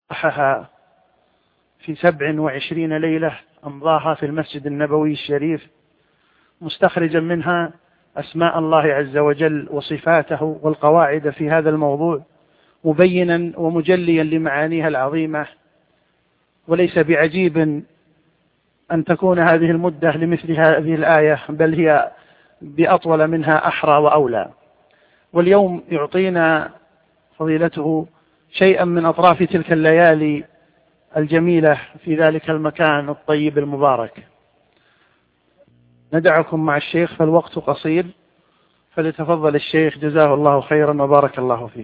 صحها في 27 ليلة أمضاها في المسجد النبوي الشريف، مستخرجا منها أسماء الله عز وجل وصفاته والقواعد في هذا الموضوع، مبينا ومجليا لمعانيها العظيمة. وليس بعجيب أن تكون هذه المدة لمثل هذه الآية، بل هي بأطول منها أحرى وأولى. واليوم يعطينا فضيلته شيئا من أطراف تلك الليالي الجميلة في ذلك المكان الطيب المبارك. ندعكم مع الشيخ فالوقت قصير، فليتفضل الشيخ جزاه الله خيرا وبارك الله فيه.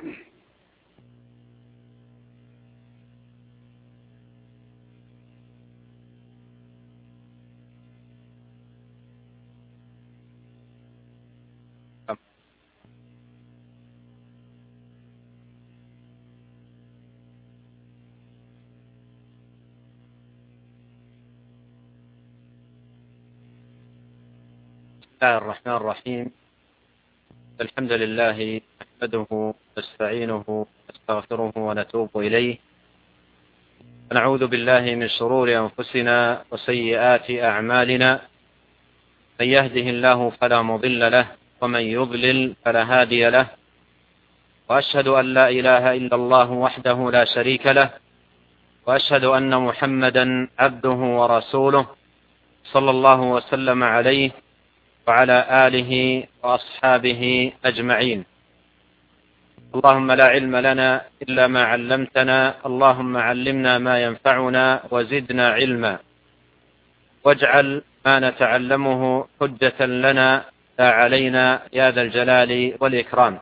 بسم الله الرحمن الرحيم. الحمد لله نحمده ونستعينه ونستغفره ونتوب إليه، ونعوذ بالله من شرور أنفسنا وسيئات أعمالنا، من يهده الله فلا مضل له ومن يضلل فلا هادي له، وأشهد أن لا إله إلا الله وحده لا شريك له، وأشهد أن محمدا عبده ورسوله صلى الله وسلم عليه وعلى آله وأصحابه أجمعين. اللهم لا علم لنا إلا ما علمتنا، اللهم علمنا ما ينفعنا وزدنا علما، واجعل ما نتعلمه حجة لنا لا علينا يا ذا الجلال والإكرام.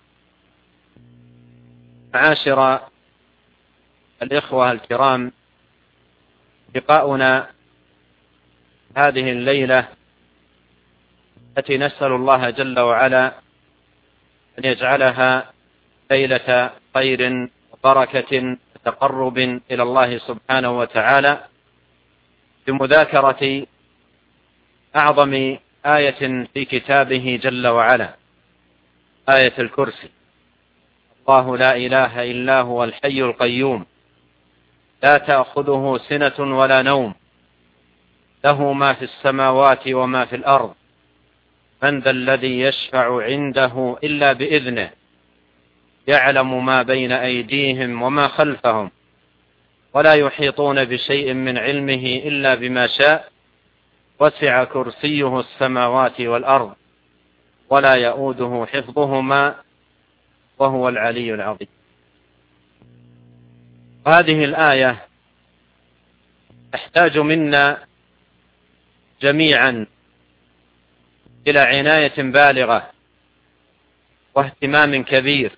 معاشر الإخوة الكرام، لقاؤنا هذه الليلة التي نسأل الله جل وعلا أن يجعلها ليلة خير وبركة وتقرب إلى الله سبحانه وتعالى، بمذاكرة أعظم آية في كتابه جل وعلا، آية الكرسي. الله لا إله إلا هو الحي القيوم، لا تأخذه سنة ولا نوم، له ما في السماوات وما في الأرض، من ذا الذي يشفع عنده إلا بإذنه، يعلم ما بين أيديهم وما خلفهم، ولا يحيطون بشيء من علمه إلا بما شاء، وسع كرسيه السماوات والأرض، ولا يؤوده حفظهما، وهو العلي العظيم. هذه الآية تحتاج منا جميعا إلى عناية بالغة واهتمام كبير،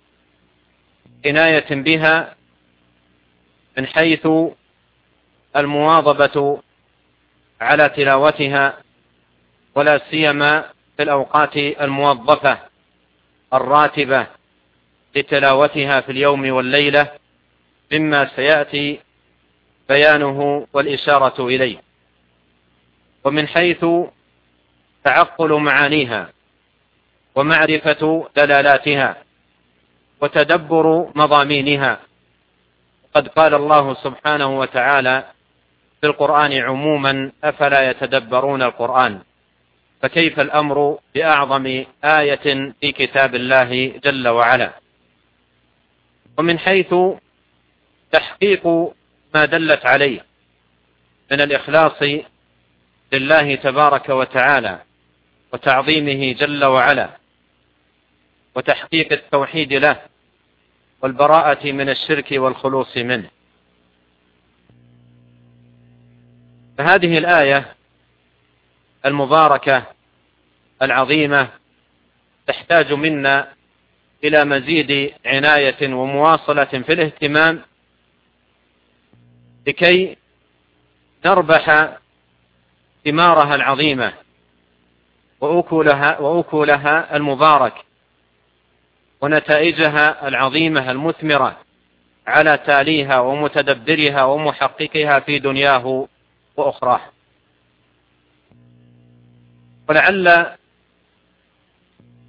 عناية بها من حيث المواظبة على تلاوتها، ولا سيما في الأوقات الموظفة الراتبة لتلاوتها في اليوم والليلة، مما سيأتي بيانه والإشارة إليه، ومن حيث تعقل معانيها ومعرفة دلالاتها وتدبر مضامينها. قد قال الله سبحانه وتعالى في القرآن عموما: أفلا يتدبرون القرآن؟ فكيف الأمر بأعظم آية في كتاب الله جل وعلا. ومن حيث تحقيق ما دلت عليه من الإخلاص لله تبارك وتعالى وتعظيمه جل وعلا، وتحقيق التوحيد له والبراءة من الشرك والخلوص منه. فهذه الآية المباركة العظيمة تحتاج منا إلى مزيد عناية ومواصلة في الاهتمام، لكي نربح ثمارها العظيمة وأكلها المبارك ونتائجها العظيمة المثمرة على تاليها ومتدبرها ومحققها في دنياه وأخراه. ولعل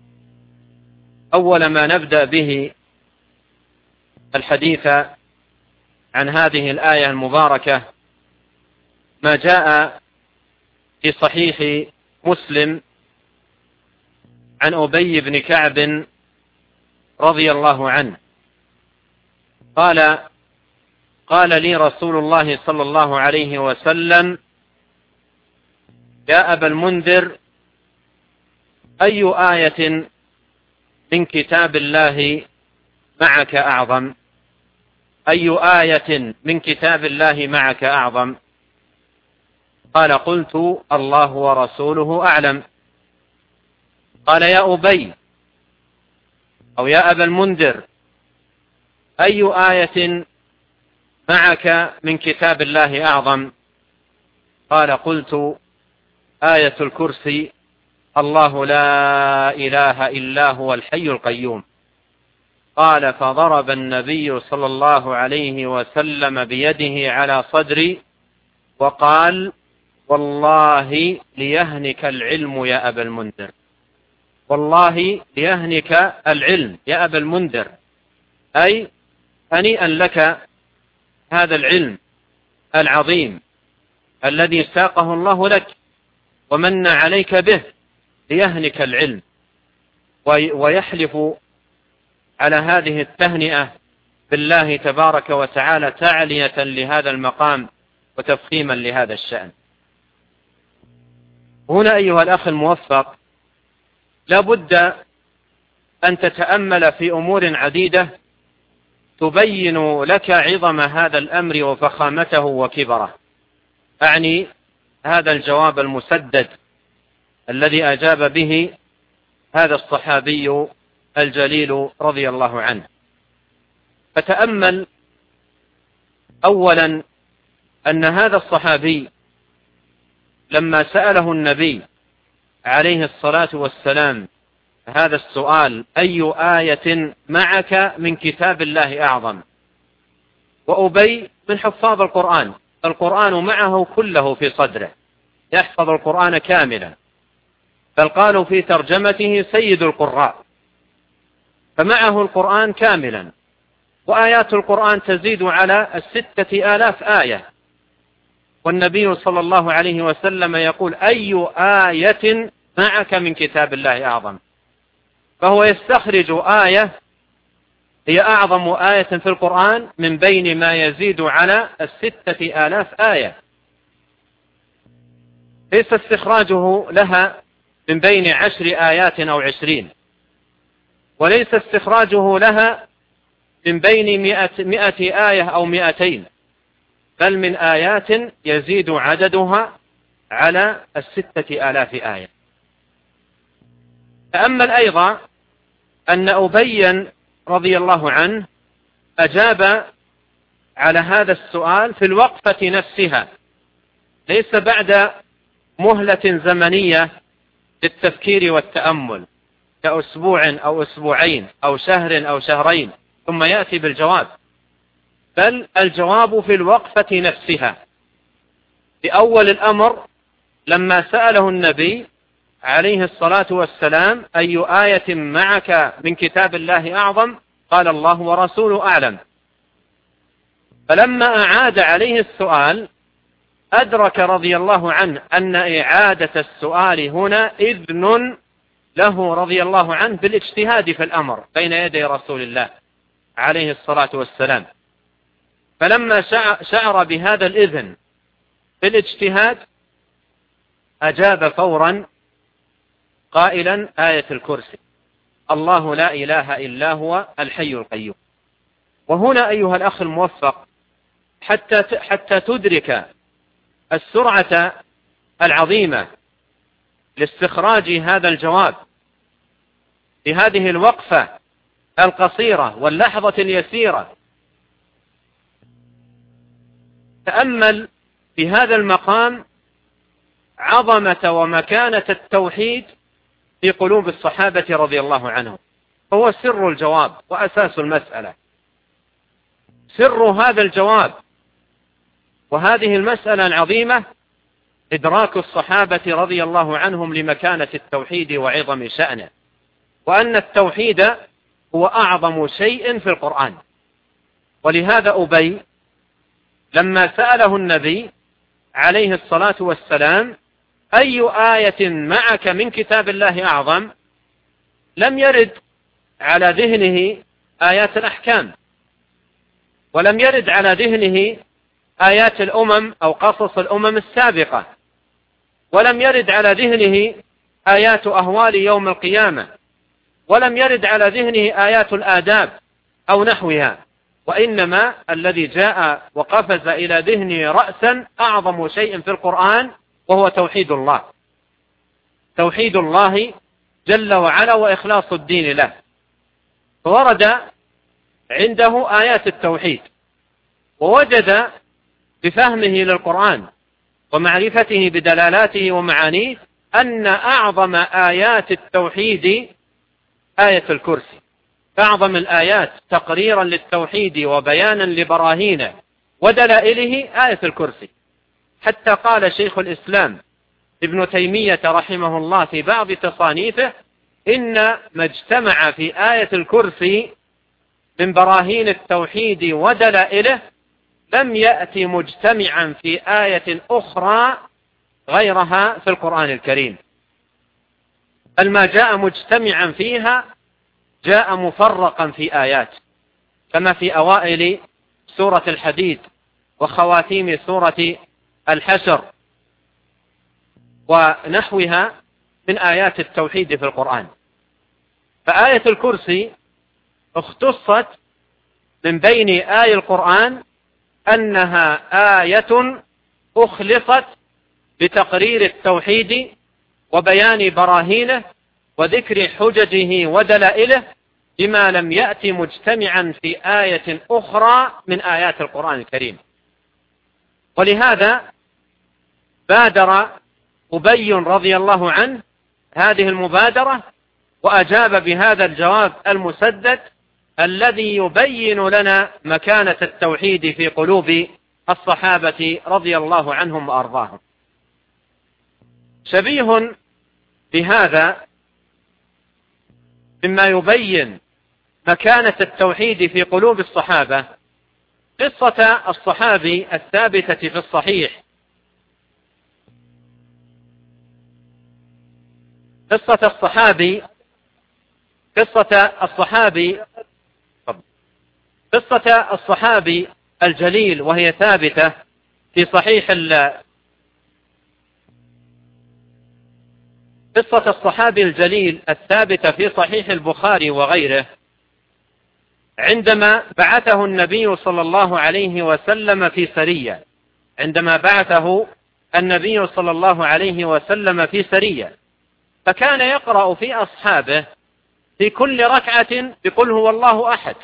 أول ما نبدأ به الحديث عن هذه الآية المباركة ما جاء في صحيح مسلم عن أبي بن كعب رضي الله عنه قال لي رسول الله صلى الله عليه وسلم: يا أبا المنذر، أي آية من كتاب الله معك أعظم؟ أي آية من كتاب الله معك أعظم؟ قال: قلت: الله ورسوله أعلم. قال: يا أبي أو يا أبا المنذر، أي آية معك من كتاب الله أعظم؟ قال: قلت: آية الكرسي، الله لا إله إلا هو الحي القيوم. قال: فضرب النبي صلى الله عليه وسلم بيده على صدري وقال: والله ليهنك العلم يا أبا المنذر، والله ليهنك العلم يا أبا المنذر، أي هنيئا لك هذا العلم العظيم الذي ساقه الله لك ومن عليك به، ليهنك العلم. ويحلف على هذه التهنئة بالله تبارك وتعالى تعلية لهذا المقام وتفخيما لهذا الشأن. هنا أيها الأخ الموفق، لا بد أن تتأمل في أمور عديدة تبين لك عظم هذا الأمر وفخامته وكبره. أعني هذا الجواب المسدد الذي أجاب به هذا الصحابي الجليل رضي الله عنه. فتأمل أولا أن هذا الصحابي لما سأله النبي عليه الصلاة والسلام هذا السؤال: أي آية معك من كتاب الله أعظم؟ وأبي من حفاظ القرآن، القرآن معه كله في صدره، يحفظ القرآن كاملا، بل قالوا في ترجمته سيد القراء، فمعه القرآن كاملا، وآيات القرآن تزيد على 6,000 آية، والنبي صلى الله عليه وسلم يقول: أي آية معك من كتاب الله أعظم؟ فهو يستخرج آية هي أعظم آية في القرآن من بين ما يزيد على 6,000 آية، ليس استخراجه لها من بين 10 آيات أو 20، وليس استخراجه لها من بين 100 آية أو 200، بل من آيات يزيد عددها على 6,000 آية. تأمل أيضا أن أبيا رضي الله عنه أجاب على هذا السؤال في الوقفة نفسها، ليس بعد مهلة زمنية للتفكير والتأمل كأسبوع أو أسبوعين أو شهر أو شهرين ثم يأتي بالجواب، بل الجواب في الوقفة نفسها. في أول الأمر لما سأله النبي عليه الصلاة والسلام: أي آية معك من كتاب الله أعظم؟ قال: الله ورسوله أعلم. فلما أعاد عليه السؤال أدرك رضي الله عنه أن إعادة السؤال هنا إذن له رضي الله عنه بالاجتهاد في الأمر بين يدي رسول الله عليه الصلاة والسلام. فلما شعر بهذا الإذن في الاجتهاد أجاب فورا قائلا: آية الكرسي، الله لا إله إلا هو الحي القيوم. وهنا أيها الأخ الموفق، حتى تدرك السرعة العظيمة لاستخراج هذا الجواب في هذه الوقفة القصيرة واللحظة اليسيرة، تأمل في هذا المقام عظمة ومكانة التوحيد في قلوب الصحابة رضي الله عنهم، فهو سر الجواب وأساس المسألة. سر هذا الجواب وهذه المسألة العظيمة إدراك الصحابة رضي الله عنهم لمكانة التوحيد وعظم شأنه، وأن التوحيد هو أعظم شيء في القرآن. ولهذا أبي لما سأله النبي عليه الصلاة والسلام أي آية معك من كتاب الله أعظم، لم يرد على ذهنه آيات الأحكام، ولم يرد على ذهنه آيات الأمم أو قصص الأمم السابقة، ولم يرد على ذهنه آيات أهوال يوم القيامة، ولم يرد على ذهنه آيات الآداب أو نحوها، وإنما الذي جاء وقفز إلى ذهنه رأسا أعظم شيء في القرآن وهو توحيد الله، توحيد الله جل وعلا وإخلاص الدين له. فورد عنده آيات التوحيد، ووجد بفهمه للقرآن ومعرفته بدلالاته ومعانيه أن أعظم آيات التوحيد آية الكرسي، أعظم الآيات تقريرا للتوحيد وبيانا لبراهينه ودلائله آية الكرسي. حتى قال شيخ الإسلام ابن تيمية رحمه الله في بعض تصانيفه إن ما اجتمع في آية الكرسي من براهين التوحيد ودلائله لم يأتي مجتمعا في آية أخرى غيرها في القرآن الكريم، بل ما جاء مجتمعا فيها جاء مفرقا في آيات، كما في أوائل سورة الحديد وخواتيم سورة الحشر ونحوها من آيات التوحيد في القرآن. فآية الكرسي اختصت من بين آي القرآن أنها آية أخلصت بتقرير التوحيد وبيان براهينه وذكر حججه ودلائله بما لم يأتي مجتمعا في آية أخرى من آيات القرآن الكريم. ولهذا بادر أبي رضي الله عنه هذه المبادرة وأجاب بهذا الجواب المسدد الذي يبين لنا مكانة التوحيد في قلوب الصحابة رضي الله عنهم وأرضاهم. شبيه بهذا مما يبين مكانة التوحيد في قلوب الصحابة قصة الصحابي الثابتة في الصحيح، قصة الصحابي الجليل، وهي ثابتة في صحيح قصة الصحابي الجليل الثابتة في صحيح البخاري وغيره، عندما بعثه النبي صلى الله عليه وسلم في سرية، عندما بعثه النبي صلى الله عليه وسلم في سرية، فكان يقرأ في أصحابه في كل ركعة بقل هو الله أحد.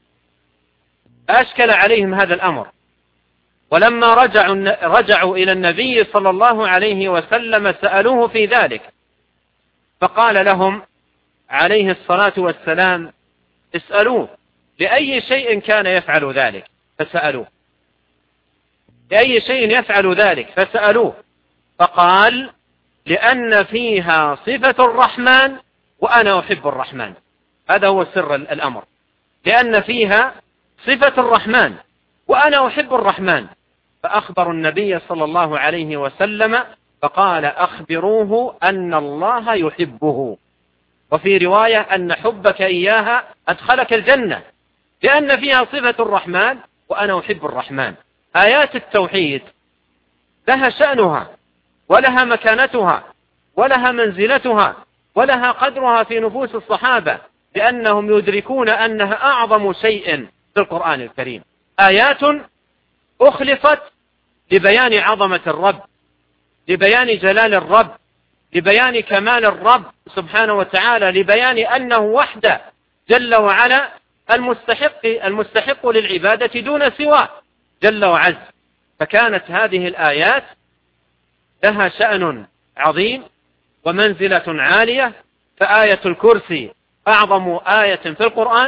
أشكل عليهم هذا الأمر، ولما رجعوا إلى النبي صلى الله عليه وسلم سألوه في ذلك، فقال لهم عليه الصلاة والسلام اسألوه لأي شيء كان يفعل ذلك فسألوه، لأي شيء يفعل ذلك فسألوه، فقال لأن فيها صفة الرحمن وأنا أحب الرحمن. هذا هو سر الأمر، لأن فيها صفة الرحمن وأنا أحب الرحمن. فأخبر النبي صلى الله عليه وسلم فقال أخبروه أن الله يحبه، وفي رواية أن حبك إياها أدخلك الجنة، لأن فيها صفة الرحمن وأنا أحب الرحمن. آيات التوحيد لها شأنها ولها مكانتها ولها منزلتها ولها قدرها في نفوس الصحابة، لأنهم يدركون أنها أعظم شيء في القرآن الكريم، آيات أخلصت لبيان عظمة الرب، لبيان جلال الرب، لبيان كمال الرب سبحانه وتعالى، لبيان أنه وحده جل وعلا المستحق للعبادة دون سواه جل وعز. فكانت هذه الآيات لها شأن عظيم ومنزلة عالية. فآية الكرسي أعظم آية في القرآن،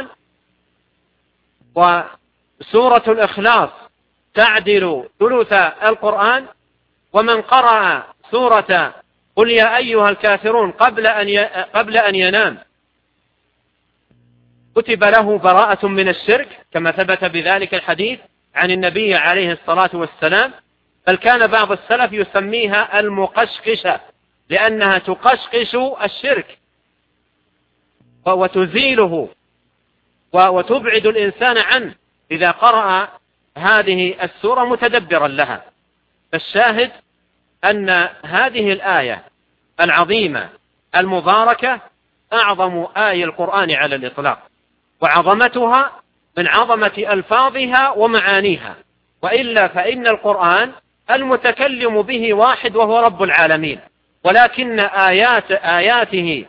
وسورة الإخلاص تعدل ثلث القرآن، ومن قرأ سورة قل يا أيها الكافرون قبل أن ينام كتب له براءة من الشرك، كما ثبت بذلك الحديث عن النبي عليه الصلاة والسلام، بل كان بعض السلف يسميها المقشقشة، لأنها تقشقش الشرك وتزيله وتبعد الإنسان عنه إذا قرأ هذه السورة متدبرا لها. فالشاهد أن هذه الآية العظيمة المباركة أعظم آية القرآن على الإطلاق، وعظمتها من عظمة ألفاظها ومعانيها، وإلا فإن القرآن المتكلم به واحد وهو رب العالمين، ولكن آياته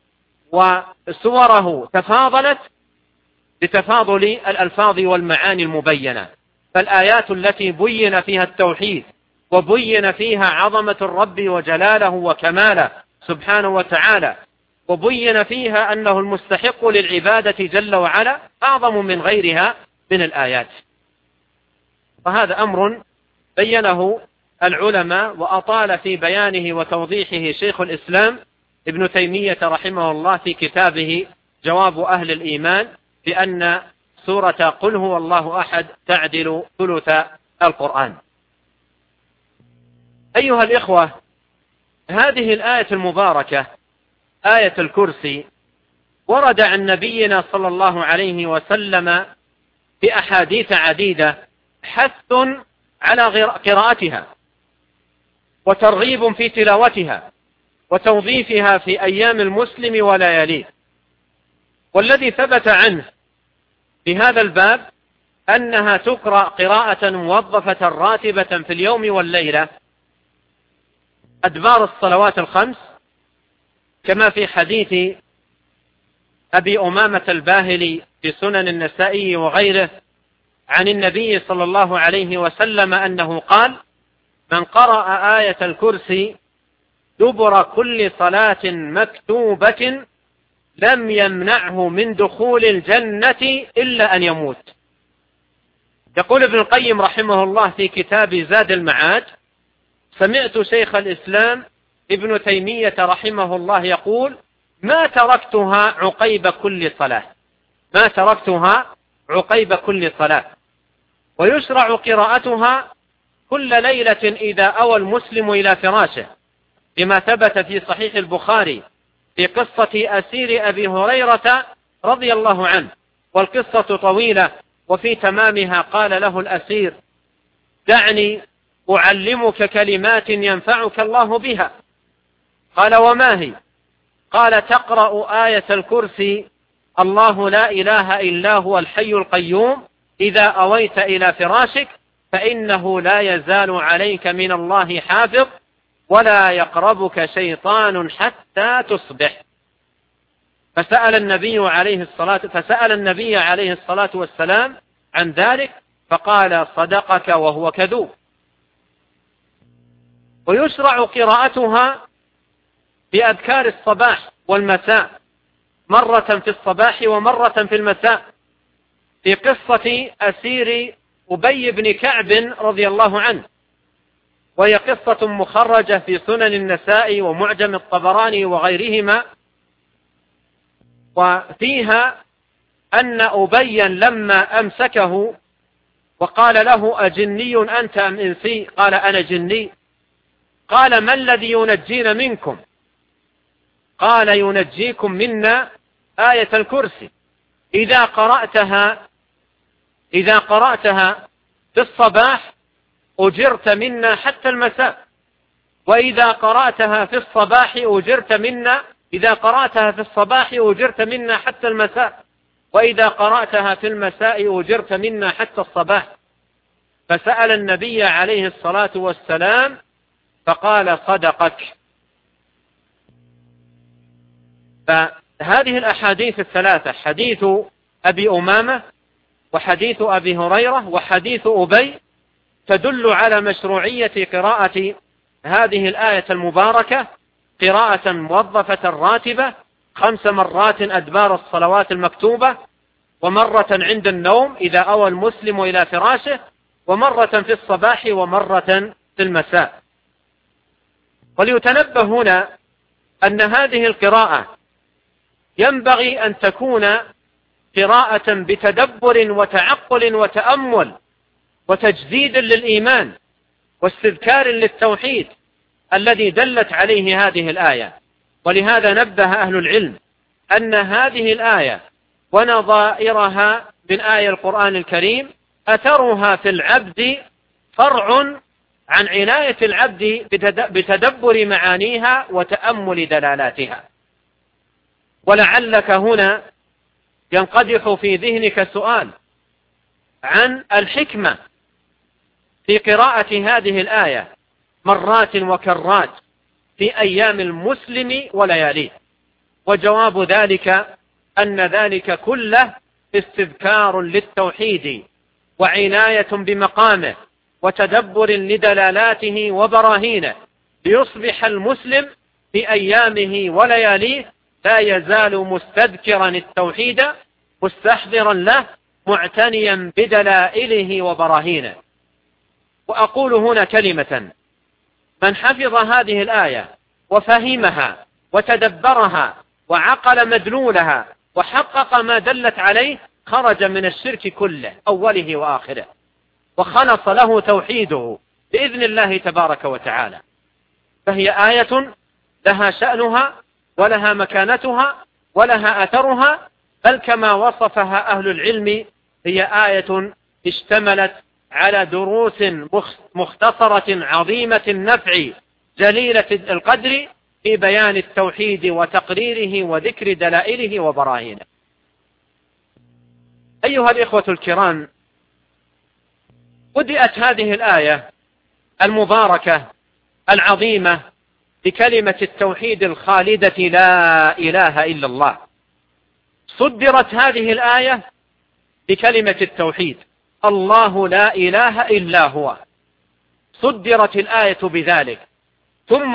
وسوره تفاضلت بتفاضل الألفاظ والمعاني المبينة. فالآيات التي بين فيها التوحيد وبين فيها عظمة الرب وجلاله وكماله سبحانه وتعالى، وبين فيها أنه المستحق للعبادة جل وعلا، أعظم من غيرها من الآيات. وهذا أمر بينه العلماء وأطال في بيانه وتوضيحه شيخ الإسلام ابن تيمية رحمه الله في كتابه جواب أهل الإيمان، بأن سورة قل هو الله أحد تعدل ثلث القرآن. أيها الإخوة، هذه الآية المباركة آية الكرسي ورد عن نبينا صلى الله عليه وسلم في أحاديث عديدة حث على قراءتها وترغيب في تلاوتها وتوظيفها في أيام المسلم ولياليه. والذي ثبت عنه في هذا الباب أنها تقرأ قراءة موظفة راتبة في اليوم والليلة أدبار الصلوات الخمس، كما في حديث أبي أمامة الباهلي في سنن النسائي وغيره عن النبي صلى الله عليه وسلم أنه قال: من قرأ آية الكرسي دبر كل صلاة مكتوبة لم يمنعه من دخول الجنة إلا أن يموت. يقول ابن القيم رحمه الله في كتاب زاد المعاد: سمعت شيخ الإسلام ابن تيمية رحمه الله يقول: ما تركتها عقيب كل صلاة، ما تركتها عقيب كل صلاة. ويشرع قراءتها كل ليلة إذا أوى المسلم إلى فراشه، لما ثبت في صحيح البخاري في قصة أسير أبي هريرة رضي الله عنه، والقصة طويلة، وفي تمامها قال له الأسير: دعني أعلمك كلمات ينفعك الله بها. قال: وما هي؟ قال: تقرأ آية الكرسي: الله لا إله إلا هو الحي القيوم، إذا أويت إلى فراشك فإنه لا يزال عليك من الله حافظ، ولا يقربك شيطان حتى تصبح. فسأل النبي عليه الصلاة والسلام عن ذلك، فقال: صدقك وهو كذوب. ويشرع قراءتها في أذكار الصباح والمساء، مرة في الصباح ومرة في المساء، في قصة أسير أبي بن كعب رضي الله عنه، وهي قصة مخرجة في سنن النسائي ومعجم الطبراني وغيرهما. وفيها أن أبيا لما أمسكه وقال له: أجني أنت أم إنسي؟ قال: أنا جني. قال: ما الذي ينجينا منكم؟ قال: ينجيكم منا آية الكرسي، إذا قرأتها في الصباح أجرت منا حتى المساء، وإذا قرأتها في الصباح أجرت منا، إذا قرأتها في الصباح أجرت منا حتى المساء، وإذا قرأتها في المساء أجرت منا حتى الصباح. فسأل النبي عليه الصلاة والسلام فقال: صدقك. فهذه الأحاديث الثلاثة، حديث أبي أمامة وحديث أبي هريرة وحديث أبي، تدل على مشروعية قراءة هذه الآية المباركة قراءة موظفة راتبة 5 مرات أدبار الصلوات المكتوبة، ومرة عند النوم إذا أوى المسلم إلى فراشه، ومرة في الصباح ومرة في المساء. وليتنبه هنا أن هذه القراءة ينبغي أن تكون قراءة بتدبر وتعقل وتأمل، وتجديد للإيمان واستذكار للتوحيد الذي دلت عليه هذه الآية. ولهذا نبه أهل العلم أن هذه الآية ونظائرها من آية القرآن الكريم أثرها في العبد فرع عن عناية العبد بتدبر معانيها وتأمل دلالاتها. ولعلك هنا ينقدح في ذهنك سؤال عن الحكمة في قراءة هذه الآية مرات وكرات في أيام المسلم ولياليه، وجواب ذلك أن ذلك كله استذكار للتوحيد وعناية بمقامه وتدبر لدلالاته وبراهينه، ليصبح المسلم في أيامه ولياليه لا يزال مستذكرا التوحيد مستحضرا له معتنيا بدلائله وبراهينه. وأقول هنا كلمة: من حفظ هذه الآية وفهمها وتدبرها وعقل مدلولها وحقق ما دلت عليه خرج من الشرك كله أوله وآخره، وخلص له توحيده بإذن الله تبارك وتعالى. فهي آية لها شأنها ولها مكانتها ولها أثرها، بل كما وصفها أهل العلم هي آية اشتملت على دروس مختصرة عظيمة النفع جليلة القدر في بيان التوحيد وتقريره وذكر دلائله وبراهينه. أيها الإخوة الكرام، بدأت هذه الآية المباركة العظيمة بكلمة التوحيد الخالدة لا إله إلا الله. صدرت هذه الآية بكلمة التوحيد الله لا إله إلا هو، صدرت الآية بذلك، ثم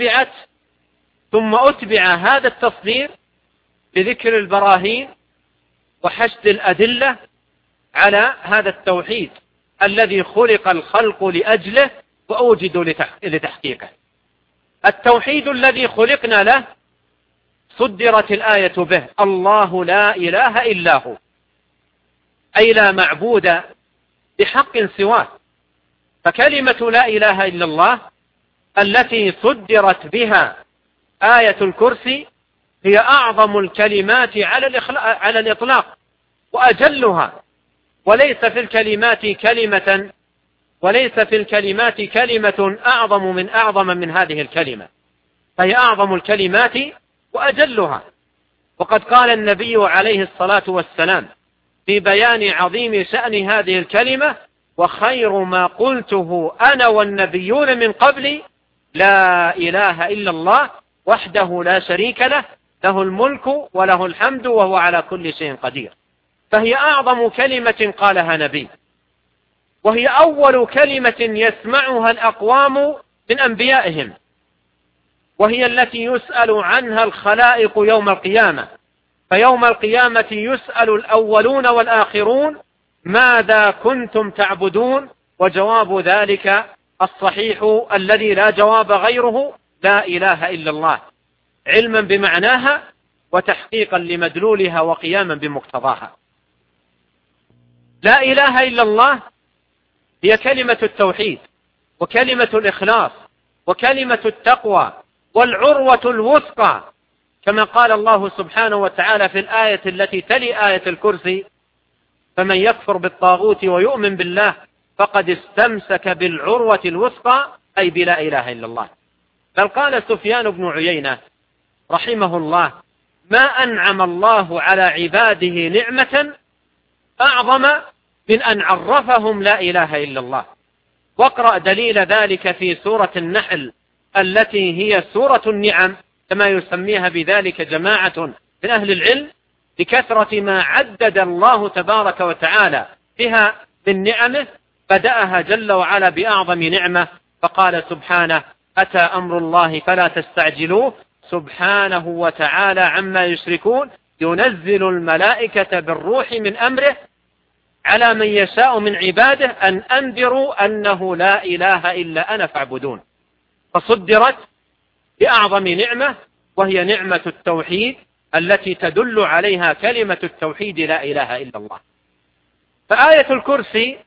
أتبع هذا التصدير بذكر البراهين وحشد الأدلة على هذا التوحيد الذي خلق الخلق لأجله وأوجدوا لتحقيقه. التوحيد الذي خلقنا له صدرت الآية به الله لا إله إلا هو، أي لا معبود بحق سواه. فكلمة لا إله إلا الله التي صدرت بها آية الكرسي هي أعظم الكلمات على الإطلاق وأجلها، وليس في الكلمات كلمة أعظم من هذه الكلمة، فهي أعظم الكلمات وأجلها. وقد قال النبي عليه الصلاة والسلام في بيان عظيم شأن هذه الكلمة: وخير ما قلته أنا والنبيون من قبلي لا إله إلا الله وحده لا شريك له، له الملك وله الحمد وهو على كل شيء قدير. فهي أعظم كلمة قالها نبي، وهي أول كلمة يسمعها الأقوام من أنبيائهم، وهي التي يسأل عنها الخلائق يوم القيامة. فيوم القيامة يسأل الأولون والآخرون ماذا كنتم تعبدون، وجواب ذلك الصحيح الذي لا جواب غيره لا إله إلا الله، علما بمعناها وتحقيقا لمدلولها وقياما بمقتضاها. لا إله إلا الله هي كلمة التوحيد وكلمة الإخلاص وكلمة التقوى والعروة الوثقى، كما قال الله سبحانه وتعالى في الآية التي تلي آية الكرسي: فمن يكفر بالطاغوت ويؤمن بالله فقد استمسك بالعروة الوثقى، أي بلا إله إلا الله. بل قال سفيان بن عيينة رحمه الله: ما أنعم الله على عباده نعمة أعظم من أن عرفهم لا إله إلا الله. واقرأ دليل ذلك في سورة النحل التي هي سورة النعم كما يسميها بذلك جماعة من أهل العلم، بكثرة ما عدد الله تبارك وتعالى بها من نعمه. بدأها جل وعلا بأعظم نعمة فقال سبحانه: أتى أمر الله فلا تستعجلوه سبحانه وتعالى عما يشركون، ينزل الملائكة بالروح من أمره على من يشاء من عباده أن أنذروا أنه لا إله إلا أنا فاعبدون. فصدرت بأعظم نعمة وهي نعمة التوحيد التي تدل عليها كلمة التوحيد لا إله إلا الله. فآية الكرسي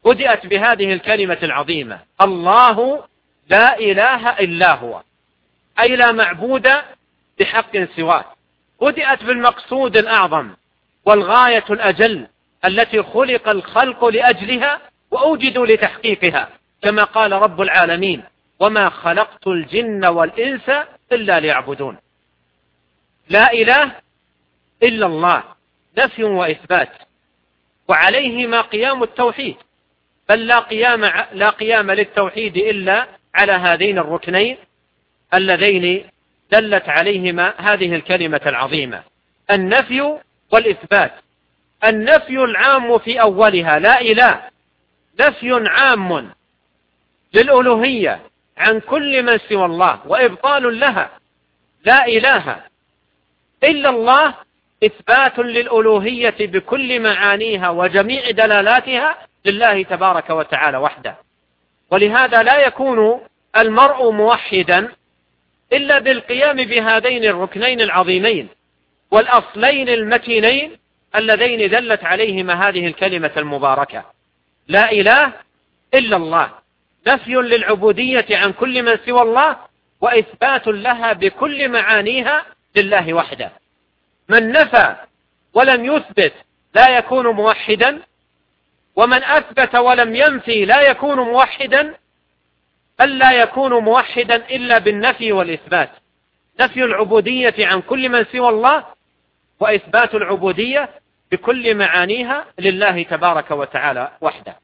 بدأت بهذه الكلمة العظيمة: الله لا إله إلا هو، أي لا معبود بحق سواه. بدأت بالمقصود الأعظم والغاية الأجل التي خلق الخلق لأجلها وأوجدوا لتحقيقها، كما قال رب العالمين: وما خلقت الجن والإنس إلا ليعبدون. لا إله إلا الله، نفي وإثبات، وعليهما قيام التوحيد، بل لا قيام للتوحيد إلا على هذين الركنين اللذين دلت عليهما هذه الكلمة العظيمة: النفي والإثبات. النفي العام في أولها لا إله، نفي عام للألوهية عن كل من سوى الله وإبطال لها. لا إله إلا الله إثبات للألوهية بكل معانيها وجميع دلالاتها لله تبارك وتعالى وحده. ولهذا لا يكون المرء موحدا إلا بالقيام بهذين الركنين العظيمين والأصلين المتينين اللذين دلت عليهما هذه الكلمة المباركة: لا إله إلا الله، نفي للعبودية عن كل من سوى الله وإثبات لها بكل معانيها لله وحده. من نفى ولم يثبت لا يكون موحدا، ومن أثبت ولم ينفي لا يكون موحدا. ألا يكون موحدا إلا بالنفي والإثبات: نفي العبودية عن كل من سوى الله وإثبات العبودية بكل معانيها لله تبارك وتعالى وحده.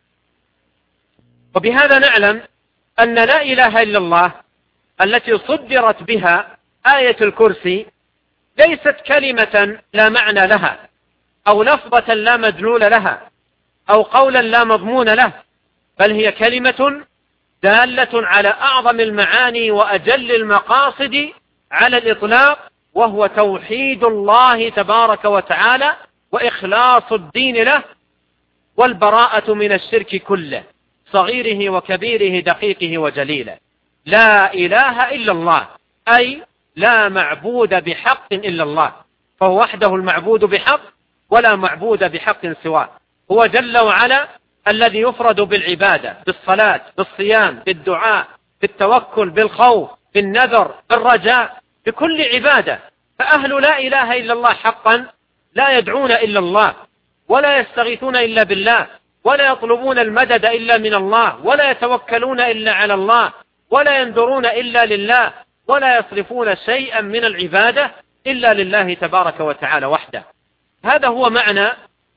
وبهذا نعلم أن لا إله إلا الله التي صدرت بها آية الكرسي ليست كلمة لا معنى لها، أو لفظة لا مدلول لها، أو قولا لا مضمون له، بل هي كلمة دالة على أعظم المعاني وأجل المقاصد على الإطلاق، وهو توحيد الله تبارك وتعالى وإخلاص الدين له والبراءة من الشرك كله، صغيره وكبيره، دقيقه وجليله. لا إله إلا الله، أي لا معبود بحق إلا الله، فهو وحده المعبود بحق ولا معبود بحق سواه. هو جل وعلا الذي يفرد بالعبادة، بالصلاة، بالصيام، بالدعاء، بالتوكل، بالخوف، بالنذر، بالرجاء، بكل عبادة. فأهل لا إله إلا الله حقا لا يدعون إلا الله، ولا يستغيثون إلا بالله، ولا يطلبون المدد إلا من الله، ولا يتوكلون إلا على الله، ولا ينذرون إلا لله، ولا يصرفون شيئا من العبادة إلا لله تبارك وتعالى وحده. هذا هو معنى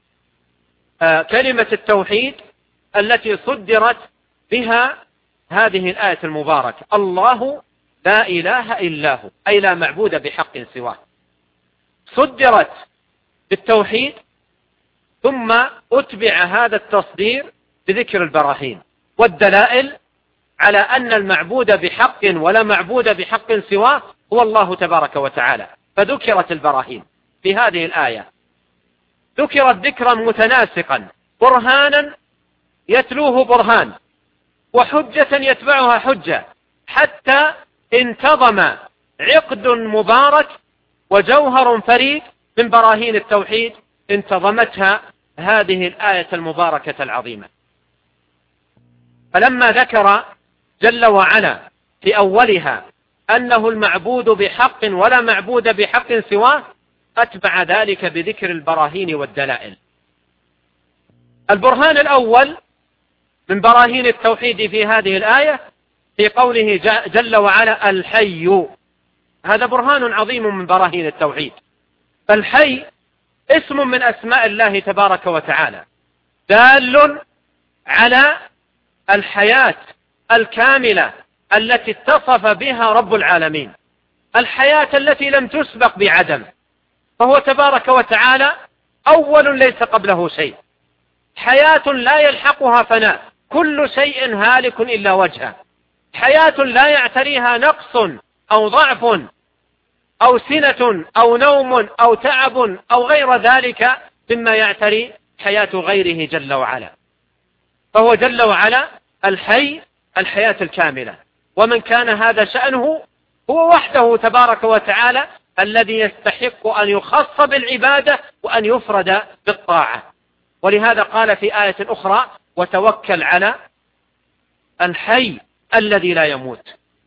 كلمة التوحيد التي صدرت بها هذه الآية المباركة: الله لا إله إلا هو، أي لا معبود بحق سواه. صدرت بالتوحيد، ثم أتبع هذا التصدير بذكر البراهين والدلائل على أن المعبود بحق ولا معبود بحق سواه هو الله تبارك وتعالى. فذكرت البراهين في هذه الآية، ذكرت ذكرا متناسقا، برهانا يتلوه برهان، وحجة يتبعها حجة، حتى انتظم عقد مبارك وجوهر فريد من براهين التوحيد انتظمتها هذه الآية المباركة العظيمة. فلما ذكر جل وعلا في أولها أنه المعبود بحق ولا معبود بحق سواه، أتبع ذلك بذكر البراهين والدلائل. البرهان الأول من براهين التوحيد في هذه الآية في قوله جل وعلا: الحي. هذا برهان عظيم من براهين التوحيد. فالحي اسم من أسماء الله تبارك وتعالى، دال على الحياة الكاملة التي اتصف بها رب العالمين، الحياة التي لم تسبق بعدم، فهو تبارك وتعالى أول ليس قبله شيء، حياة لا يلحقها فناء، كل شيء هالك إلا وجهه، حياة لا يعتريها نقص أو ضعف أو سنة أو نوم أو تعب أو غير ذلك مما يعتري حياة غيره جل وعلا. فهو جل وعلا الحي، الحياة الكاملة. ومن كان هذا شأنه هو وحده تبارك وتعالى الذي يستحق أن يخص بالعبادة وأن يفرد بالطاعة. ولهذا قال في آية أخرى: وتوكل على الحي الذي لا يموت،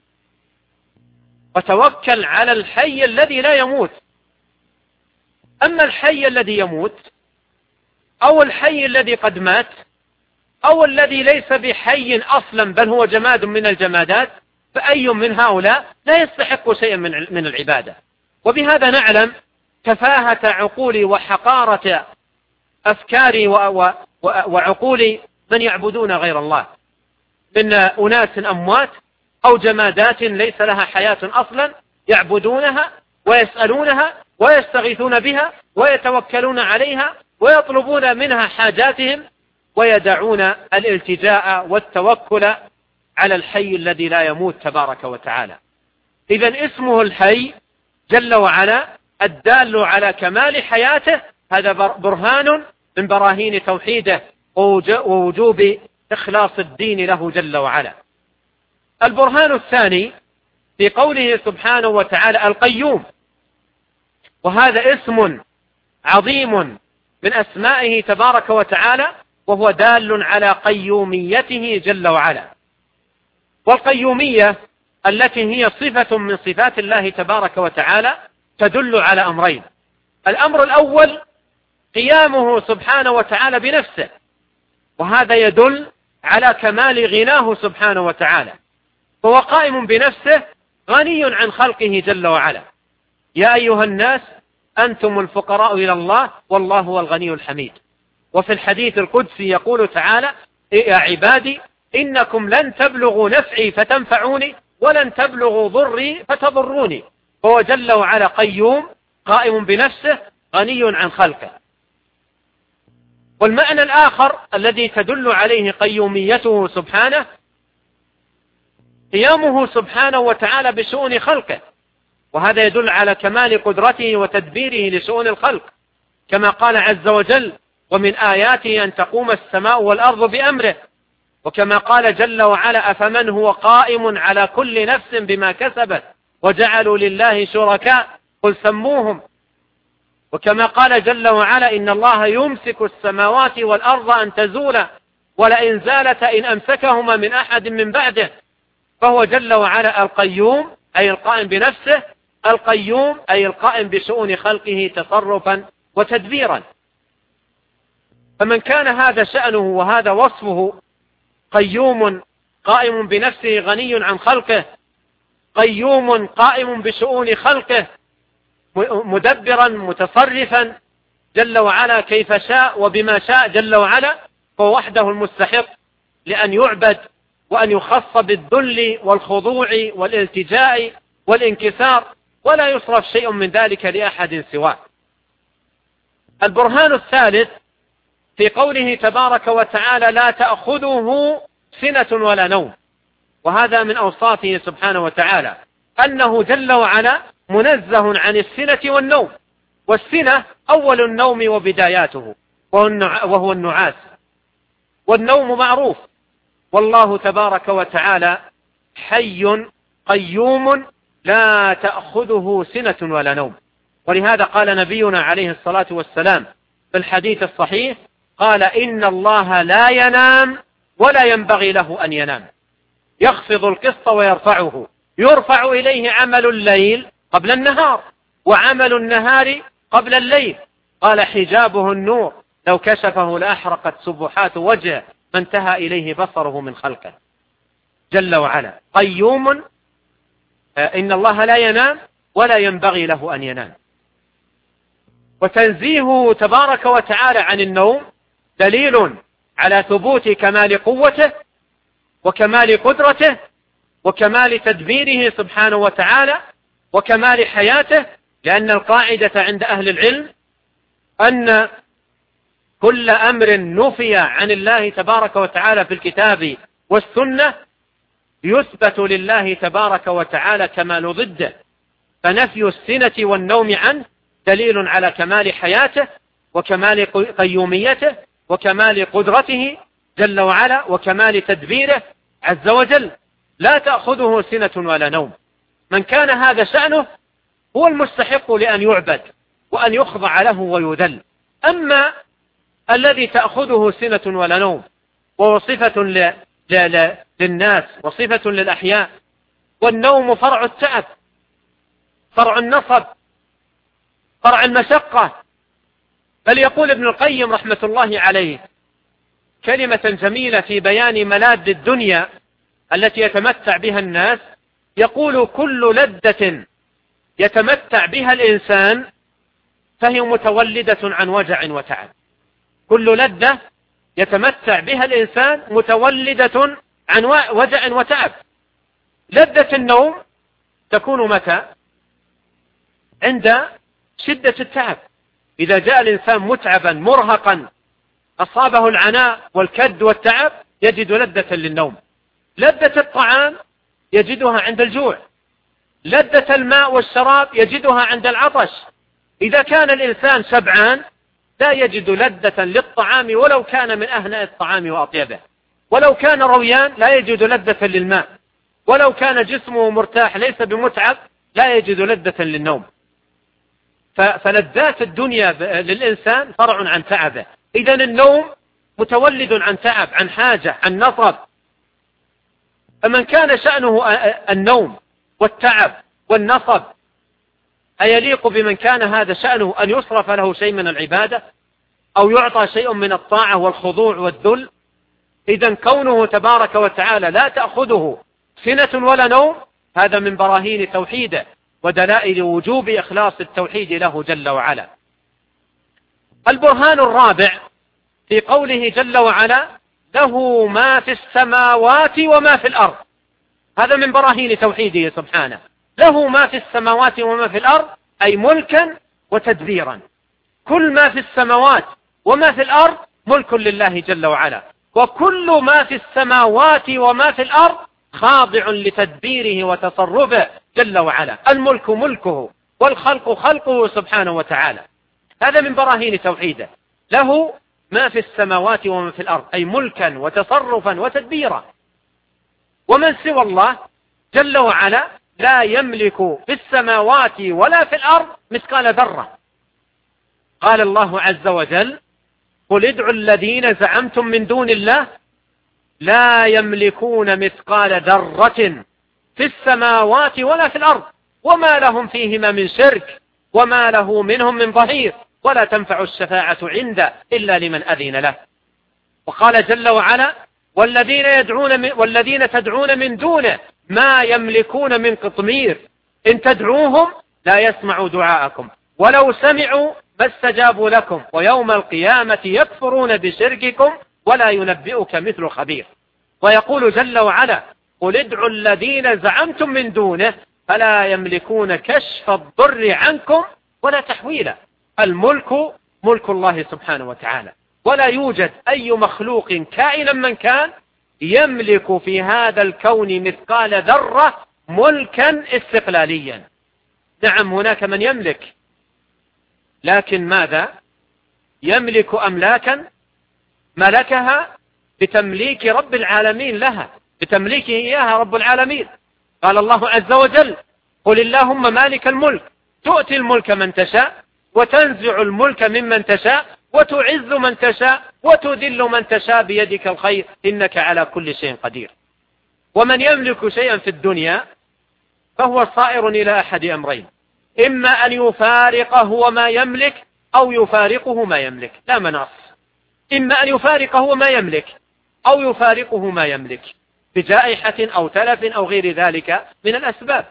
وتوكل على الحي الذي لا يموت. أما الحي الذي يموت أو الحي الذي قد مات أو الذي ليس بحي أصلا بل هو جماد من الجمادات، فأي من هؤلاء لا يستحق شيئا من العبادة. وبهذا نعلم تفاهة عقول وحقارة أفكار وعقول من يعبدون غير الله من أناس أموات أو جمادات ليس لها حياة أصلا، يعبدونها ويسألونها ويستغيثون بها ويتوكلون عليها ويطلبون منها حاجاتهم، ويدعون الالتجاء والتوكل على الحي الذي لا يموت تبارك وتعالى. إذن اسمه الحي جل وعلا الدال على كمال حياته، هذا برهان من براهين توحيده ووجوب إخلاص الدين له جل وعلا. البرهان الثاني في قوله سبحانه وتعالى القيوم، وهذا اسم عظيم من أسمائه تبارك وتعالى، وهو دال على قيوميته جل وعلا. والقيومية التي هي صفة من صفات الله تبارك وتعالى تدل على أمرين: الأمر الأول قيامه سبحانه وتعالى بنفسه، وهذا يدل على كمال غناه سبحانه وتعالى، فهو قائم بنفسه غني عن خلقه جل وعلا. يا أيها الناس أنتم الفقراء إلى الله والله هو الغني الحميد. وفي الحديث القدسي يقول تعالى: يا عبادي إنكم لن تبلغوا نفعي فتنفعوني ولن تبلغوا ضري فتضروني. فهو جل وعلا قيوم قائم بنفسه غني عن خلقه. والمعنى الآخر الذي تدل عليه قيوميته سبحانه قيامه سبحانه وتعالى بشؤون خلقه، وهذا يدل على كمال قدرته وتدبيره لشؤون الخلق، كما قال عز وجل: ومن آياته أن تقوم السماء والأرض بأمره. وكما قال جل وعلا: أفمن هو قائم على كل نفس بما كسبت وجعلوا لله شركاء قل سموهم. وكما قال جل وعلا: إن الله يمسك السماوات والأرض أن تزولا ولئن زالتا إن أمسكهما من أحد من بعده. فهو جل وعلا القيوم أي القائم بنفسه، القيوم أي القائم بشؤون خلقه تصرفا وتدبيرا. فمن كان هذا شأنه وهذا وصفه، قيوم قائم بنفسه غني عن خلقه، قيوم قائم بشؤون خلقه، مدبرا متصرفا جل وعلا كيف شاء وبما شاء جل وعلا، فهو وحده المستحق لأن يعبد وأن يخص بالذل والخضوع والالتجاء والانكسار، ولا يصرف شيء من ذلك لأحد سواه. البرهان الثالث في قوله تبارك وتعالى: لا تأخذه سنة ولا نوم، وهذا من أوصافه سبحانه وتعالى أنه جل وعلا منزه عن السنة والنوم. والسنة أول النوم وبداياته وهو النعاس، والنوم معروف. والله تبارك وتعالى حي قيوم لا تأخذه سنة ولا نوم. ولهذا قال نبينا عليه الصلاة والسلام في الحديث الصحيح: قال: إن الله لا ينام ولا ينبغي له أن ينام، يخفض القسط ويرفعه، يرفع إليه عمل الليل قبل النهار وعمل النهار قبل الليل. قال: حجابه النور، لو كشفه لأحرقت سبحات وجهه ما انتهى إليه بصره من خلقه. جل وعلا قيوم، إن الله لا ينام ولا ينبغي له أن ينام. وتنزيهه تبارك وتعالى عن النوم دليل على ثبوت كمال قوته وكمال قدرته وكمال تدبيره سبحانه وتعالى وكمال حياته، لأن القاعدة عند أهل العلم أن كل أمر نفي عن الله تبارك وتعالى في الكتاب والسنة يثبت لله تبارك وتعالى كمال ضده، فنفي السنة والنوم عنه دليل على كمال حياته وكمال قيوميته وكمال قدرته جل وعلا وكمال تدبيره عز وجل. لا تأخذه سنة ولا نوم. من كان هذا شأنه هو المستحق لأن يعبد وأن يخضع له ويذل. أما الذي تأخذه سنة ولا نوم وهو صفة للناس وصفة للأحياء. والنوم فرع التعب، فرع النصب، فرع المشقة. بل يقول ابن القيم رحمة الله عليه كلمة جميلة في بيان ملاذ الدنيا التي يتمتع بها الناس، يقول: كل لذة يتمتع بها الإنسان فهي متولدة عن وجع وتعب. كل لذة يتمتع بها الإنسان متولدة عن وجع وتعب. لذة النوم تكون متى؟ عند شدة التعب. إذا جاء الإنسان متعبا مرهقا أصابه العناء والكد والتعب يجد لذة للنوم. لذة الطعام يجدها عند الجوع. لذة الماء والشراب يجدها عند العطش. إذا كان الإنسان شبعان لا يجد لذة للطعام ولو كان من أهنأ الطعام وأطيبه. ولو كان رويان لا يجد لذة للماء. ولو كان جسمه مرتاح ليس بمتعب لا يجد لذة للنوم. فلذات الدنيا للإنسان فرع عن تعبه. إذن النوم متولد عن تعب، عن حاجة، عن نصب. فمن كان شأنه النوم والتعب والنصب أيليق بمن كان هذا شأنه أن يصرف له شيء من العبادة أو يعطى شيء من الطاعة والخضوع والذل؟ إذن كونه تبارك وتعالى لا تأخذه سنة ولا نوم هذا من براهين توحيده ودلائل وجوب إخلاص التوحيد له جل وعلا. البرهان الرابع في قوله جل وعلا: له ما في السماوات وما في الأرض. هذا من براهين توحيده سبحانه. له ما في السماوات وما في الأرض أي ملكا وتدبيرا. كل ما في السماوات وما في الأرض ملك لله جل وعلا، وكل ما في السماوات وما في الأرض خاضع لتدبيره وتصرفه جل وعلا. الملك ملكه والخلق خلقه سبحانه وتعالى. هذا من براهين توحيده. له ما في السماوات وما في الأرض أي ملكا وتصرفا وتدبيرا. ومن سوى الله جل وعلا لا يملك في السماوات ولا في الأرض مثقال ذرة. قال الله عز وجل: قل ادعوا الذين زعمتم من دون الله لا يملكون مثقال ذرة في السماوات ولا في الأرض وما لهم فيهما من شرك وما له منهم من ظهير ولا تنفع الشفاعة عنده إلا لمن أذن له. وقال جل وعلا: والذين تدعون من دونه ما يملكون من قطمير إن تدعوهم لا يسمعوا دعاءكم ولو سمعوا ما استجابوا لكم ويوم القيامة يكفرون بشرككم ولا ينبئك مثل خبير. ويقول جل وعلا: قل ادعوا الذين زعمتم من دونه فلا يملكون كشف الضر عنكم ولا تحويلا. الملك ملك الله سبحانه وتعالى، ولا يوجد أي مخلوق كائنا من كان يملك في هذا الكون مثقال ذرة ملكا استقلاليا. نعم هناك من يملك، لكن ماذا؟ يملك أملاكا ملكها بتمليك رب العالمين لها، بتمليكه إياها رب العالمين. قال الله عز وجل: قل اللهم مالك الملك تؤتي الملك من تشاء وتنزع الملك ممن تشاء وتعز من تشاء وتذل من تشاء بيدك الخير إنك على كل شيء قدير. ومن يملك شيئا في الدنيا فهو صائر إلى أحد أمرين: إما أن يفارقه وما يملك أو يفارقه ما يملك، لا مناص. إما أن يفارقه وما يملك أو يفارقه ما يملك بجائحة أو تلف أو غير ذلك من الأسباب.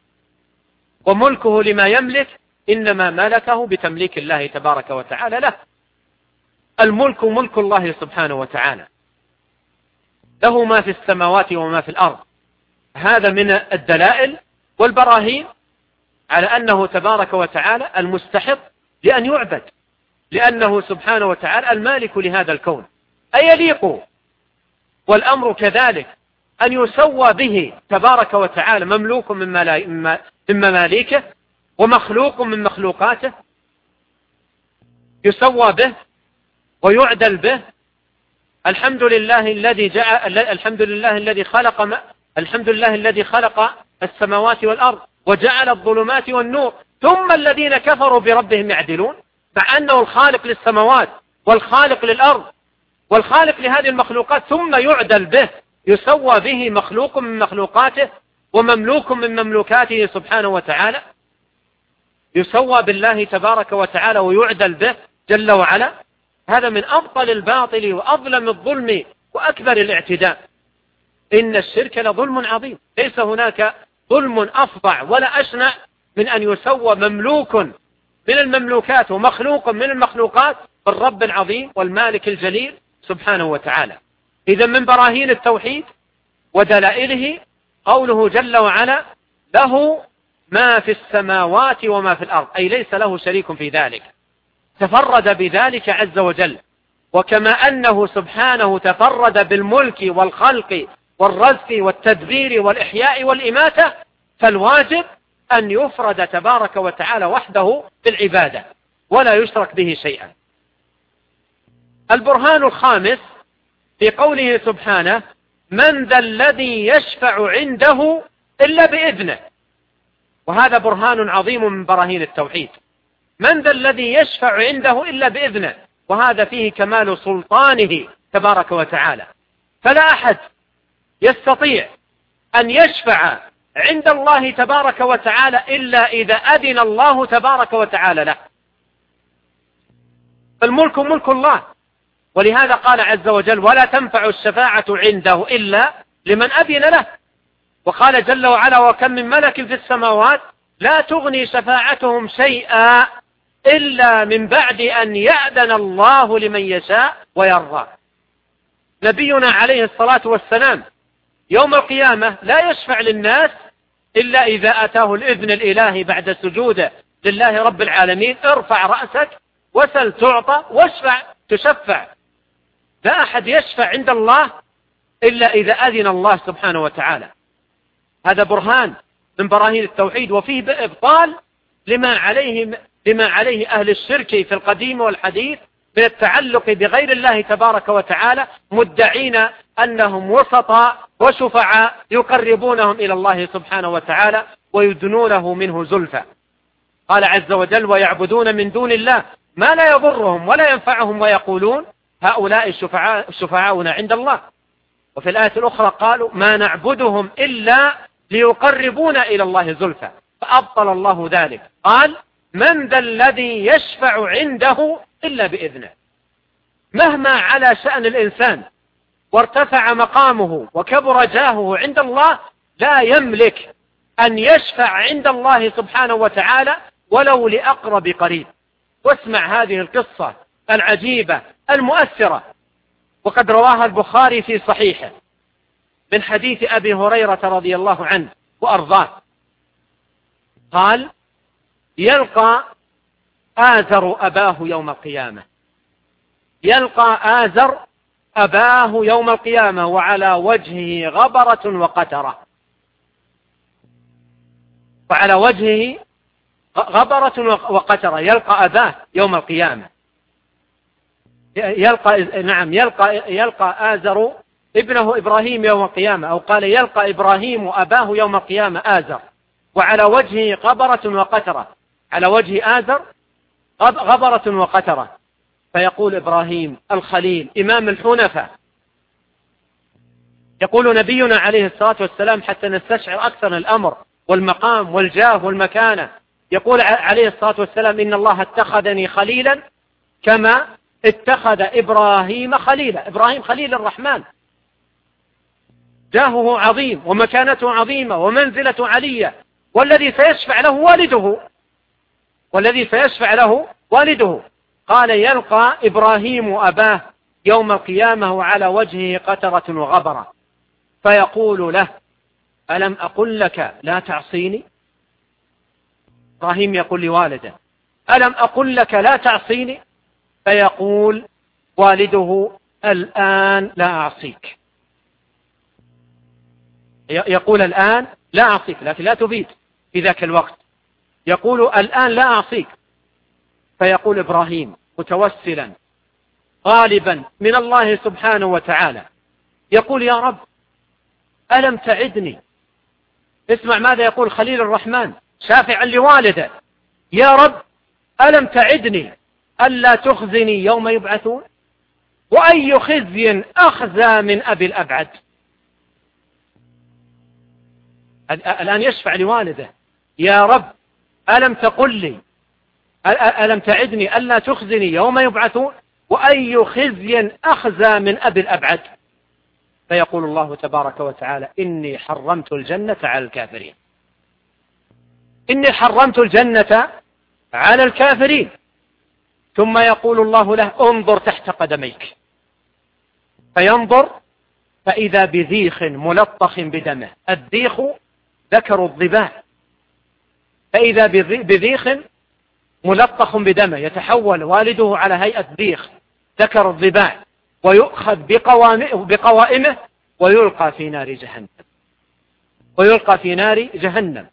وملكه لما يملك إنما ملكه بتمليك الله تبارك وتعالى له. الملك ملك الله سبحانه وتعالى، له ما في السماوات وما في الأرض. هذا من الدلائل والبراهين على أنه تبارك وتعالى المستحق لأن يعبد، لأنه سبحانه وتعالى المالك لهذا الكون. أيليق والأمر كذلك أن يسوى به تبارك وتعالى مملوك من مماليكه ومخلوق من مخلوقاته، يسوى به ويعدل به؟ الحمد لله الذي خلق السماوات والأرض وجعل الظلمات والنور ثم الذين كفروا بربهم يعدلون. مع أنه الخالق للسماوات والخالق للأرض والخالق لهذه المخلوقات ثم يعدل به، يسوى به مخلوق من مخلوقاته ومملوك من مملوكاته سبحانه وتعالى، يسوى بالله تبارك وتعالى ويعدل به جل وعلا. هذا من أبطل الباطل وأظلم الظلم وأكبر الاعتداء. إن الشرك لظلم عظيم، ليس هناك ظلم أفظع ولا أشنع من أن يسوى مملوك من المملوكات ومخلوق من المخلوقات بالرب العظيم والمالك الجليل سبحانه وتعالى. إذا من براهين التوحيد ودلائله قوله جل وعلا: له ما في السماوات وما في الأرض، أي ليس له شريك في ذلك، تفرد بذلك عز وجل. وكما أنه سبحانه تفرد بالملك والخلق والرزق والتدبير والإحياء والإماتة، فالواجب أن يفرد تبارك وتعالى وحده بالعبادة ولا يشرك به شيئا. البرهان الخامس في قوله سبحانه: من ذا الذي يشفع عنده إلا بإذنه، وهذا برهان عظيم من براهين التوحيد. من ذا الذي يشفع عنده إلا بإذنه، وهذا فيه كمال سلطانه تبارك وتعالى. فلا أحد يستطيع أن يشفع عند الله تبارك وتعالى إلا إذا أذن الله تبارك وتعالى له. فالملك ملك الله، ولهذا قال عز وجل: ولا تنفع الشفاعة عنده إلا لمن أذن له. وقال جل وعلا: وكم من ملك في السماوات لا تغني شفاعتهم شيئا إلا من بعد أن يأذن الله لمن يشاء ويرضى. نبينا عليه الصلاة والسلام يوم القيامة لا يشفع للناس إلا إذا أتاه الإذن الإلهي بعد سجوده لله رب العالمين: ارفع رأسك وسل تعطى واشفع تشفع. لا أحد يشفع عند الله إلا إذا أذن الله سبحانه وتعالى. هذا برهان من براهين التوحيد، وفيه إبطال لما عليه أهل الشرك في القديم والحديث من التعلق بغير الله تبارك وتعالى، مدعين أنهم وسطاء وشفعاء يقربونهم إلى الله سبحانه وتعالى ويدنونه منه زلفى. قال عز وجل: ويعبدون من دون الله ما لا يضرهم ولا ينفعهم ويقولون هؤلاء شفعاؤنا عند الله. وفي الآية الأخرى قالوا: ما نعبدهم إلا ليقربونا إلى الله زلفى. فأبطل الله ذلك، قال: من ذا الذي يشفع عنده إلا بإذنه. مهما على شأن الإنسان وارتفع مقامه وكبر جاهه عند الله، لا يملك أن يشفع عند الله سبحانه وتعالى ولو لأقرب قريب. واسمع هذه القصة العجيبة المؤثرة، وقد رواها البخاري في صحيحه من حديث أبي هريرة رضي الله عنه وأرضاه. قال: يلقى آزر أباه يوم القيامة، يلقى آزر أباه يوم القيامة وعلى وجهه غبرة وقترة، وعلى وجهه غبرة وقترة. يلقى أباه يوم القيامة، يلقى آزر ابنه إبراهيم يوم القيامة، أو قال: يلقى إبراهيم أباه يوم القيامة آزر وعلى وجهه غبرة وقترة، على وجه آزر غبرة وقترة. فيقول إبراهيم الخليل إمام الحنفاء، يقول نبينا عليه الصلاة والسلام حتى نستشعر أكثر الأمر والمقام والجاه والمكانة، يقول عليه الصلاة والسلام: إن الله اتخذني خليلا كما اتخذ إبراهيم خليلا. إبراهيم خليل الرحمن، جاهه عظيم ومكانته عظيمة ومنزلة علية، والذي سيشفع له والده. قال: يلقى إبراهيم أباه يوم القيامة وعلى وجهه قترة وغبرة، فيقول له: ألم أقل لك لا تعصيني؟ إبراهيم يقول لوالده: ألم أقل لك لا تعصيني؟ فيقول والده: الآن لا أعصيك. يقول: الآن لا أعصيك، لكن لا تفيد في ذاك الوقت. يقول: الآن لا أعصيك. فيقول إبراهيم متوسلا غالبا من الله سبحانه وتعالى، يقول: يا رب ألم تعدني؟ اسمع ماذا يقول خليل الرحمن شافعا لوالده: يا رب ألم تعدني ألا تخزني يوم يبعثون؟ وأي خزي أخزى من أبي الأبعد. الآن يشفع لوالده: يا رب ألم تقل لي، ألم تعدني ألا تخزني يوم يبعثون، وأي خزي أخزى من أبي الأبعد. فيقول الله تبارك وتعالى: إني حرمت الجنة على الكافرين، إني حرمت الجنة على الكافرين. ثم يقول الله له: انظر تحت قدميك. فينظر فإذا بذيخ ملطخ بدمه. الذيخ ذكر الضباع، فإذا بذيخ ملطخ بدمه، يتحول والده على هيئة ذيخ ذكر الضباع، ويؤخذ بقوائمه ويلقى في نار جهنم، ويلقى في نار جهنم.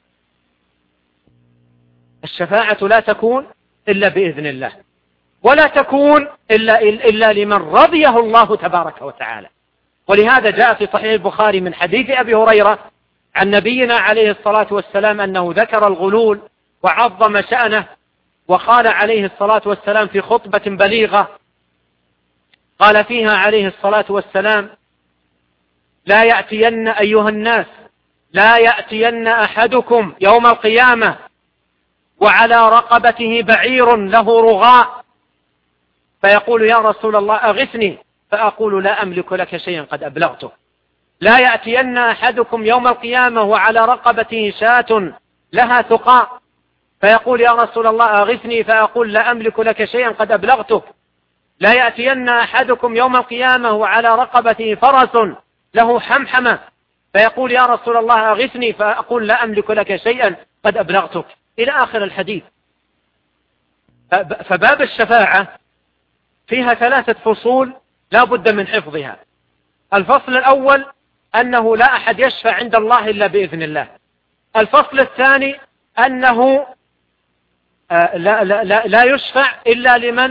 الشفاعة لا تكون إلا بإذن الله، ولا تكون إلا لمن رضيه الله تبارك وتعالى. ولهذا جاء في صحيح البخاري من حديث أبي هريرة عن نبينا عليه الصلاة والسلام أنه ذكر الغلول وعظم شأنه، وقال عليه الصلاة والسلام في خطبة بليغة قال فيها عليه الصلاة والسلام: لا يأتين أيها الناس، لا يأتين أحدكم يوم القيامة وعلى رقبته بعير له رغاء، فيقول: يا رسول الله أغثني، فأقول: لا أملك لك شيئا قد أبلغته. لا يأتين أحدكم يوم القيامة وعلى رقبته شاة لها ثقاء، فيقول: يا رسول الله أغثني، فأقول: لا أملك لك شيئا قد أبلغته. لا يأتين أحدكم يوم القيامة وعلى رقبته فرس له حمحمة، فيقول: يا رسول الله أغثني، فأقول: لا أملك لك شيئا قد أبلغتك، إلى آخر الحديث. فباب الشفاعة فيها 3 فصول لا بد من حفظها. الفصل الأول أنه لا أحد يشفع عند الله إلا بإذن الله. الفصل الثاني أنه لا يشفع إلا لمن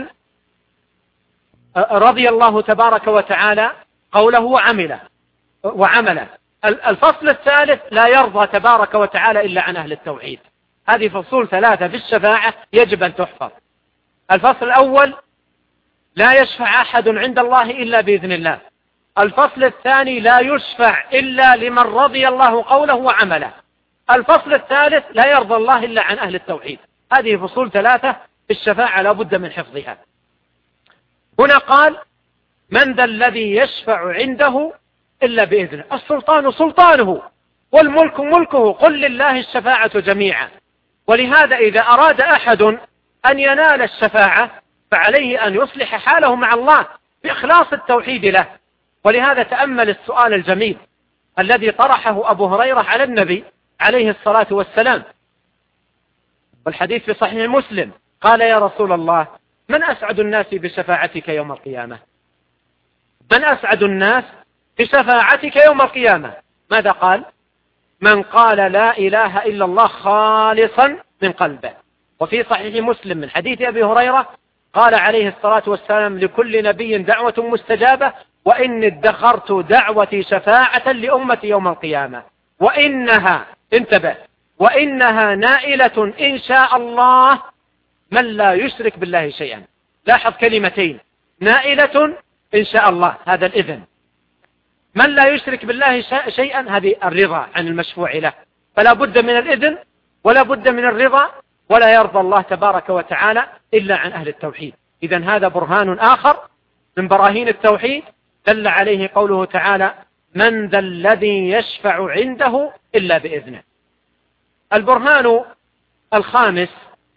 رضي الله تبارك وتعالى قوله وعمله. الفصل الثالث: لا يرضى تبارك وتعالى إلا عن أهل التوحيد. هذه فصول 3 في الشفاعة يجب أن تحفظ. الفصل الأول: لا يشفع أحد عند الله إلا بإذن الله. الفصل الثاني: لا يشفع إلا لمن رضي الله قوله وعمله. الفصل الثالث: لا يرضى الله إلا عن أهل التوحيد. هذه فصول 3 في الشفاعة لا بد من حفظها. هنا قال: من ذا الذي يشفع عنده إلا بإذنه. السلطان سلطانه والملك ملكه، قل لله الشفاعة جميعا. ولهذا إذا أراد أحد أن ينال الشفاعة فعليه أن يصلح حاله مع الله بإخلاص التوحيد له. ولهذا تأمل السؤال الجميل الذي طرحه أبو هريرة على النبي عليه الصلاة والسلام، والحديث في صحيح مسلم. قال: يا رسول الله، من أسعد الناس بشفاعتك يوم القيامة؟ من أسعد الناس بشفاعتك يوم القيامة؟ ماذا قال؟ من قال لا إله إلا الله خالصا من قلبه. وفي صحيح مسلم من حديث أبي هريرة قال عليه الصلاة والسلام: لكل نبي دعوة مستجابة، وإني ادخرت دعوتي شفاعة لأمتي يوم القيامة، وإنها، انتبه، وإنها نائلة إن شاء الله من لا يشرك بالله شيئا. لاحظ كلمتين: نائلة إن شاء الله، هذا الإذن. من لا يشرك بالله شيئا، هذه الرضا عن المشفوع له. فلا بد من الإذن ولا بد من الرضا، ولا يرضى الله تبارك وتعالى إلا عن أهل التوحيد. إذن هذا برهان آخر من براهين التوحيد دل عليه قوله تعالى: من ذا الذي يشفع عنده إلا بإذنه. البرهان الخامس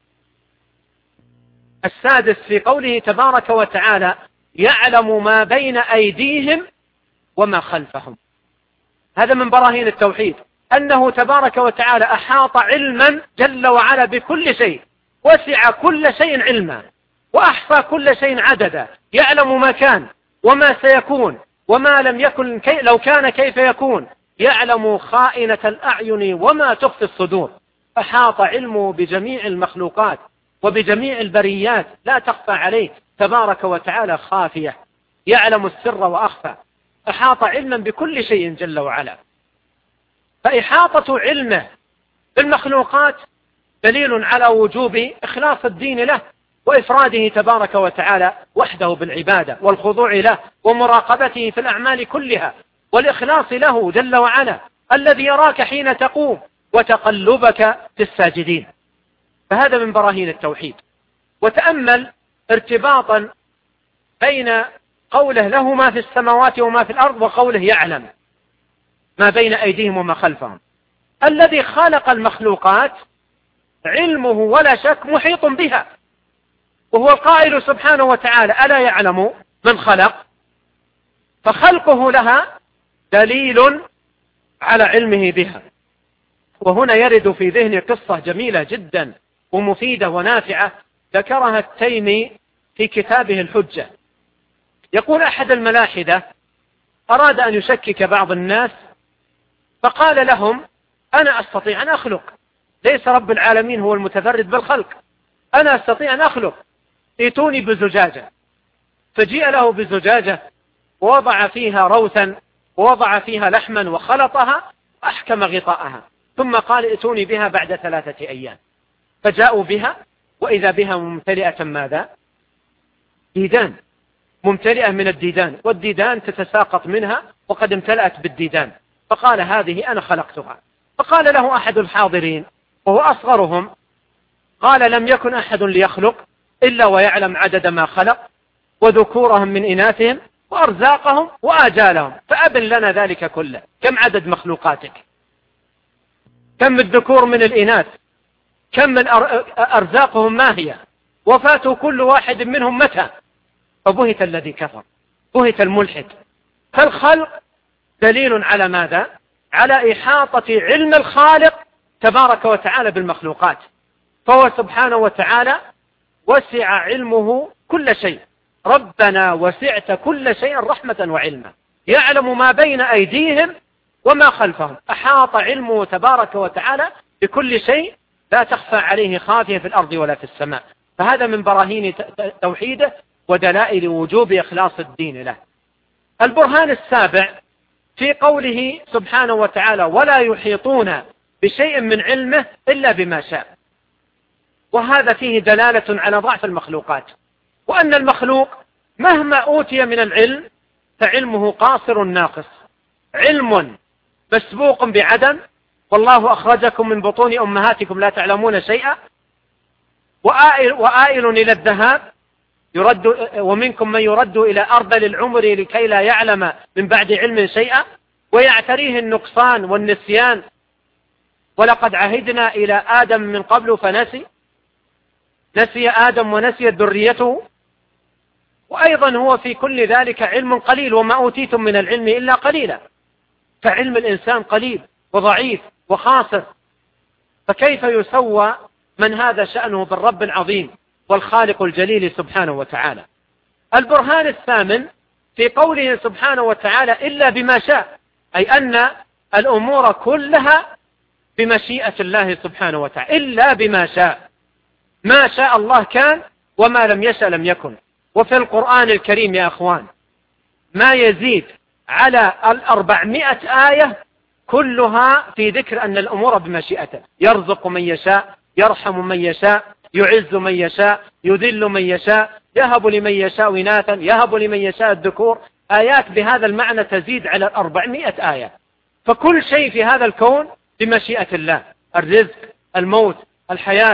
السادس في قوله تبارك وتعالى: يعلم ما بين أيديهم وما خلفهم. هذا من براهين التوحيد، أنه تبارك وتعالى أحاط علما جل وعلا بكل شيء، وسع كل شيء علما، وأحصى كل شيء عددا. يعلم ما كان وما سيكون وما لم يكن لو كان كيف يكون. يعلم خائنة الأعين وما تخفي الصدور. أحاط علمه بجميع المخلوقات وبجميع البريات، لا تخفى عليه تبارك وتعالى خافية. يعلم السر وأخفى. أحاط علما بكل شيء جل وعلا. فإحاطة علمه بالمخلوقات دليل على وجوب إخلاص الدين له وإفراده تبارك وتعالى وحده بالعبادة والخضوع له ومراقبته في الأعمال كلها والإخلاص له جل وعلا الذي يراك حين تقوم وتقلبك في الساجدين. فهذا من براهين التوحيد. وتأمل ارتباطا بين قوله له ما في السماوات وما في الأرض وقوله يعلم ما بين أيديهم وما خلفهم. الذي خلق المخلوقات علمه ولا شك محيط بها، وهو القائل سبحانه وتعالى ألا يعلم من خلق؟ فخلقه لها دليل على علمه بها. وهنا يرد في ذهني قصة جميلة جدا ومفيدة ونافعة ذكرها التيمي في كتابه الحجة. يقول أحد الملاحدة أراد أن يشكك بعض الناس فقال لهم أنا أستطيع أن أخلق، ليس رب العالمين هو المتفرد بالخلق، أنا أستطيع أن أخلق، ائتوني بزجاجة. فجيء له بزجاجة ووضع فيها روثا ووضع فيها لحما وخلطها وأحكم غطاءها، ثم قال ائتوني بها بعد 3 أيام. فجاءوا بها وإذا بها ممتلئة ماذا؟ ديدان، ممتلئة من الديدان، والديدان تتساقط منها وقد امتلأت بالديدان. فقال هذه أنا خلقتها. فقال له أحد الحاضرين وهو أصغرهم قال لم يكن أحد ليخلق إلا ويعلم عدد ما خلق وذكورهم من إناثهم وأرزاقهم وآجالهم، فأبن لنا ذلك كله. كم عدد مخلوقاتك؟ كم الذكور من الإناث؟ كم من أرزاقهم ما هي؟ وفاة كل واحد منهم متى؟ فبهت الذي كفر، بهت الملحد. فالخلق دليل على ماذا؟ على إحاطة علم الخالق تبارك وتعالى بالمخلوقات. فهو سبحانه وتعالى وسع علمه كل شيء. ربنا وسعت كل شيء رحمة وعلما، يعلم ما بين أيديهم وما خلفهم. أحاط علمه تبارك وتعالى بكل شيء، لا تخفى عليه خافية في الأرض ولا في السماء. فهذا من براهين توحيده ودلائل وجوب إخلاص الدين له. البرهان السابع في قوله سبحانه وتعالى ولا يحيطون بشيء من علمه إلا بما شاء. وهذا فيه دلالة على ضعف المخلوقات، وأن المخلوق مهما أوتي من العلم فعلمه قاصر ناقص، علم مسبوق بعدم، والله أخرجكم من بطون أمهاتكم لا تعلمون شيئا، وآئل إلى الذهاب يرد، ومنكم من يرد إلى أرذل العمر لكي لا يعلم من بعد علم شيئا، ويعتريه النقصان والنسيان. ولقد عهدنا إلى آدم من قبل فنسي، نسي آدم ونسيت ذريته. وأيضا هو في كل ذلك علم قليل، وما أوتيتم من العلم إلا قليلا. فعلم الإنسان قليل وضعيف وخاسر، فكيف يسوى من هذا شأنه بالرب العظيم والخالق الجليل سبحانه وتعالى. البرهان الثامن في قوله سبحانه وتعالى إلا بما شاء، أي أن الأمور كلها بمشيئة الله سبحانه وتعالى، إلا بما شاء. ما شاء الله كان وما لم يشأ لم يكن. وفي القرآن الكريم يا أخوان ما يزيد على 400 آية كلها في ذكر أن الأمور بمشيئته. يرزق من يشاء، يرحم من يشاء، يعز من يشاء، يذل من يشاء، يهب لمن يشاء إناثا، يهب لمن يشاء الذكور. آيات بهذا المعنى تزيد على 400 آية. فكل شيء في هذا الكون بمشيئة الله، الرزق، الموت، الحياة،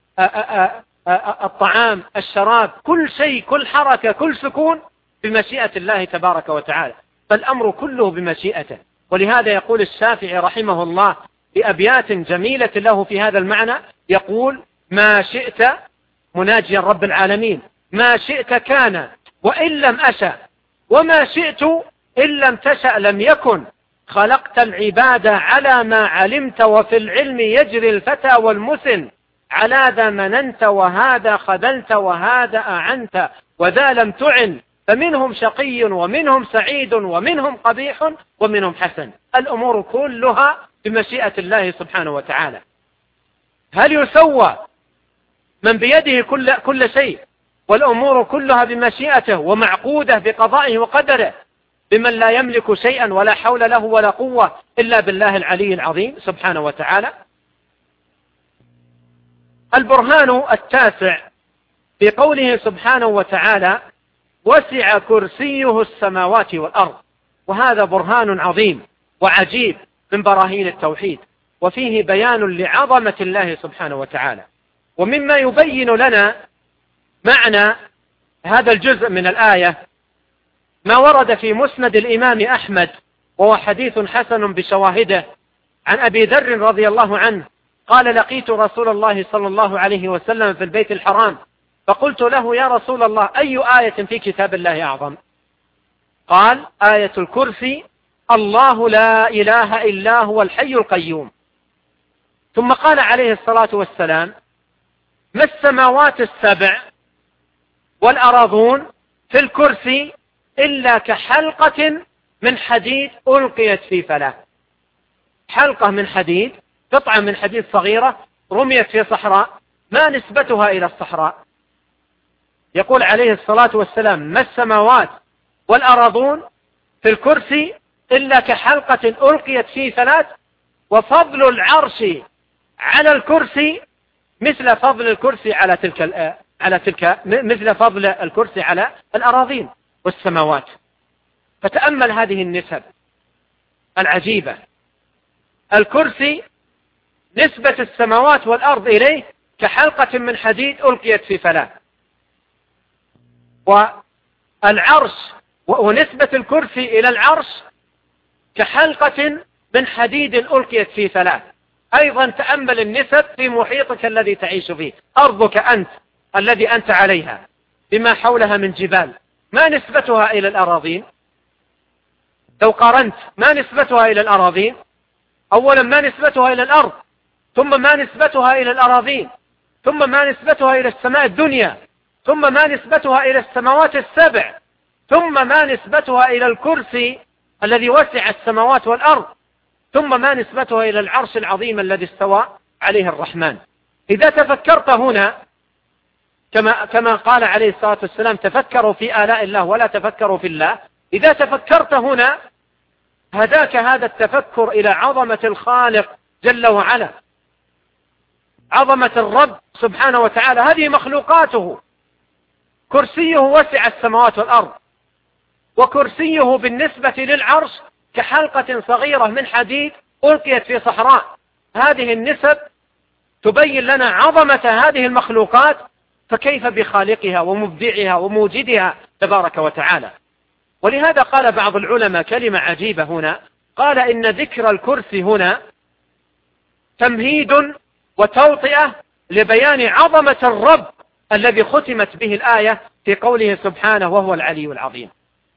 الطعام، الشراب، كل شيء، كل حركة، كل سكون بمشيئة الله تبارك وتعالى. فالأمر كله بمشيئته. ولهذا يقول الشافعي رحمه الله بأبيات جميلة له في هذا المعنى، يقول ما شئت، مناجيا رب العالمين، ما شئت كان وإن لم أشأ، وما شئت إن لم تشأ لم يكن. خلقت العباد على ما علمت، وفي العلم يجري الفتى والمسن. على ذا مننت وهذا خذلت وهذا أعنت، وذا لم تعن. فمنهم شقي ومنهم سعيد ومنهم قبيح ومنهم حسن. الأمور كلها بمشيئة الله سبحانه وتعالى. هل يسوى من بيده كل شيء والأمور كلها بمشيئته ومعقودة بقضائه وقدره بمن لا يملك شيئا ولا حول له ولا قوة إلا بالله العلي العظيم سبحانه وتعالى؟ البرهان التاسع في قوله سبحانه وتعالى وسع كرسيه السماوات والأرض، وهذا برهان عظيم وعجيب من براهين التوحيد، وفيه بيان لعظمة الله سبحانه وتعالى. ومما يبين لنا معنى هذا الجزء من الآية ما ورد في مسند الإمام أحمد، وهو حديث حسن بشواهده، عن أبي ذر رضي الله عنه قال لقيت رسول الله صلى الله عليه وسلم في البيت الحرام فقلت له يا رسول الله أي آية في كتاب الله أعظم؟ قال آية الكرسي الله لا إله إلا هو الحي القيوم. ثم قال عليه الصلاة والسلام ما السماوات السبع والأراضون في الكرسي إلا كحلقة من حديد ألقيت في فلاة. حلقة من حديد، قطعة من حديد صغيرة رميت في صحراء، ما نسبتها إلى الصحراء؟ يقول عليه الصلاة والسلام ما السماوات والأراضون في الكرسي إلا كحلقة ألقيت في فلاة، وفضل العرش على الكرسي مثل فضل الكرسي مثل فضل الكرسي على الأراضين والسماوات. فتأمل هذه النسب العجيبة. الكرسي نسبة السماوات والأرض إليه كحلقة من حديد ألقيت في فلاة، والعرش ونسبة الكرسي إلى العرش كحلقة من حديد ألقيت في فلاة. أيضا تأمل النسب في محيطك الذي تعيش فيه، أرضك أنت الذي أنت عليها بما حولها من جبال، ما نسبتها إلى الأراضين؟ لو قارنت ما نسبتها إلى الأراضين؟ أولا ما نسبتها إلى الأرض، ثم ما نسبتها إلى الأراضين، ثم ما نسبتها إلى السماء الدنيا، ثم ما نسبتها إلى السماوات السبع، ثم ما نسبتها إلى الكرسي الذي وسع السماوات والأرض، ثم ما نسبتها إلى العرش العظيم الذي استوى عليه الرحمن. إذا تفكرت هنا كما قال عليه الصلاة والسلام تفكروا في آلاء الله ولا تفكروا في الله، إذا تفكرت هنا هداك هذا التفكر إلى عظمة الخالق جل وعلا، عظمة الرب سبحانه وتعالى. هذه مخلوقاته، كرسيه وسع السماوات والأرض، وكرسيه بالنسبة للعرش كحلقة صغيرة من حديد ألقيت في صحراء. هذه النسب تبين لنا عظمة هذه المخلوقات، فكيف بخالقها ومبدعها وموجدها تبارك وتعالى. ولهذا قال بعض العلماء كلمة عجيبة هنا، قال إن ذكر الكرسي هنا تمهيد وتوطئة لبيان عظمة الرب الذي ختمت به الآية في قوله سبحانه وهو العلي العظيم.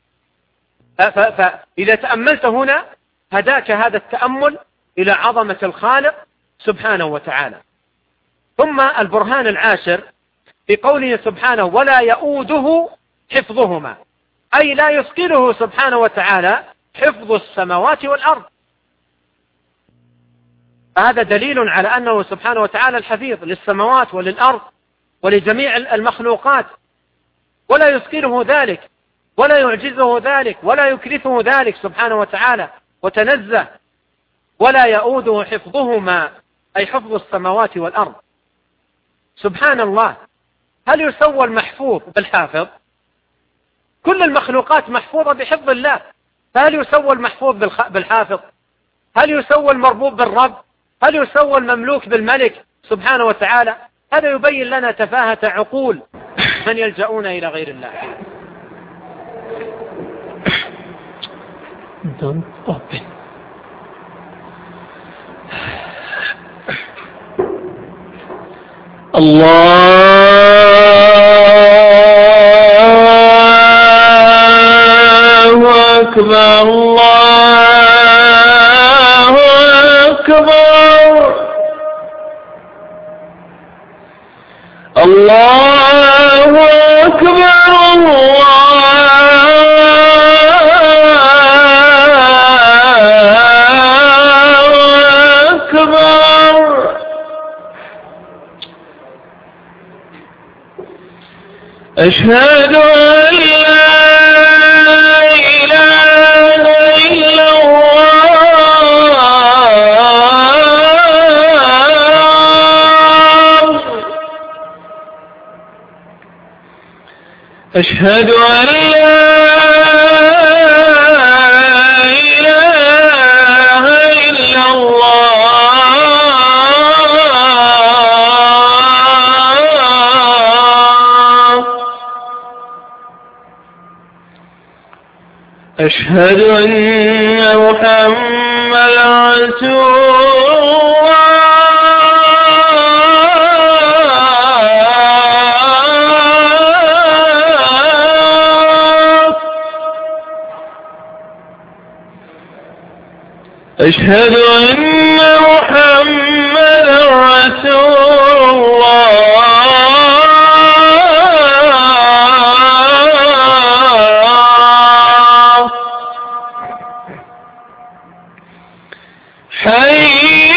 فإذا تأملت هنا هداك هذا التأمل إلى عظمة الخالق سبحانه وتعالى. ثم البرهان العاشر في قوله سبحانه ولا يؤوده حفظهما، أي لا يثقله سبحانه وتعالى حفظ السماوات والأرض. هذا دليل على أنه سبحانه وتعالى الحفيظ للسماوات وللأرض ولجميع المخلوقات، ولا يثقله ذلك ولا يعجزه ذلك ولا يكلفه ذلك سبحانه وتعالى وتنزه. ولا يؤوده حفظهما أي حفظ السماوات والأرض. سبحان الله، هل يسوى المحفوظ بالحافظ؟ كل المخلوقات محفوظة بحفظ الله، فهل يسوى المحفوظ بالحافظ؟ هل يسوى المربوب بالرب؟ هل يسوى المملوك بالملك سبحانه وتعالى؟ هذا يبين لنا تفاهة عقول من يلجؤون إلى غير الله. الله أكبر الله أكبر الله أكبر الله أكبر. أشهد أن لا إله إلا الله أشهد أن لا إله إلا الله. أشهد أن محمدا رسول أشهد أن محمدا رسول الله. حي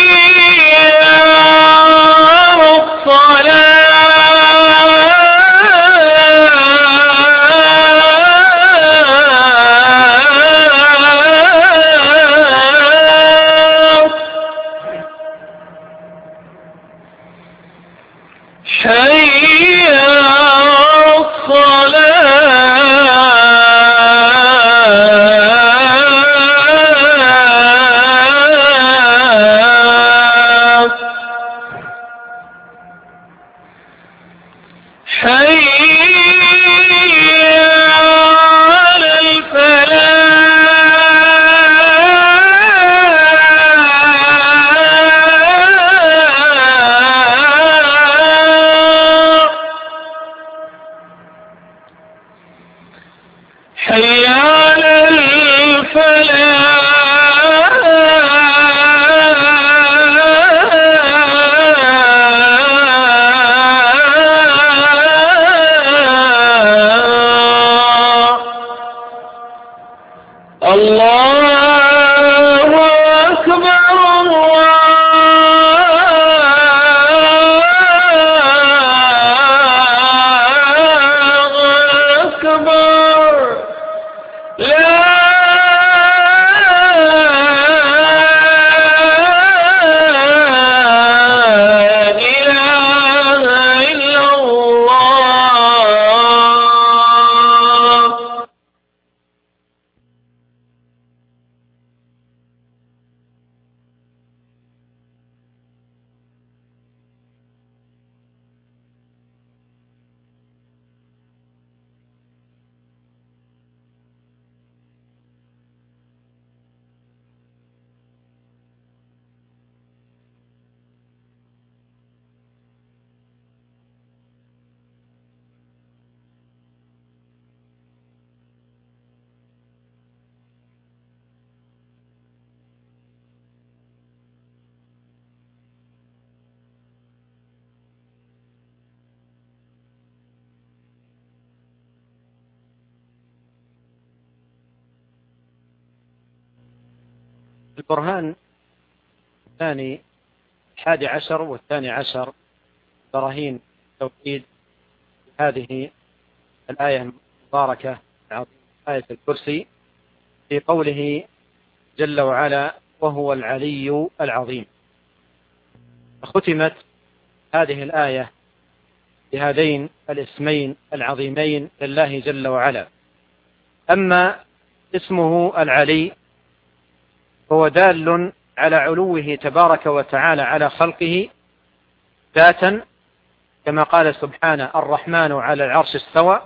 على البرهان الثاني 11 والثاني عشر براهين توحيد هذه الآية المباركة آية الكرسي في قوله جل وعلا وهو العلي العظيم. ختمت هذه الآية بهذين الاسمين العظيمين لله جل وعلا. أما اسمه العلي هو دال على علوه تبارك وتعالى على خلقه ذاتا كما قال سبحانه الرحمن على العرش استوى،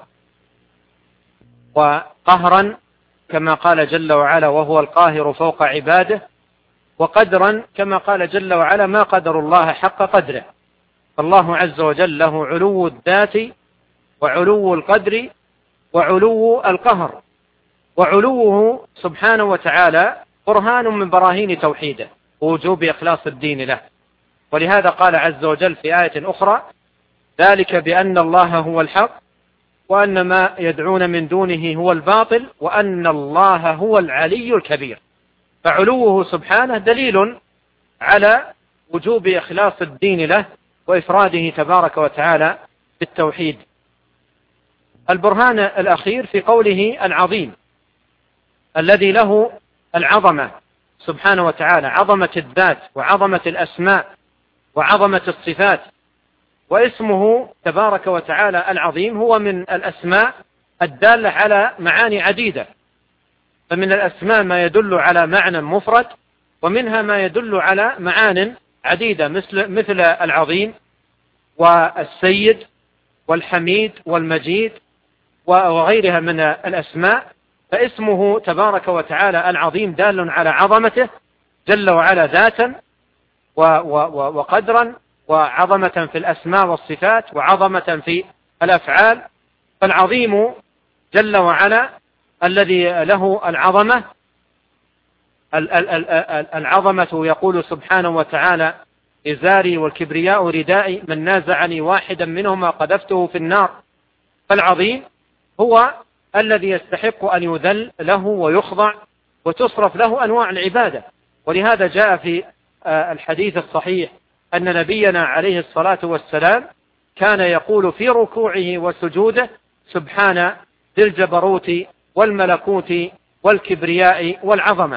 وقهرا كما قال جل وعلا وهو القاهر فوق عباده، وقدرا كما قال جل وعلا ما قدر الله حق قدره. فالله عز وجل له علو الذات وعلو القدر وعلو القهر، وعلوه سبحانه وتعالى برهان من براهين توحيده ووجوب إخلاص الدين له. ولهذا قال عز وجل في آية أخرى ذلك بأن الله هو الحق وأن ما يدعون من دونه هو الباطل وأن الله هو العلي الكبير. فعلوه سبحانه دليل على وجوب إخلاص الدين له وإفراده تبارك وتعالى بالتوحيد. البرهان الأخير في قوله العظيم الذي له العظمة سبحانه وتعالى، عظمة الذات وعظمة الأسماء وعظمة الصفات واسمه تبارك وتعالى العظيم هو من الأسماء الدالة على معاني عديدة. فمن الأسماء ما يدل على معنى مفرد، ومنها ما يدل على معان عديدة مثل العظيم والسيد والحميد والمجيد وغيرها من الأسماء. فاسمه تبارك وتعالى العظيم دال على عظمته جل وعلا ذاتا وقدرا، وعظمة في الأسماء والصفات، وعظمة في الأفعال. فالعظيم جل وعلا الذي له العظمة يقول سبحانه وتعالى: إزاري والكبرياء ردائي، من نازعني واحدا منهما قذفته في النار. فالعظيم هو الذي يستحق أن يذل له ويخضع وتصرف له أنواع العبادة. ولهذا جاء في الحديث الصحيح أن نبينا عليه الصلاة والسلام كان يقول في ركوعه وسجوده: سبحان ذي الجبروت والملكوت والكبرياء والعظمة.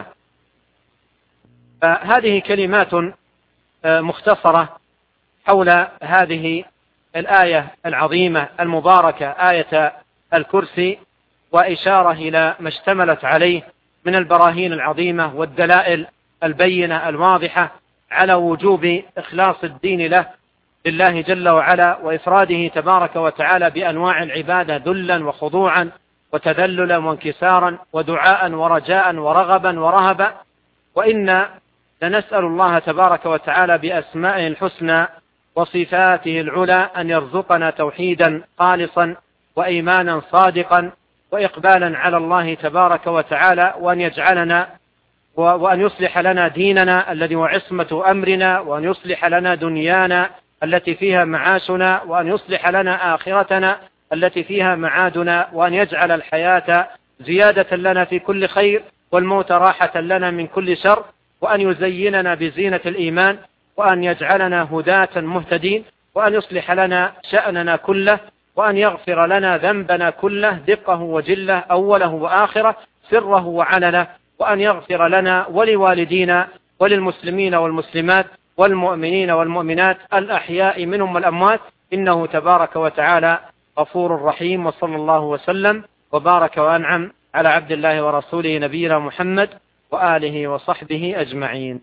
فهذه كلمات مختصرة حول هذه الآية العظيمة المباركة، آية الكرسي، وإشارة إلى ما اشتملت عليه من البراهين العظيمة والدلائل البينة الواضحة على وجوب إخلاص الدين لله جل وعلا، وإفراده تبارك وتعالى بأنواع العبادة ذلا وخضوعا وتذللا وانكسارا ودعاء ورجاء ورغبا ورهبا. وإنا لنسأل الله تبارك وتعالى بأسمائه الحسنى وصفاته العلى أن يرزقنا توحيدا خالصا وإيمانا صادقا وإقبالا على الله تبارك وتعالى، وأن يصلح لنا ديننا الذي هو عصمة أمرنا، وأن يصلح لنا دنيانا التي فيها معاشنا، وأن يصلح لنا آخرتنا التي فيها معادنا، وأن يجعل الحياة زيادة لنا في كل خير والموت راحة لنا من كل شر، وأن يزيننا بزينة الإيمان، وأن يجعلنا هداة مهتدين، وأن يصلح لنا شأننا كله، وأن يغفر لنا ذنبنا كله دقه وجله أوله وآخره سره وعلنه، وأن يغفر لنا ولوالدينا وللمسلمين والمسلمات والمؤمنين والمؤمنات الأحياء منهم والأموات، إنه تبارك وتعالى غفور رحيم. وصلى الله وسلم وبارك وأنعم على عبد الله ورسوله نبينا محمد وآله وصحبه أجمعين.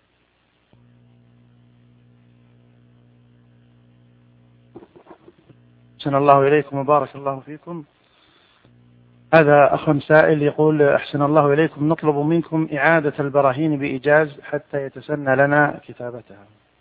أحسن الله إليكم وبارك الله فيكم. هذا أخ سائل يقول: أحسن الله إليكم، نطلب منكم إعادة البراهين بإيجاز حتى يتسنى لنا كتابتها.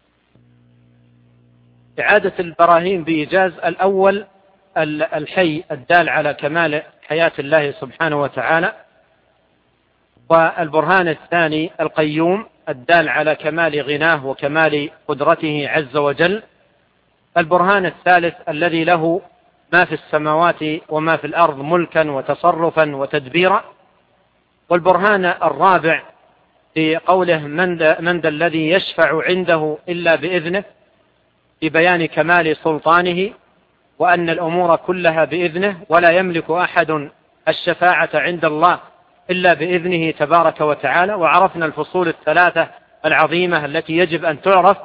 إعادة البراهين بإيجاز: الأول الحي الدال على كمال حياة الله سبحانه وتعالى، والبرهان الثاني القيوم الدال على كمال غناه وكمال قدرته عز وجل، البرهان الثالث الذي له ما في السماوات وما في الأرض ملكا وتصرفا وتدبيرا، والبرهان الرابع في قوله: من ذا الذي يشفع عنده إلا بإذنه، في بيان كمال سلطانه وأن الأمور كلها بإذنه، ولا يملك أحد الشفاعة عند الله إلا بإذنه تبارك وتعالى. وعرفنا الفصول الثلاثة العظيمة التي يجب أن تعرف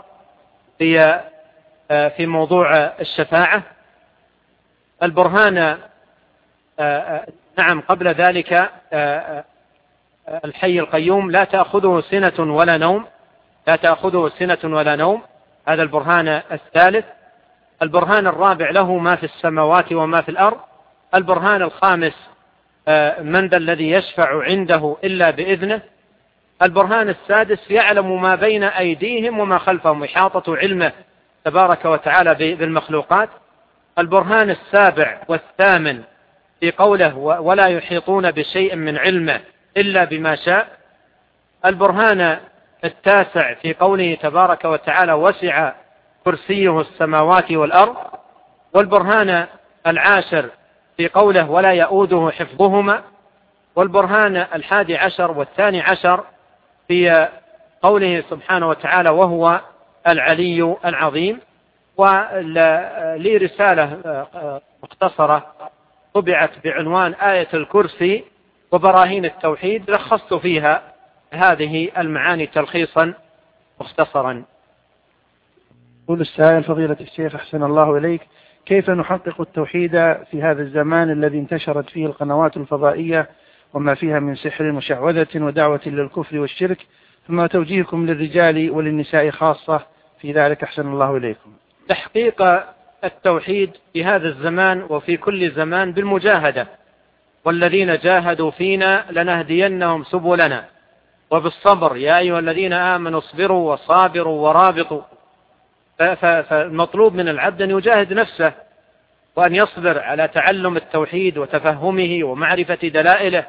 في موضوع الشفاعة. البرهان نعم قبل ذلك الحي القيوم لا تأخذه سنة ولا نوم، لا تأخذه سنة ولا نوم، هذا البرهان الثالث. البرهان الرابع له ما في السماوات وما في الأرض. البرهان الخامس من ذا الذي يشفع عنده إلا بإذنه. البرهان السادس يعلم ما بين أيديهم وما خلفهم، إحاطة علمه تبارك وتعالى بالمخلوقات. البرهان السابع والثامن في قوله: ولا يحيطون بشيء من علمه إلا بما شاء. البرهان التاسع في قوله تبارك وتعالى: وسع كرسيه السماوات والأرض. والبرهان العاشر في قوله: ولا يؤوده حفظهما. والبرهان 11 والثاني عشر في قوله سبحانه وتعالى: وهو العلي العظيم. ولي رسالة مختصرة طبعت بعنوان آية الكرسي وبراهين التوحيد، لخصت فيها هذه المعاني تلخيصا مختصرا. يقول السائل: فضيلة الشيخ أحسن الله إليك، كيف نحقق التوحيد في هذا الزمان الذي انتشرت فيه القنوات الفضائية وما فيها من سحر وشعوذة ودعوة للكفر والشرك؟ فما توجيهكم للرجال وللنساء خاصة في ذلك أحسن الله إليكم؟ تحقيق التوحيد في هذا الزمان وفي كل زمان بالمجاهدة، والذين جاهدوا فينا لنهدينهم سبلنا، وبالصبر يا أيها الذين آمنوا اصبروا وصابروا ورابطوا. فالمطلوب من العبد أن يجاهد نفسه وأن يصبر على تعلم التوحيد وتفهمه ومعرفة دلائله،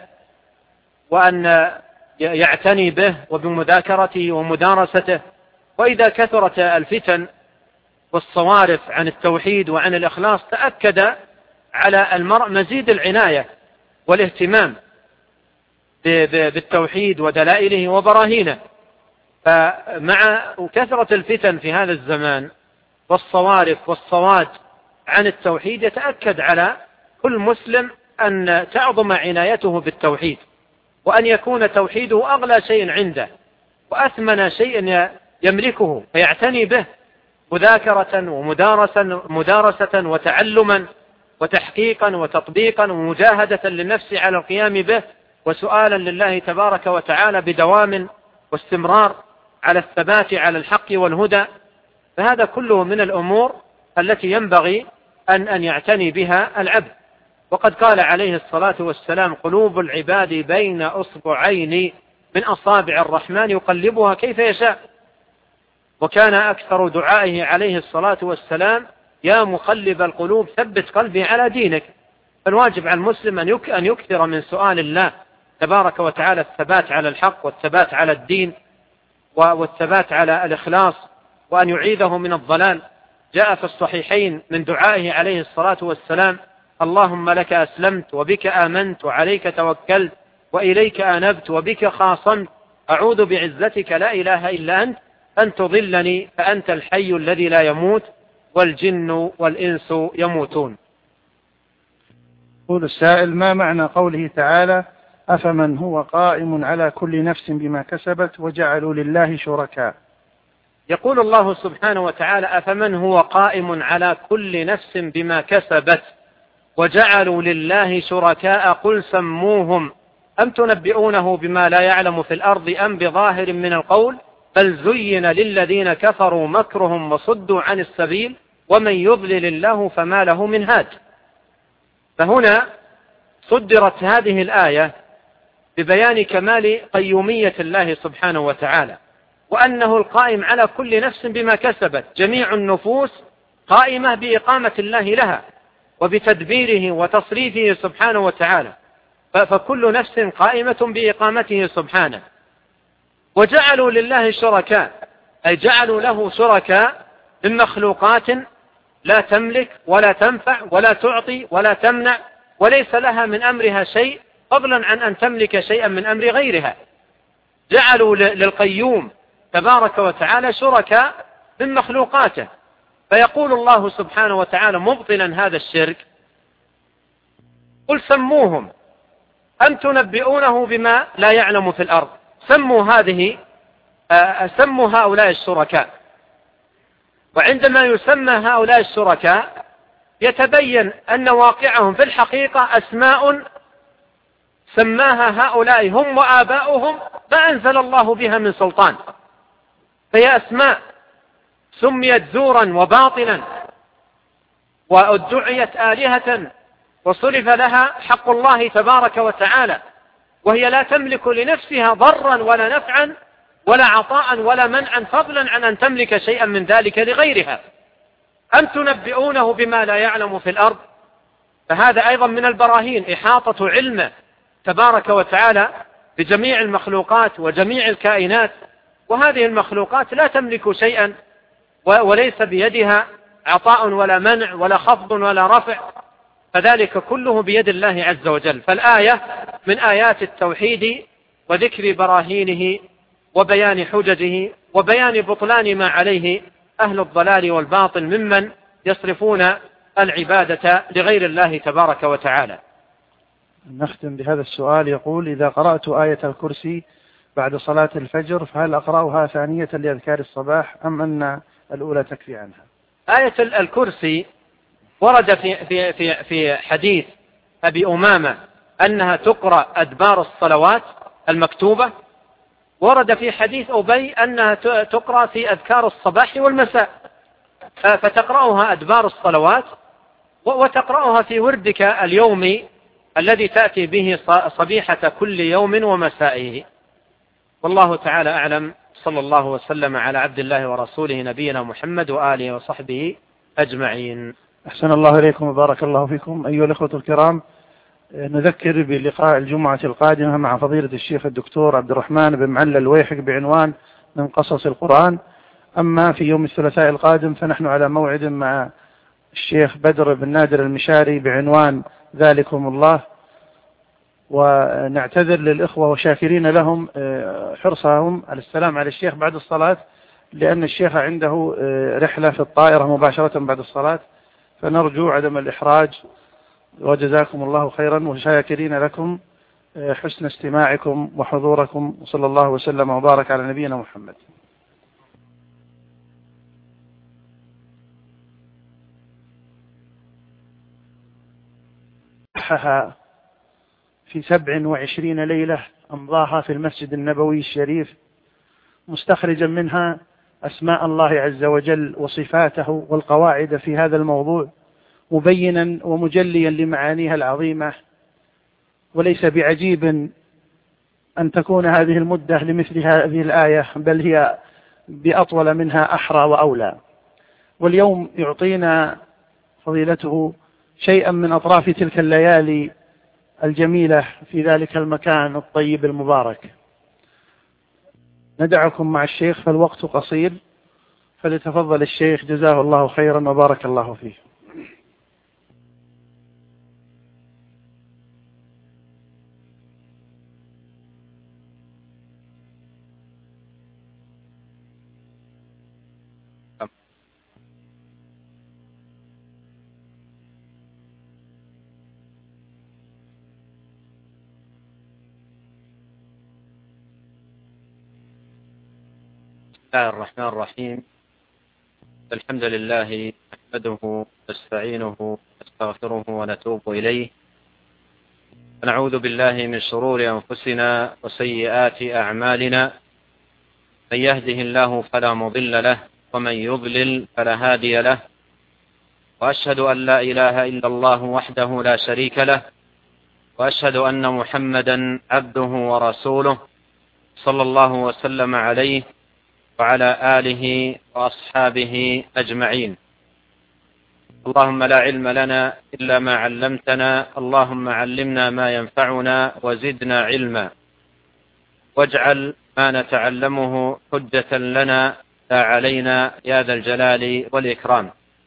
وأن يعتني به وبمذاكرته ومدارسته. وإذا كثرت الفتن والصوارف عن التوحيد وعن الإخلاص تأكد على المرء مزيد العناية والاهتمام بالتوحيد ودلائله وبراهينه. فمع كثرة الفتن في هذا الزمان والصوارف والصواد عن التوحيد يتأكد على كل مسلم أن تعظم عنايته بالتوحيد، وأن يكون توحيده أغلى شيء عنده وأثمن شيء يملكه، فيعتني به مذاكرة ومدارسة وتعلما وتحقيقا وتطبيقا ومجاهدة للنفس على القيام به، وسؤالا لله تبارك وتعالى بدوام واستمرار على الثبات على الحق والهدى. فهذا كله من الأمور التي ينبغي أن يعتني بها العبد. وقد قال عليه الصلاة والسلام: قلوب العباد بين أصبعين من أصابع الرحمن يقلبها كيف يشاء. وكان أكثر دعائه عليه الصلاة والسلام: يا مقلب القلوب ثبت قلبي على دينك. فالواجب على المسلم أن يكثر من سؤال الله تبارك وتعالى الثبات على الحق والثبات على الدين والثبات على الإخلاص، وأن يعيذه من الضلال. جاء في الصحيحين من دعائه عليه الصلاة والسلام: اللهم لك أسلمت وبك آمنت وعليك توكلت وإليك أنبت وبك خاصمت، أعوذ بعزتك لا إله إلا أنت أن تضلني فأنت الحي الذي لا يموت والجن والإنس يموتون. يقول السائل: ما معنى قوله تعالى: أفمن هو قائم على كل نفس بما كسبت وجعلوا لله شركاء؟ يقول الله سبحانه وتعالى: أفمن هو قائم على كل نفس بما كسبت وجعلوا لله شركاء قل سموهم أم تنبئونه بما لا يعلم في الأرض أم بظاهر من القول بل زين للذين كفروا مكرهم وصدوا عن السبيل ومن يضلل الله فما له من هاد. فهنا صدرت هذه الآية ببيان كمال قيومية الله سبحانه وتعالى، وأنه القائم على كل نفس بما كسبت. جميع النفوس قائمة بإقامة الله لها وبتدبيره وتصريفه سبحانه وتعالى، فكل نفس قائمة بإقامته سبحانه. وجعلوا لله شركاء، أي جعلوا له شركاء من مخلوقات لا تملك ولا تنفع ولا تعطي ولا تمنع، وليس لها من أمرها شيء فضلا عن أن تملك شيئا من أمر غيرها. جعلوا للقيوم تبارك وتعالى شركاء من مخلوقاته. فيقول الله سبحانه وتعالى مبطلا هذا الشرك: قل سموهم أم تنبئونه بما لا يعلم في الأرض. سموا هؤلاء الشركاء. وعندما يسمى هؤلاء الشركاء يتبين أن واقعهم في الحقيقة أسماء سماها هؤلاء هم وآباؤهم ما أنزل الله بها من سلطان، فهي أسماء سميت زورا وباطلا وادعيت آلهة وصرف لها حق الله تبارك وتعالى، وهي لا تملك لنفسها ضرا ولا نفعا ولا عطاء ولا منعا فضلا عن أن تملك شيئا من ذلك لغيرها. أم تنبئونه بما لا يعلم في الأرض. فهذا أيضا من البراهين إحاطة علمه تبارك وتعالى بجميع المخلوقات وجميع الكائنات، وهذه المخلوقات لا تملك شيئا وليس بيدها عطاء ولا منع ولا خفض ولا رفع، فذلك كله بيد الله عز وجل. فالآية من آيات التوحيد وذكر براهينه وبيان حججه وبيان بطلان ما عليه أهل الضلال والباطل ممن يصرفون العبادة لغير الله تبارك وتعالى. نختم بهذا السؤال. يقول: إذا قرأت آية الكرسي بعد صلاة الفجر فهل أقرأها ثانية لأذكار الصباح أم أن الأولى تكفي عنها. آية الكرسي ورد في حديث أبي أمامة أنها تقرأ أدبار الصلوات المكتوبة، ورد في حديث أبي أنها تقرأ في أذكار الصباح والمساء، فتقرأها أدبار الصلوات وتقرأها في وردك اليومي الذي تأتي به صبيحة كل يوم ومسائه. والله تعالى أعلم، صلى الله وسلم على عبد الله ورسوله نبينا محمد وآله وصحبه أجمعين. أحسن الله إليكم وبارك الله فيكم. أيها الأخوة الكرام، نذكر بلقاء الجمعة القادمة مع فضيلة الشيخ الدكتور عبد الرحمن بن معلى الويحق بعنوان من قصص القرآن. أما في يوم الثلاثاء القادم فنحن على موعد مع الشيخ بدر بن نادر المشاري بعنوان ذلكم الله. ونعتذر للإخوة وشاكرين لهم حرصهم على السلام على الشيخ بعد الصلاة، لأن الشيخ عنده رحلة في الطائرة مباشرة بعد الصلاة، فنرجو عدم الإحراج. وجزاكم الله خيرا، وشاكرين لكم حسن استماعكم وحضوركم، وصلى الله وسلم وبارك على نبينا محمد. في 27 ليلة أمضاها في المسجد النبوي الشريف، مستخرجا منها أسماء الله عز وجل وصفاته والقواعد في هذا الموضوع، مبينا ومجليا لمعانيها العظيمة. وليس بعجيب أن تكون هذه المدة لمثل هذه الآية، بل هي بأطول منها أحرى وأولى. واليوم يعطينا فضيلته شيئا من أطراف تلك الليالي الجميلة في ذلك المكان الطيب المبارك. ندعكم مع الشيخ فالوقت قصير، فليتفضل الشيخ جزاه الله خيرا وبارك الله فيه. بسم الله الرحمن الرحيم. الحمد لله نحمده ونستعينه ونستغفره ونتوب إليه، ونعوذ بالله من شرور أنفسنا وسيئات أعمالنا، من يهده الله فلا مضل له ومن يضلل فلا هادي له، وأشهد أن لا إله إلا الله وحده لا شريك له، وأشهد أن محمدا عبده ورسوله صلى الله وسلم عليه وعلى آله وأصحابه أجمعين. اللهم لا علم لنا إلا ما علمتنا، اللهم علمنا ما ينفعنا وزدنا علما، واجعل ما نتعلمه حجة لنا لا علينا يا ذا الجلال والإكرام.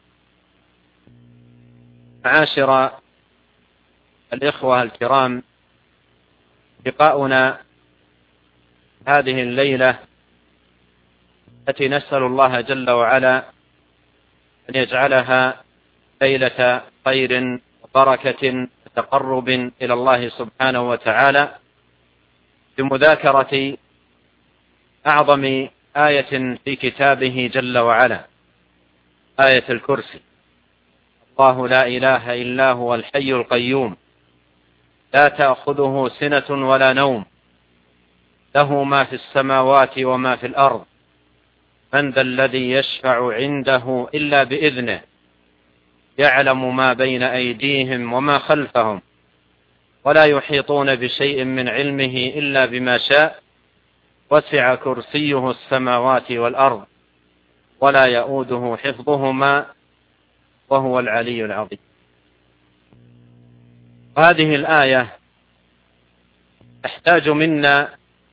معاشر الإخوة الكرام، لقاؤنا هذه الليلة التي نسأل الله جل وعلا أن يجعلها ليلة خير وبركة وتقرب إلى الله سبحانه وتعالى، بمذاكرة أعظم آية في كتابه جل وعلا، آية الكرسي. الله لا إله إلا هو الحي القيوم، لا تأخذه سنة ولا نوم، له ما في السماوات وما في الأرض، من ذا الذي يشفع عنده إلا بإذنه، يعلم ما بين أيديهم وما خلفهم، ولا يحيطون بشيء من علمه إلا بما شاء، وسع كرسيه السماوات والأرض، ولا يؤوده حفظهما، وهو العلي العظيم. هذه الآية تحتاج منا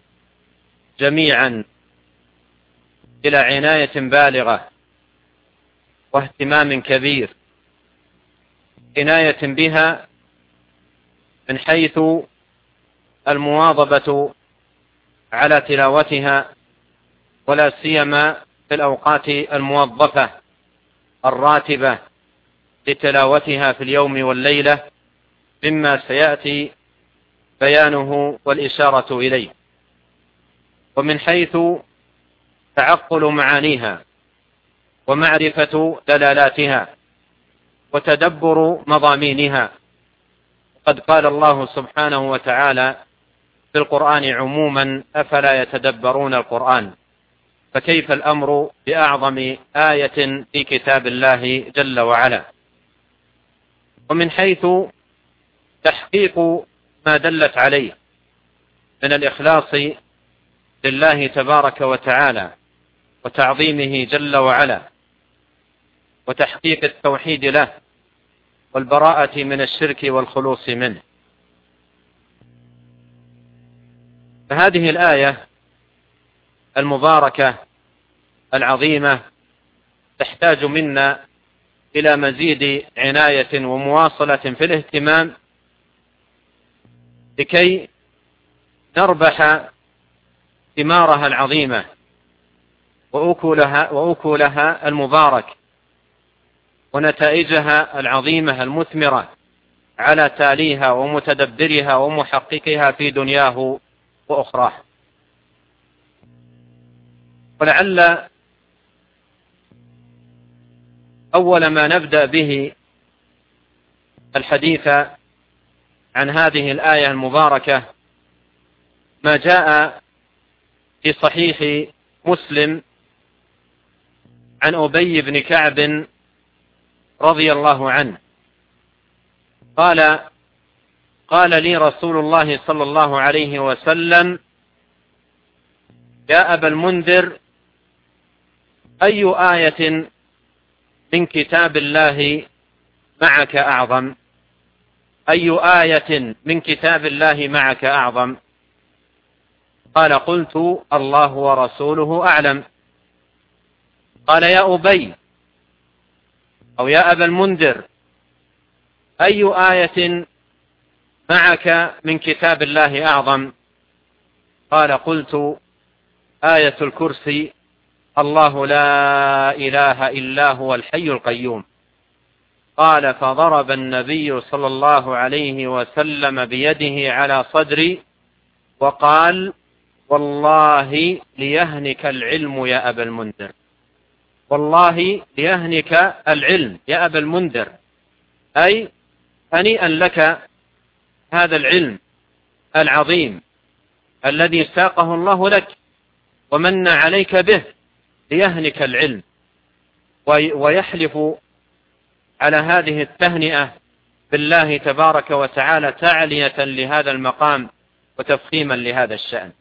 جميعا إلى عناية بالغة واهتمام كبير، عناية بها من حيث المواظبة على تلاوتها، ولا سيما في الأوقات الموظفة الراتبة لتلاوتها في اليوم والليلة، مما سيأتي بيانه والإشارة إليه، ومن حيث تعقل معانيها ومعرفة دلالاتها وتدبر مضامينها. قد قال الله سبحانه وتعالى في القرآن عموما: أفلا يتدبرون القرآن؟ فكيف الأمر بأعظم آية في كتاب الله جل وعلا. ومن حيث تحقيق ما دلت عليه من الإخلاص لله تبارك وتعالى وتعظيمه جل وعلا وتحقيق التوحيد له والبراءة من الشرك والخلوص منه، فهذه الآية المباركة العظيمة تحتاج منا إلى مزيد عناية ومواصلة في الاهتمام لكي نربح ثمارها العظيمة وأكلها المبارك ونتائجها العظيمة المثمرة على تاليها ومتدبرها ومحققها في دنياه وأخراه. ولعل أول ما نبدأ به الحديث عن هذه الآية المباركة ما جاء في صحيح مسلم عن أبي بن كعب رضي الله عنه قال لي رسول الله صلى الله عليه وسلم: يا أبا المنذر، أي آية من كتاب الله معك أعظم؟ أي آية من كتاب الله معك أعظم؟ قال: قلت: الله ورسوله أعلم. قال: يا أبي أو يا أبا المنذر، أي آية معك من كتاب الله أعظم؟ قال: قلت: آية الكرسي، الله لا إله إلا هو الحي القيوم. قال: فضرب النبي صلى الله عليه وسلم بيده على صدري وقال: والله ليهنك العلم يا أبا المنذر، والله ليهنك العلم يا أبا المنذر، أي هنيئا لك هذا العلم العظيم الذي ساقه الله لك ومن عليك به، ليهنك العلم. ويحلف على هذه التهنئة بالله تبارك وتعالى تعلية لهذا المقام وتفخيما لهذا الشأن.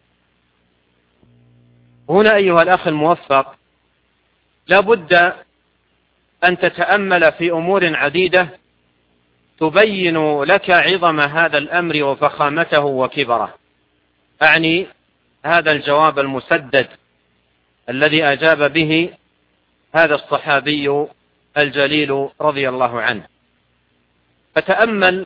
هنا أيها الأخ الموفق لا بد أن تتأمل في أمور عديدة تبين لك عظم هذا الأمر وفخامته وكبره. أعني هذا الجواب المسدد الذي أجاب به هذا الصحابي الجليل رضي الله عنه. فتأمل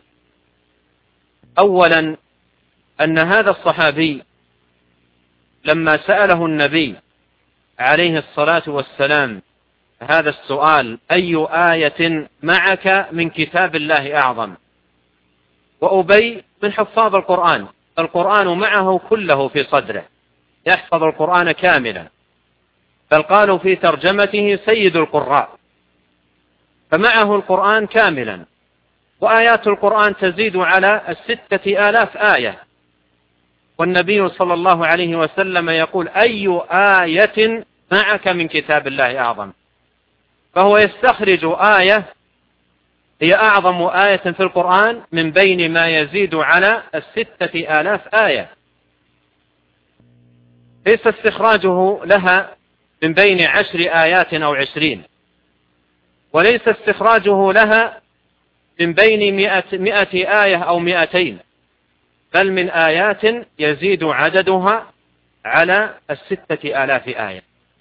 أولا أن هذا الصحابي لما سأله النبي عليه الصلاة والسلام هذا السؤال: أي آية معك من كتاب الله أعظم؟ وأبي من حفاظ القرآن، القرآن معه كله في صدره، يحفظ القرآن كاملا، بل قالوا في ترجمته سيد القراء، فمعه القرآن كاملا، وآيات القرآن تزيد على 6,000 آية، والنبي صلى الله عليه وسلم يقول: أي آية معك من كتاب الله أعظم؟ فهو يستخرج آية هي أعظم آية في القرآن من بين ما يزيد على 6,000 آية، ليس استخراجه لها من بين 10 آيات أو 20، وليس استخراجه لها من بين 100 آية أو 200، بل من آيات يزيد عددها على 6,000 آية.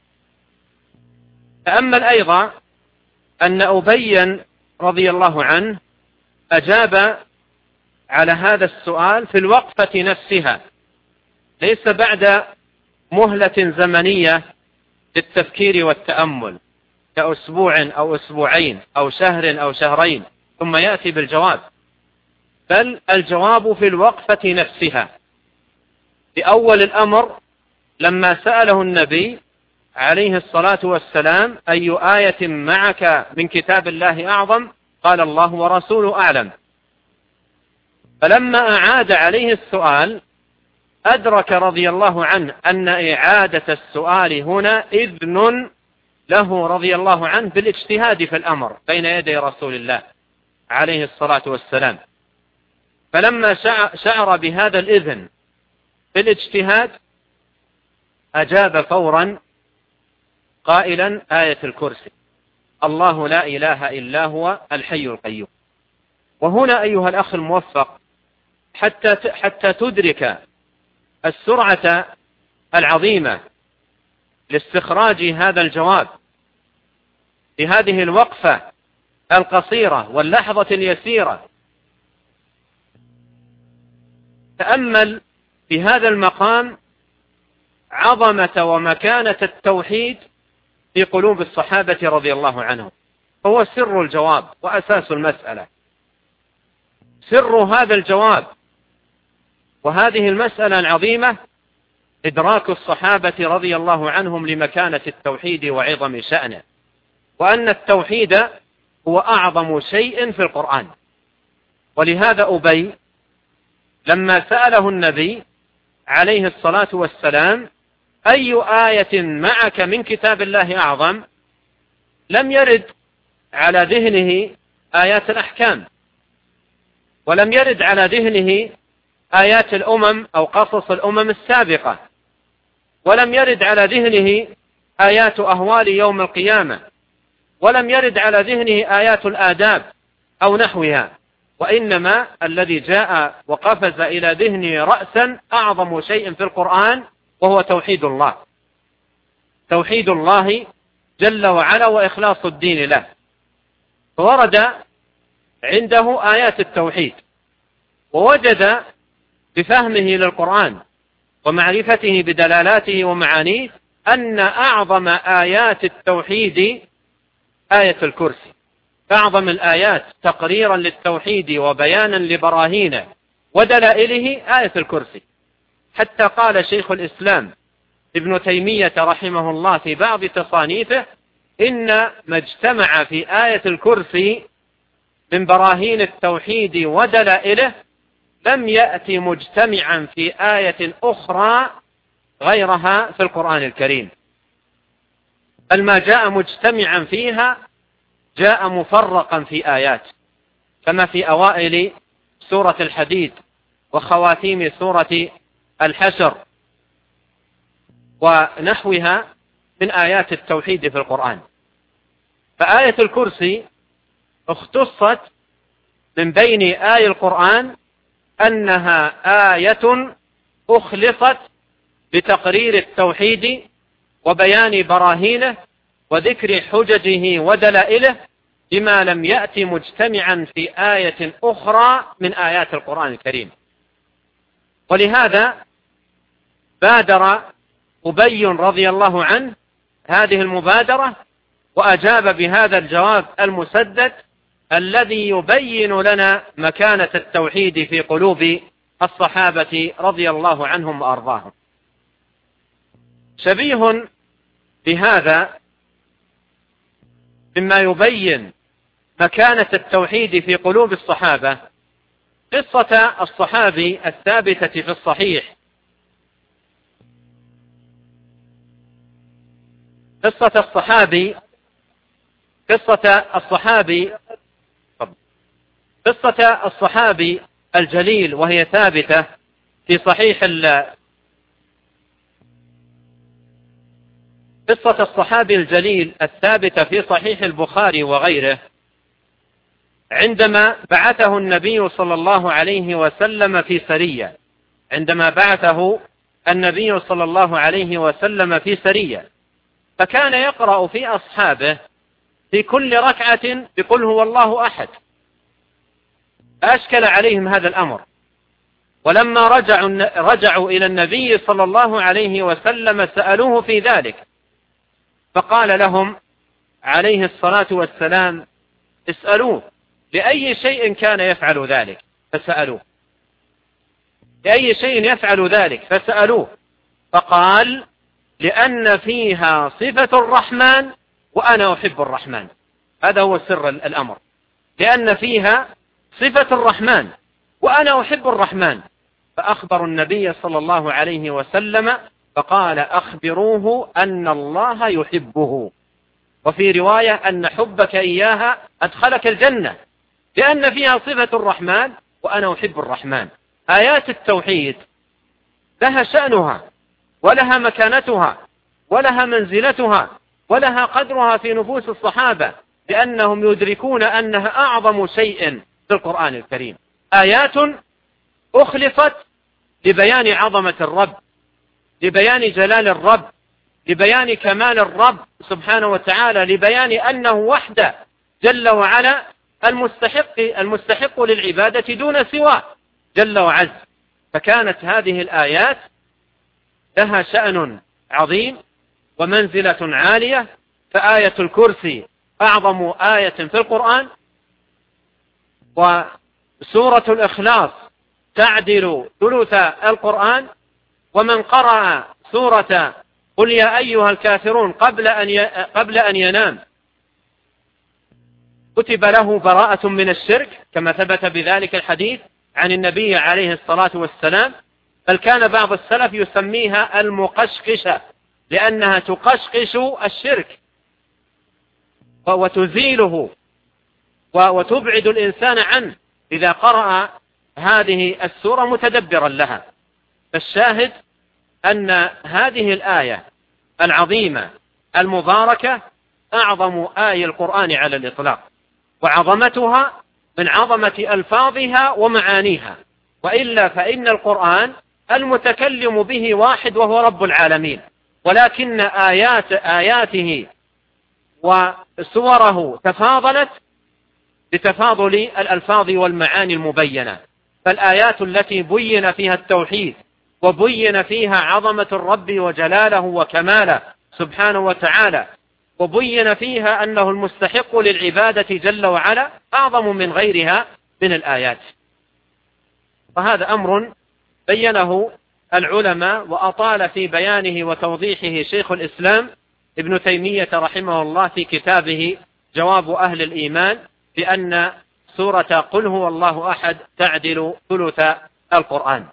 تأمل أيضا أن أبيا رضي الله عنه أجاب على هذا السؤال في الوقفة نفسها، ليس بعد مهلة زمنية للتفكير والتأمل كأسبوع أو أسبوعين أو شهر أو شهرين ثم يأتي بالجواب، بل الجواب في الوقفة نفسها. في أول الأمر لما سأله النبي عليه الصلاة والسلام: أي آية معك من كتاب الله أعظم؟ قال: الله ورسوله أعلم. فلما أعاد عليه السؤال أدرك رضي الله عنه أن إعادة السؤال هنا إذن له رضي الله عنه بالاجتهاد في الأمر بين يدي رسول الله عليه الصلاة والسلام. فلما شعر بهذا الإذن بالاجتهاد أجاب فورا قائلا: آية الكرسي، الله لا إله إلا هو الحي القيوم. وهنا أيها الأخ الموفق، حتى تدرك السرعة العظيمة لاستخراج هذا الجواب في هذه الوقفة القصيرة واللحظة اليسيرة، تأمل في هذا المقام عظمة ومكانة التوحيد في قلوب الصحابة رضي الله عنهم. هو سر الجواب وأساس المسألة. سر هذا الجواب وهذه المسألة العظيمة إدراك الصحابة رضي الله عنهم لمكانة التوحيد وعظم شأنه، وأن التوحيد هو أعظم شيء في القرآن. ولهذا أبي لما سأله النبي عليه الصلاة والسلام: أي آية معك من كتاب الله أعظم؟ لم يرد على ذهنه آيات الأحكام، ولم يرد على ذهنه آيات الأمم أو قصص الأمم السابقة، ولم يرد على ذهنه آيات أهوال يوم القيامة، ولم يرد على ذهنه آيات الآداب أو نحوها، وإنما الذي جاء وقفز إلى ذهنه رأسا أعظم شيء في القرآن وهو توحيد الله، توحيد الله جل وعلا وإخلاص الدين له. فورد عنده آيات التوحيد، ووجد بفهمه للقرآن ومعرفته بدلالاته ومعانيه أن أعظم آيات التوحيد آية الكرسي، أعظم الآيات تقريرا للتوحيد وبيانا لبراهينه ودلائله آية الكرسي. حتى قال شيخ الإسلام ابن تيمية رحمه الله في بعض تصانيفه: إن ما اجتمع في آية الكرسي من براهين التوحيد ودلائله لم يأتي مجتمعا في آية أخرى غيرها في القرآن الكريم، بل ما جاء مجتمعا فيها جاء مفرقا في آيات، كما في أوائل سورة الحديد وخواتيم سورة الحشر ونحوها من آيات التوحيد في القرآن. فآية الكرسي اختصت من بين آي القرآن أنها آية أخلصت بتقرير التوحيد وبيان براهينه وذكر حججه ودلائله بما لم يأتي مجتمعا في آية أخرى من آيات القرآن الكريم. ولهذا بادر أبي رضي الله عنه هذه المبادرة وأجاب بهذا الجواب المسدد الذي يبين لنا مكانة التوحيد في قلوب الصحابة رضي الله عنهم وأرضاهم. شبيه بهذا مما يبين مكانة التوحيد في قلوب الصحابة قصة الصحابي الثابتة في الصحيح، قصة الصحابي الجليل، وهي ثابتة في صحيح قصة الصحابي الجليل الثابتة في صحيح البخاري وغيره، عندما بعثه النبي صلى الله عليه وسلم في سرية، فكان يقرأ في أصحابه في كل ركعة بقل هو الله أحد، فأشكل عليهم هذا الأمر. ولما رجعوا إلى النبي صلى الله عليه وسلم سألوه في ذلك، فقال لهم عليه الصلاة والسلام: اسألوه لأي شيء كان يفعل ذلك، فسألوه لأي شيء يفعل ذلك فسألوه، فقال: لأن فيها صفة الرحمن وأنا أحب الرحمن. هذا هو سر الأمر، لأن فيها صفة الرحمن وأنا أحب الرحمن. فأخبر النبي صلى الله عليه وسلم فقال أخبروه أن الله يحبه. وفي رواية أن حبك إياها أدخلك الجنة، لأن فيها صفة الرحمن وأنا أحب الرحمن. آيات التوحيد لها شأنها ولها مكانتها ولها منزلتها ولها قدرها في نفوس الصحابة، لأنهم يدركون أنها أعظم شيء في القرآن الكريم. آيات أخلصت لبيان عظمة الرب، لبيان جلال الرب، لبيان كمال الرب سبحانه وتعالى، لبيان أنه وحده جل وعلا المستحق للعبادة دون سواه جل وعز. فكانت هذه الآيات لها شأن عظيم ومنزلة عالية. فآية الكرسي أعظم آية في القرآن، وسورة الإخلاص تعدل ثلث القرآن. ومن قرأ سورة قل يا أيها الكافرون قبل أن ينام كتب له براءة من الشرك، كما ثبت بذلك الحديث عن النبي عليه الصلاة والسلام. بل كان بعض السلف يسميها المقشقشة، لأنها تقشقش الشرك وتزيله وتبعد الإنسان عنه إذا قرأ هذه السورة متدبرا لها. فالشاهد أن هذه الآية العظيمة المباركة أعظم آية القرآن على الإطلاق، وعظمتها من عظمة ألفاظها ومعانيها. وإلا فإن القرآن المتكلم به واحد وهو رب العالمين، ولكن آياته وسوره تفاضلت بتفاضل الألفاظ والمعاني المبينة. فالآيات التي بين فيها التوحيد وبين فيها عظمة الرب وجلاله وكماله سبحانه وتعالى، وبين فيها أنه المستحق للعبادة جل وعلا، أعظم من غيرها من الآيات. فهذا أمر بينه العلماء وأطال في بيانه وتوضيحه شيخ الإسلام ابن تيمية رحمه الله في كتابه جواب أهل الإيمان، بأن سورة قل هو الله أحد تعدل ثلث القرآن.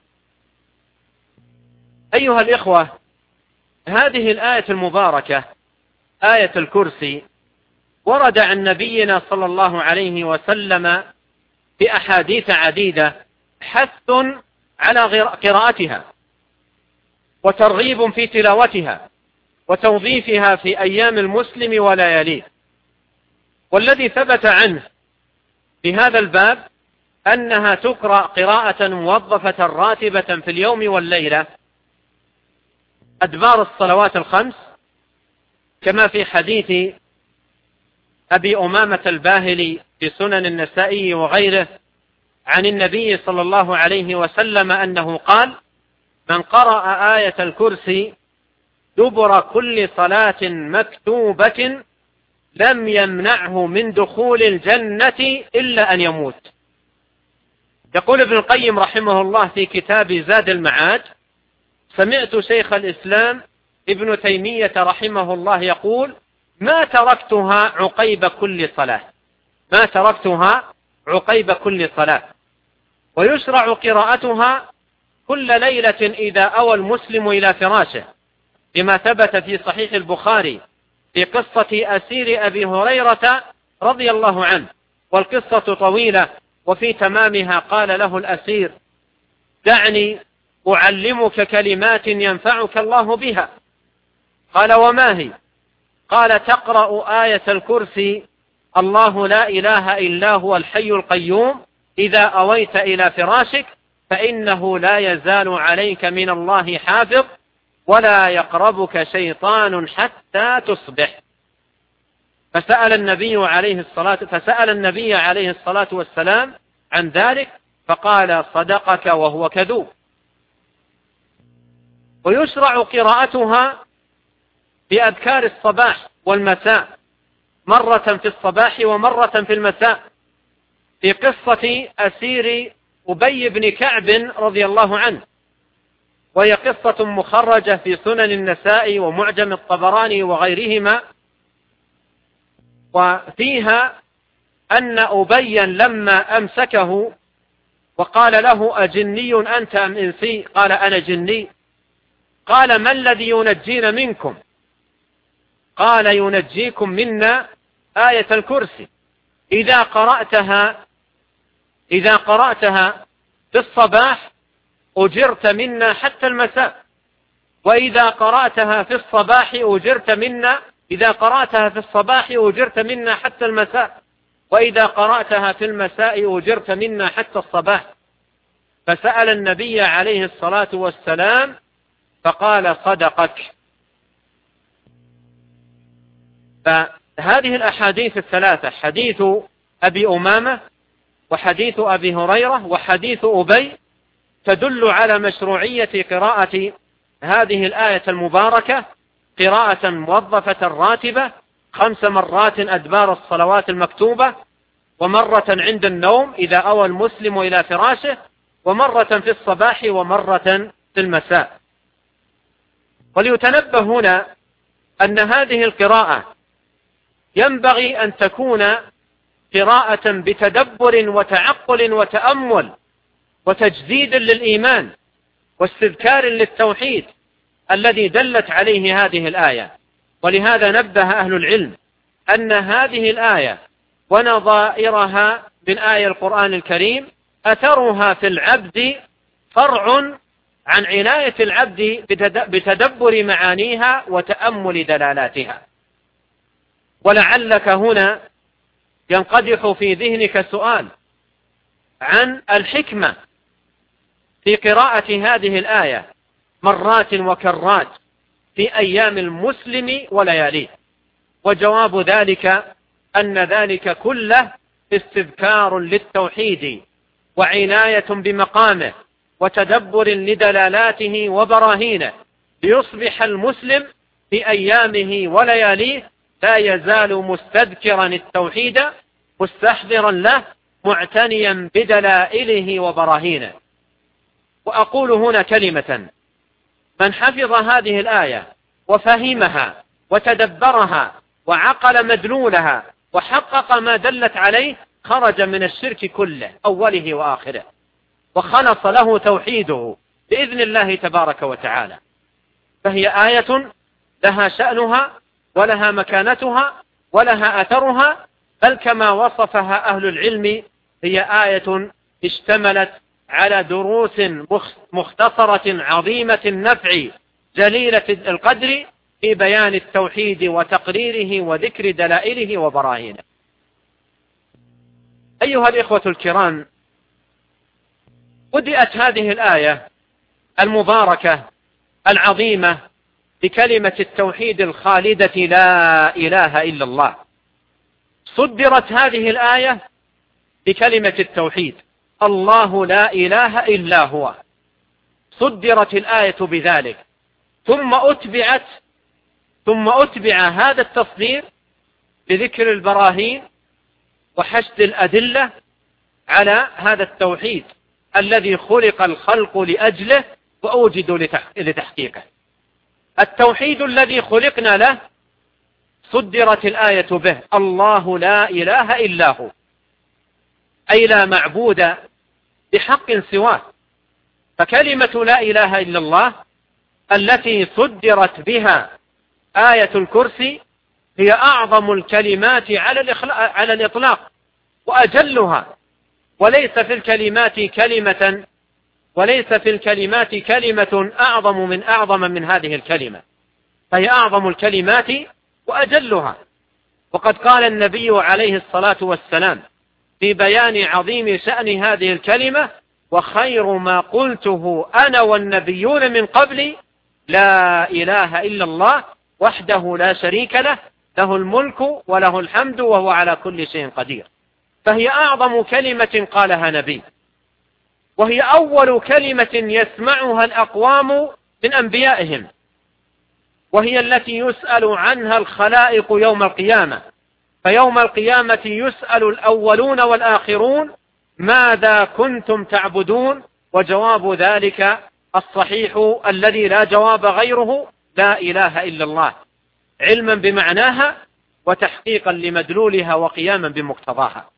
أيها الإخوة، هذه الآية المباركة آية الكرسي ورد عن نبينا صلى الله عليه وسلم بأحاديث عديدة حث على قراءتها وترغيب في تلاوتها وتوظيفها في أيام المسلم ولياليه. والذي ثبت عنه في هذا الباب أنها تقرأ قراءة موظفة راتبة في اليوم والليلة أدبار الصلوات الخمس، كما في حديث أبي أمامة الباهلي في سنن النسائي وغيره عن النبي صلى الله عليه وسلم أنه قال: من قرأ آية الكرسي دبر كل صلاة مكتوبة لم يمنعه من دخول الجنة إلا أن يموت. يقول ابن القيم رحمه الله في كتاب زاد المعاد: سمعت شيخ الإسلام ابن تيمية رحمه الله يقول: ما تركتها عقيب كل صلاة، ما تركتها عقيب كل صلاة. ويشرع قراءتها كل ليلة إذا أوى المسلم إلى فراشه، لما ثبت في صحيح البخاري في قصة أسير أبي هريرة رضي الله عنه، والقصة طويلة، وفي تمامها قال له الأسير: دعني أعلمك كلمات ينفعك الله بها. قال: وما هي؟ قال: تقرأ آية الكرسي: الله لا إله إلا هو الحي القيوم، إذا أويت إلى فراشك فإنه لا يزال عليك من الله حافظ، ولا يقربك شيطان حتى تصبح. فسأل النبي عليه الصلاة والسلام عن ذلك، فقال: صدقك وهو كذوب. ويشرع قراءتها بأذكار الصباح والمساء، مرة في الصباح ومرة في المساء، في قصة أسير أبي بن كعب رضي الله عنه، وهي قصة مخرجة في سنن النسائي ومعجم الطبراني وغيرهما، وفيها أن أبيا لما أمسكه وقال له: أجني أنت أم إنسي؟ قال: أنا جني. قال: ما الذي ينجينا منكم؟ قال: ينجيكم منا آية الكرسي، إذا قرأتها في الصباح أجرت منا حتى المساء، وإذا قرأتها في الصباح أجرت منا حتى المساء، وإذا قرأتها في المساء أجرت منا حتى الصباح. فسأل النبي عليه الصلاة والسلام فقال: صدقك. فهذه الأحاديث الثلاثة، حديث أبي أمامة وحديث أبي هريرة وحديث أبي، تدل على مشروعية قراءة هذه الآية المباركة قراءة موظفة راتبة 5 مرات أدبار الصلوات المكتوبة، ومرة عند النوم إذا أوى المسلم إلى فراشه، ومرة في الصباح ومرة في المساء. وليتنبه هنا أن هذه القراءة ينبغي أن تكون قراءة بتدبر وتعقل وتأمل وتجديد للإيمان واستذكار للتوحيد الذي دلت عليه هذه الآية. ولهذا نبه أهل العلم أن هذه الآية ونظائرها من آية القرآن الكريم أثرها في العبد فرع عن عناية العبد بتدبر معانيها وتأمل دلالاتها. ولعلك هنا ينقدح في ذهنك سؤال عن الحكمة في قراءة هذه الآية مرات وكرات في أيام المسلم ولياليه، وجواب ذلك أن ذلك كله استذكار للتوحيد وعناية بمقامه وتدبر لدلالاته وبراهينه، ليصبح المسلم في أيامه ولياليه لا يزال مستذكرا التوحيد مستحضرا له معتنيا بدلائله وبراهينه. وأقول هنا كلمة: من حفظ هذه الآية وفهمها وتدبرها وعقل مدلولها وحقق ما دلت عليه خرج من الشرك كله أوله وآخره، وخلص له توحيده بإذن الله تبارك وتعالى. فهي آية لها شأنها ولها مكانتها ولها أثرها، بل كما وصفها أهل العلم هي آية اشتملت على دروس مختصرة عظيمة النفع جليلة القدر في بيان التوحيد وتقريره وذكر دلائله وبراهينه. أيها الإخوة الكرام، بدأت هذه الآية المباركة العظيمة بكلمة التوحيد الخالدة لا إله إلا الله. صدرت هذه الآية بكلمة التوحيد الله لا إله إلا هو، صدرت الآية بذلك، ثم أتبع هذا التصدير بذكر البراهين وحشد الأدلة على هذا التوحيد الذي خلق الخلق لأجله وأوجدوا لتحقيقه. التوحيد الذي خلقنا له صدرت الآية به الله لا إله إلا هو، أي لا معبود بحق سواه. فكلمة لا إله إلا الله التي صدرت بها آية الكرسي هي أعظم الكلمات على الإطلاق وأجلها، وليس في الكلمات كلمة أعظم من هذه الكلمة، فهي أعظم الكلمات وأجلها. وقد قال النبي عليه الصلاة والسلام في بيان عظيم شأن هذه الكلمة: وخير ما قلته أنا والنبيون من قبلي لا إله إلا الله وحده لا شريك له، له الملك وله الحمد وهو على كل شيء قدير. فهي أعظم كلمة قالها نبي، وهي أول كلمة يسمعها الأقوام من أنبيائهم، وهي التي يسأل عنها الخلائق يوم القيامة. فيوم القيامة يسأل الأولون والآخرون: ماذا كنتم تعبدون؟ وجواب ذلك الصحيح الذي لا جواب غيره لا إله إلا الله، علما بمعناها وتحقيقا لمدلولها وقياما بمقتضاها.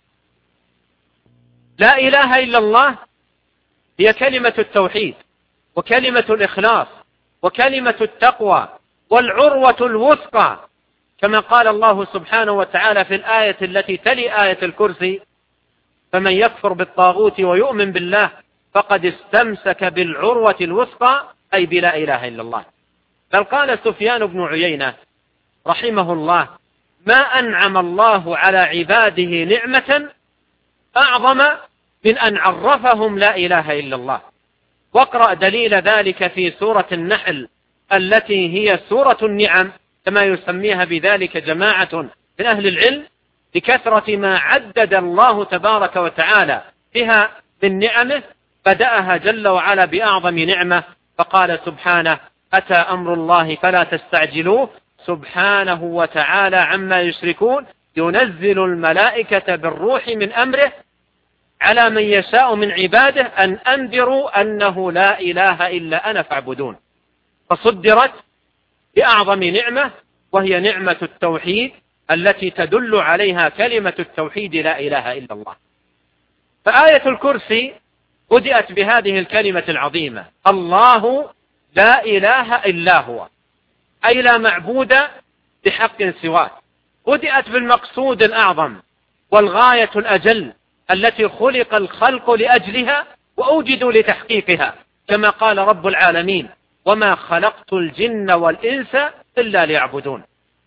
لا إله إلا الله هي كلمة التوحيد وكلمة الإخلاص وكلمة التقوى والعروة الوثقى، كما قال الله سبحانه وتعالى في الآية التي تلي آية الكرسي: فمن يكفر بالطاغوت ويؤمن بالله فقد استمسك بالعروة الوثقى، أي بلا إله إلا الله. بل قال سفيان بن عيينة رحمه الله: ما أنعم الله على عباده نعمة أعظم من أن عرفهم لا إله إلا الله. واقرأ دليل ذلك في سورة النحل التي هي سورة النعم كما يسميها بذلك جماعة من أهل العلم، بكثرة ما عدد الله تبارك وتعالى بها من نعمه. بدأها جل وعلا بأعظم نعمة فقال سبحانه: أتى أمر الله فلا تستعجلوه سبحانه وتعالى عما يشركون، ينزل الملائكة بالروح من أمره على من يشاء من عباده أن أنذروا أنه لا إله إلا أنا فاعبدون. فصدرت بأعظم نعمة وهي نعمة التوحيد التي تدل عليها كلمة التوحيد لا إله إلا الله. فآية الكرسي بدأت بهذه الكلمة العظيمة: الله لا إله إلا هو، أي لا معبود بحق سواه. بدأت بالمقصود الأعظم والغاية الأجل التي خلق الخلق لأجلها وأوجدوا لتحقيقها، كما قال رب العالمين: وما خلقت الجن والإنس إلا ليعبدون.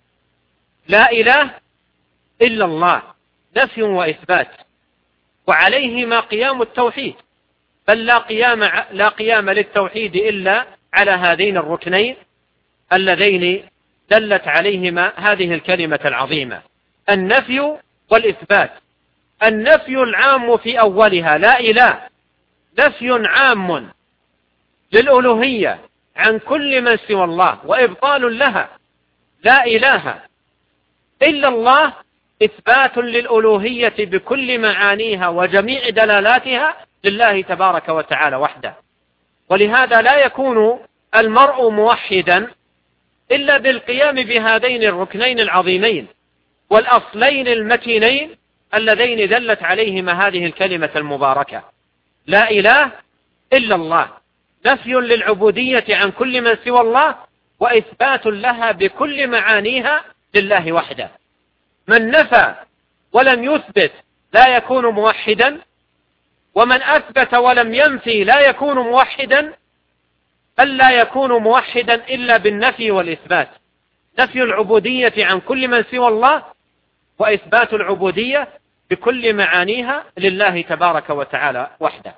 لا إله إلا الله نفي وإثبات، وعليهما قيام التوحيد، بل لا قيام للتوحيد إلا على هذين الركنين اللذين دلت عليهما هذه الكلمة العظيمة: النفي والإثبات. النفي العام في أولها لا إله، نفي عام للألوهية عن كل من سوى الله وإبطال لها. لا إله إلا الله إثبات للألوهية بكل معانيها وجميع دلالاتها لله تبارك وتعالى وحده. ولهذا لا يكون المرء موحدا إلا بالقيام بهذين الركنين العظيمين والأصلين المتينين اللذين دلت عليهما هذه الكلمة المباركة: لا إله إلا الله، نفي للعبودية عن كل من سوى الله وإثبات لها بكل معانيها لله وحده. من نفى ولم يثبت لا يكون موحدا، ومن أثبت ولم ينفي لا يكون موحدا، بل لا يكون موحدا إلا بالنفي والإثبات: نفي العبودية عن كل من سوى الله وإثبات العبودية بكل معانيها لله تبارك وتعالى وحده.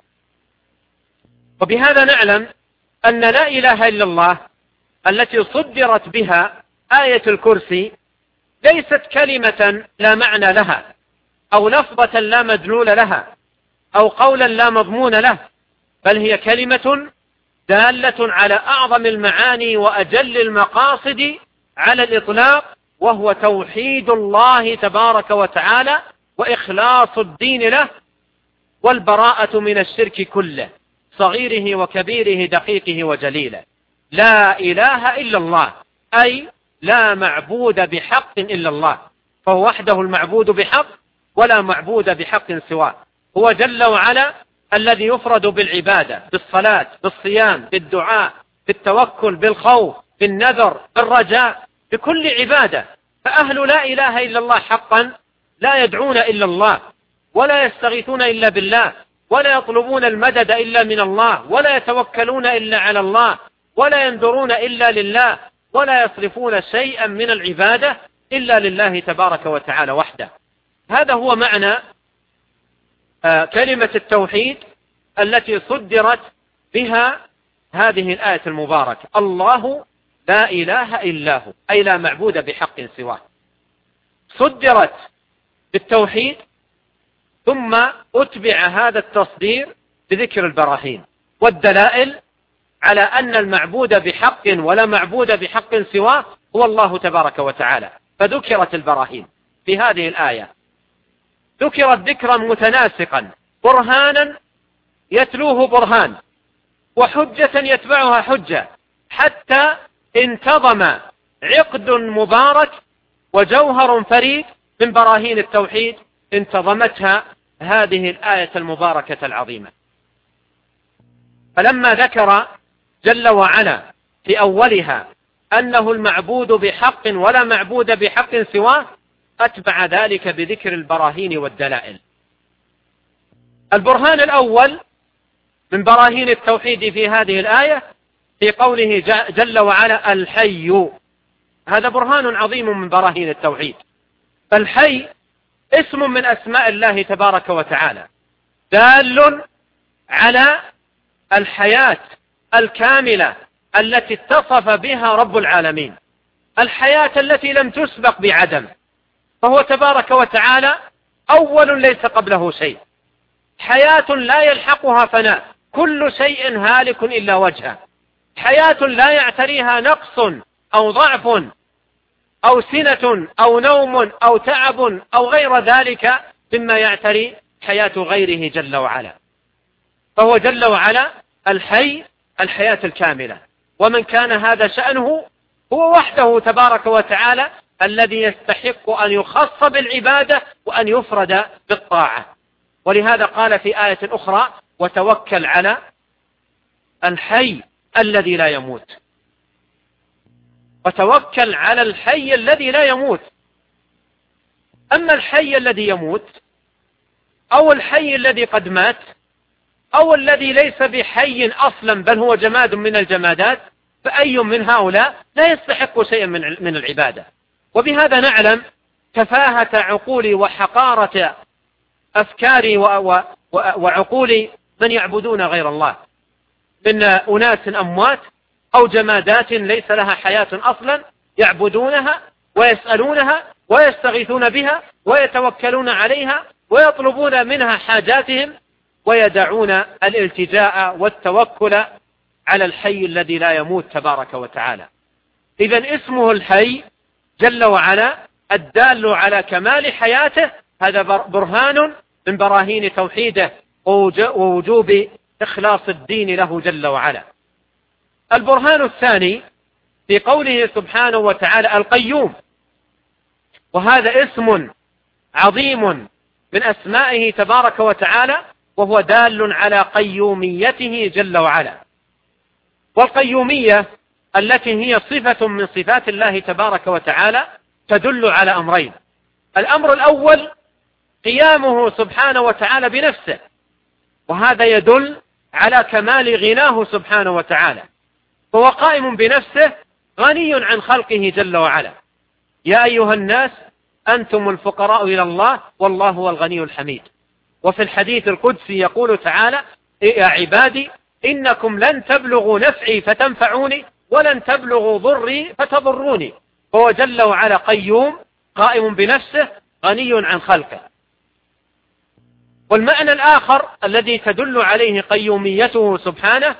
وبهذا نعلم أن لا إله إلا الله التي صدرت بها آية الكرسي ليست كلمة لا معنى لها، أو لفظة لا مدلول لها، أو قولا لا مضمون له، بل هي كلمة دالة على أعظم المعاني وأجل المقاصد على الإطلاق، وهو توحيد الله تبارك وتعالى وإخلاص الدين له والبراءة من الشرك كله، صغيره وكبيره دقيقه وجليله. لا إله إلا الله أي لا معبود بحق إلا الله، فهو وحده المعبود بحق ولا معبود بحق سواه. هو جل وعلا الذي يفرد بالعبادة، بالصلاة، بالصيام، بالدعاء، بالتوكل، بالخوف، بالنذر، بالرجاء، بكل عبادة. فأهل لا إله إلا الله حقا لا يدعون إلا الله، ولا يستغيثون إلا بالله، ولا يطلبون المدد إلا من الله، ولا يتوكلون إلا على الله، ولا ينذرون إلا لله، ولا يصرفون شيئا من العبادة إلا لله تبارك وتعالى وحده. هذا هو معنى كلمة التوحيد التي صدرت بها هذه الآية المباركة: الله لا إله إلا هو، أي لا معبود بحق سواه. صدرت بالتوحيد ثم أتبع هذا التصدير بذكر البراهين والدلائل على أن المعبود بحق ولا معبود بحق سواه هو الله تبارك وتعالى. فذكرت البراهين في هذه الآية، ذكرت ذكرا متناسقا، برهانا يتلوه برهان، وحجة يتبعها حجة، حتى انتظم عقد مبارك وجوهر فريد من براهين التوحيد انتظمتها هذه الآية المباركة العظيمة. فلما ذكر جل وعلا في أولها أنه المعبود بحق ولا معبود بحق سواه، أتبع ذلك بذكر البراهين والدلائل. البرهان الأول من براهين التوحيد في هذه الآية في قوله جل وعلا الحي، هذا برهان عظيم من براهين التوحيد. فالحي اسم من أسماء الله تبارك وتعالى دال على الحياة الكاملة التي اتصف بها رب العالمين، الحياة التي لم تسبق بعدم، فهو تبارك وتعالى أول ليس قبله شيء، حياة لا يلحقها فناء، كل شيء هالك إلا وجهه، حياة لا يعتريها نقص أو ضعف أو سنة أو نوم أو تعب أو غير ذلك مما يعتري حياة غيره جل وعلا. فهو جل وعلا الحي، الحياة الكاملة. ومن كان هذا شأنه هو وحده تبارك وتعالى الذي يستحق أن يخص بالعبادة وأن يفرد بالطاعة. ولهذا قال في آية أخرى وتوكل على الحي الذي لا يموت، وتوكل على الحي الذي لا يموت. أما الحي الذي يموت أو الحي الذي قد مات أو الذي ليس بحي أصلا بل هو جماد من الجمادات، فأي من هؤلاء لا يستحق شيئا من العبادة. وبهذا نعلم تفاهة عقول وحقارة أفكار وعقول من يعبدون غير الله من أناس أموات أو جمادات ليس لها حياة أصلا يعبدونها ويسألونها ويستغيثون بها ويتوكلون عليها ويطلبون منها حاجاتهم، ويدعون الالتجاء والتوكل على الحي الذي لا يموت تبارك وتعالى. إذن اسمه الحي جل وعلا الدال على كمال حياته، هذا برهان من براهين توحيده ووجوب إخلاص الدين له جل وعلا. البرهان الثاني في قوله سبحانه وتعالى القيوم، وهذا اسم عظيم من أسمائه تبارك وتعالى، وهو دال على قيوميته جل وعلا. والقيومية التي هي صفة من صفات الله تبارك وتعالى تدل على أمرين: الأمر الأول قيامه سبحانه وتعالى بنفسه، وهذا يدل على كمال غناه سبحانه وتعالى، فهو قائم بنفسه غني عن خلقه جل وعلا. يا أيها الناس أنتم الفقراء إلى الله والله هو الغني الحميد. وفي الحديث القدسي يقول تعالى يا عبادي إنكم لن تبلغوا نفعي فتنفعوني ولن تبلغوا ضري فتضروني. فهو جل وعلا قيوم قائم بنفسه غني عن خلقه. والمعنى الآخر الذي تدل عليه قيوميته سبحانه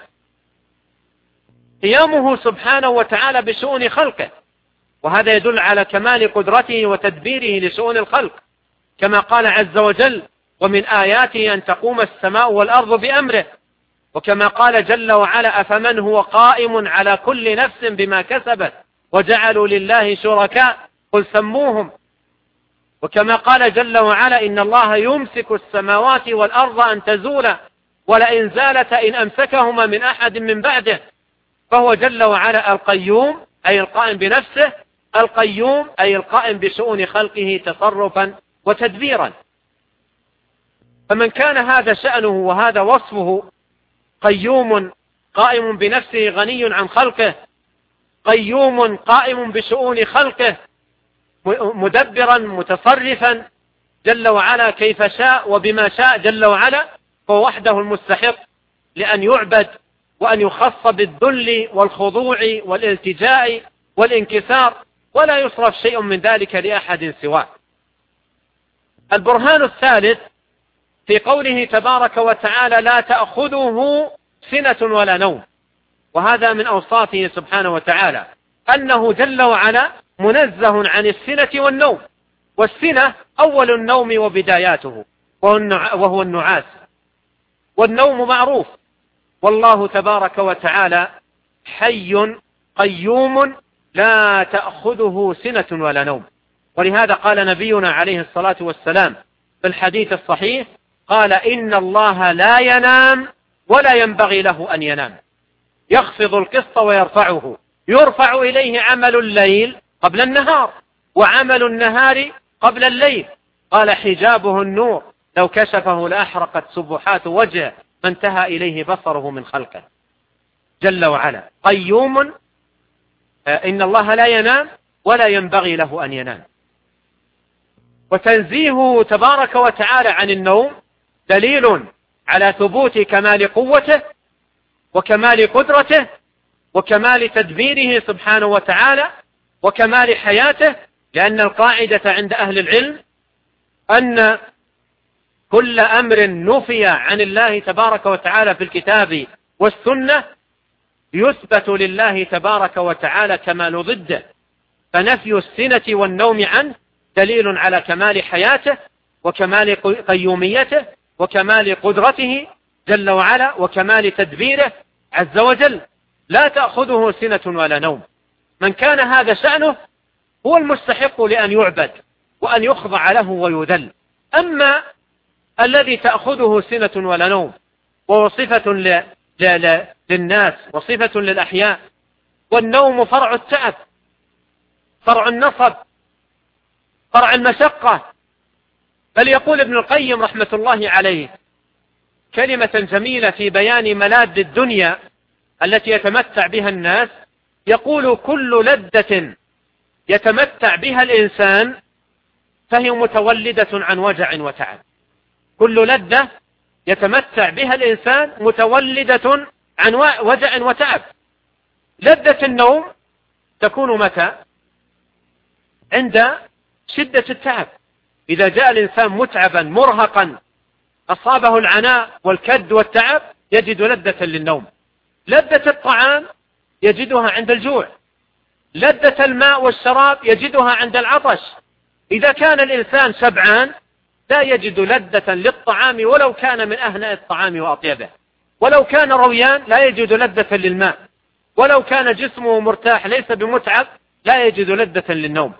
قيامه سبحانه وتعالى بشؤون خلقه، وهذا يدل على كمال قدرته وتدبيره لشؤون الخلق، كما قال عز وجل ومن آياته أن تقوم السماء والأرض بأمره، وكما قال جل وعلا أفمن هو قائم على كل نفس بما كسبت وجعلوا لله شركاء قل سموهم، وكما قال جل وعلا إن الله يمسك السماوات والأرض أن تزولا ولئن زالتا إن أمسكهما من أحد من بعده. فهو جل وعلا القيوم أي القائم بنفسه، القيوم أي القائم بشؤون خلقه تصرفا وتدبيرا. فمن كان هذا شأنه وهذا وصفه قيوم قائم بنفسه غني عن خلقه، قيوم قائم بشؤون خلقه مدبرا متصرفا جل وعلا كيف شاء وبما شاء جل وعلا، فهو وحده المستحق لأن يعبد وأن يخص بالذل والخضوع والالتجاء والانكسار، ولا يصرف شيء من ذلك لأحد سواه. البرهان الثالث في قوله تبارك وتعالى لا تأخذه سنة ولا نوم، وهذا من أوصافه سبحانه وتعالى أنه جل وعلا منزه عن السنة والنوم. والسنة أول النوم وبداياته وهو النعاس، والنوم معروف والله تبارك وتعالى حي قيوم لا تأخذه سنة ولا نوم. ولهذا قال نبينا عليه الصلاة والسلام في الحديث الصحيح قال إن الله لا ينام ولا ينبغي له أن ينام، يخفض القسط ويرفعه، يرفع إليه عمل الليل قبل النهار وعمل النهار قبل الليل. قال حجابه النور لو كشفه لأحرقت سبحات وجهه ما انتهى إليه بصره من خلقه جل وعلا. قيوم، إن الله لا ينام ولا ينبغي له أن ينام. وتنزيهه تبارك وتعالى عن النوم دليل على ثبوت كمال قوته وكمال قدرته وكمال تدبيره سبحانه وتعالى وكمال حياته، لأن القاعدة عند أهل العلم أن كل أمر نفي عن الله تبارك وتعالى في الكتاب والسنة يثبت لله تبارك وتعالى كمال ضده، فنفي السنة والنوم عنه دليل على كمال حياته وكمال قيوميته وكمال قدرته جل وعلا وكمال تدبيره عز وجل، لا تأخذه سنة ولا نوم. من كان هذا شأنه هو المستحق لأن يعبد وأن يخضع له ويذل. أما الذي تأخذه سنة ولا نوم وهو صفة للناس وصفة للأحياء، والنوم فرع التعب، فرع النصب، فرع المشقة. بل يقول ابن القيم رحمة الله عليه كلمة جميلة في بيان ملاذ الدنيا التي يتمتع بها الناس، يقول كل لذة يتمتع بها الإنسان فهي متولدة عن وجع وتعب. كل لذة يتمتع بها الإنسان متولدة عن وجع وتعب. لذة النوم تكون متى؟ عند شدة التعب. إذا جاء الإنسان متعبا مرهقا أصابه العناء والكد والتعب يجد لذة للنوم. لذة الطعام يجدها عند الجوع، لذة الماء والشراب يجدها عند العطش. إذا كان الإنسان شبعان لا يجد لذة للطعام ولو كان من أهنأ الطعام وأطيبه، ولو كان رويان لا يجد لذة للماء، ولو كان جسمه مرتاح ليس بمتعب لا يجد لذة للنوم.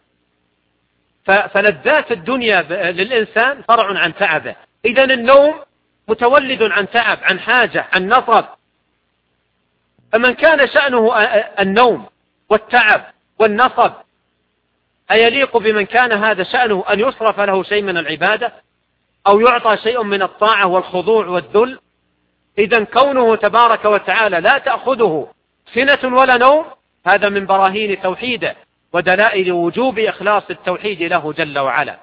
فلذات الدنيا للإنسان فرع عن تعبه. إذن النوم متولد عن تعب، عن حاجة، عن نصب. فمن كان شأنه النوم والتعب والنصب أيليق بمن كان هذا شأنه أن يصرف له شيء من العبادة أو يعطى شيء من الطاعة والخضوع والذل؟ إذن كونه تبارك وتعالى لا تأخذه سنة ولا نوم هذا من براهين توحيده ودلائل وجوب إخلاص التوحيد له جل وعلا.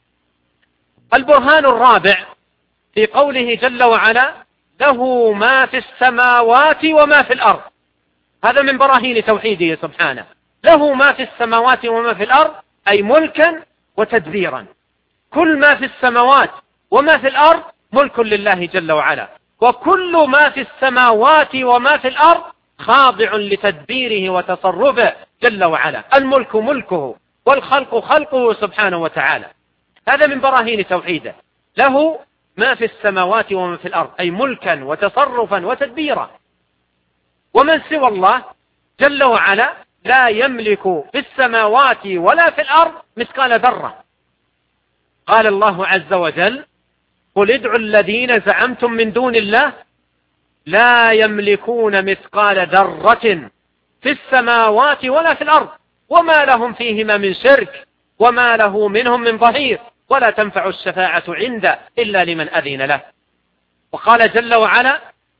البرهان الرابع في قوله جل وعلا له ما في السماوات وما في الأرض، هذا من براهين توحيده سبحانه. له ما في السماوات وما في الأرض أي ملكا وتدبيرا. كل ما في السماوات وما في الأرض ملك لله جل وعلا، وكل ما في السماوات وما في الأرض خاضع لتدبيره وتصرفه جل وعلا. الملك ملكه والخلق خلقه سبحانه وتعالى. هذا من براهين توحيده. له ما في السماوات وما في الأرض أي ملكا وتصرفا وتدبيرا. ومن سوى الله جل وعلا لا يملك في السماوات ولا في الأرض مثقال ذرة. قال الله عز وجل قل ادعوا الذين زعمتم من دون الله لا يملكون مثقال ذرة في السماوات ولا في الأرض وما لهم فيهما من شرك وما له منهم من ظهير ولا تنفع الشفاعة عنده إلا لمن أذن له. وقال جل وعلا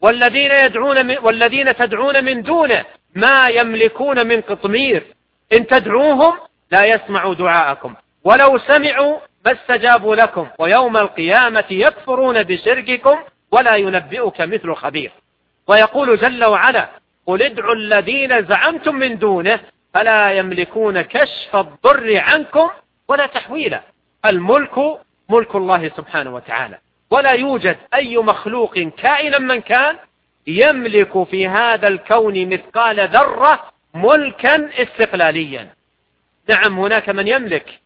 والذين تدعون من دونه ما يملكون من قطمير إن تدعوهم لا يسمعوا دعاءكم ولو سمعوا ما استجابوا لكم ويوم القيامة يكفرون بشرككم ولا ينبئك مثل خبير. ويقول جل وعلا قل ادعوا الذين زعمتم من دونه فلا يملكون كشف الضر عنكم ولا تحويلا. الملك ملك الله سبحانه وتعالى، ولا يوجد أي مخلوق كائنا من كان يملك في هذا الكون مثقال ذرة ملكا استقلاليا. نعم هناك من يملك،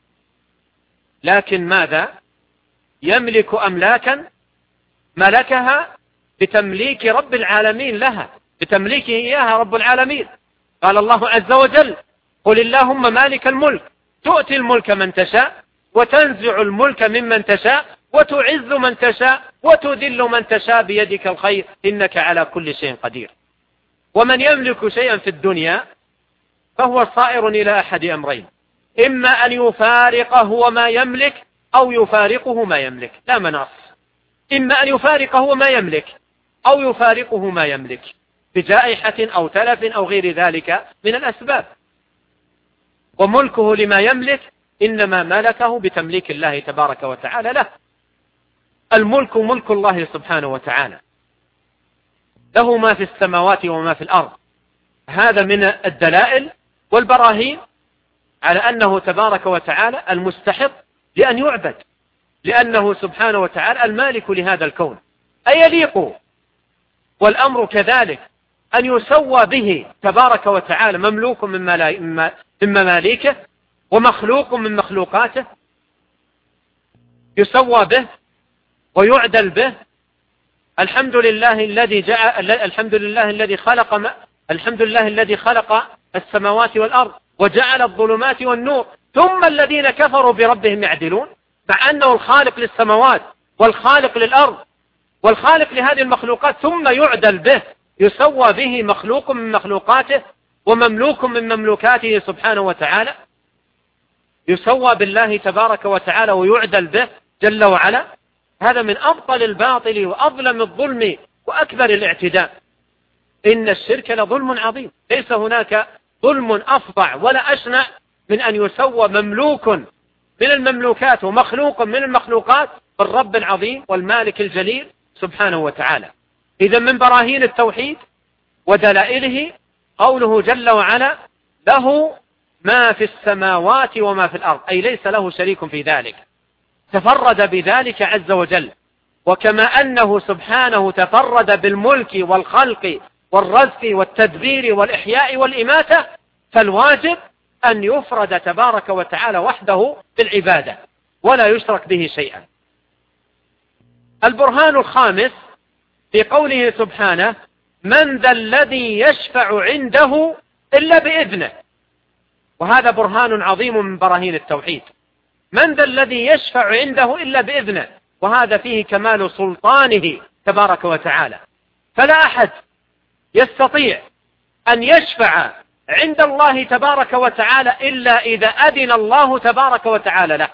لكن ماذا؟ يملك أملاكا ملكها بتمليك رب العالمين لها، بتمليكه إياها رب العالمين. قال الله عز وجل: قل اللهم مالك الملك تؤتي الملك من تشاء وتنزع الملك ممن تشاء وتعز من تشاء وتذل من تشاء بيدك الخير إنك على كل شيء قدير. ومن يملك شيئا في الدنيا فهو صائر إلى أحد أمرين: إما أن يفارقه وما يملك أو يفارقه ما يملك، لا مناص. إما أن يفارقه ما يملك أو يفارقه ما يملك بجائحة أو تلف أو غير ذلك من الأسباب. وملكه لما يملك إنما ملكه بتمليك الله تبارك وتعالى له. الملك ملك الله سبحانه وتعالى، له ما في السماوات وما في الأرض. هذا من الدلائل والبراهين على أنه تبارك وتعالى المستحق لأن يعبد، لأنه سبحانه وتعالى المالك لهذا الكون. أي يليق والأمر كذلك أن يسوى به تبارك وتعالى مملوك من مماليكه ومخلوق من مخلوقاته، يسوى به ويعدل به. الحمد لله الذي خلق السماوات والأرض وجعل الظلمات والنور ثم الذين كفروا بربهم يعدلون، مع أنه الخالق للسماوات والخالق للأرض والخالق لهذه المخلوقات، ثم يعدل به، يسوى به مخلوق من مخلوقاته ومملوك من مملوكاته سبحانه وتعالى. يسوى بالله تبارك وتعالى ويعدل به جل وعلا. هذا من أبطل الباطل وأظلم الظلم وأكبر الاعتداء. إن الشرك لظلم عظيم، ليس هناك ظلم أفظع ولا أشنع من أن يسوى مملوك من المملوكات ومخلوق من المخلوقات بالرب العظيم والمالك الجليل سبحانه وتعالى. إذا من براهين التوحيد ودلائله قوله جل وعلا: له ما في السماوات وما في الأرض، أي ليس له شريك في ذلك، تفرد بذلك عز وجل. وكما أنه سبحانه تفرد بالملك والخلق والرزق والتدبير والإحياء والإماتة، فالواجب أن يفرد تبارك وتعالى وحده بالعبادة ولا يشرك به شيئا. البرهان الخامس في قوله سبحانه: من ذا الذي يشفع عنده إلا بإذنه. وهذا برهان عظيم من براهين التوحيد. من ذا الذي يشفع عنده إلا بإذنه، وهذا فيه كمال سلطانه تبارك وتعالى. فلا أحد يستطيع أن يشفع عند الله تبارك وتعالى إلا إذا أذن الله تبارك وتعالى له.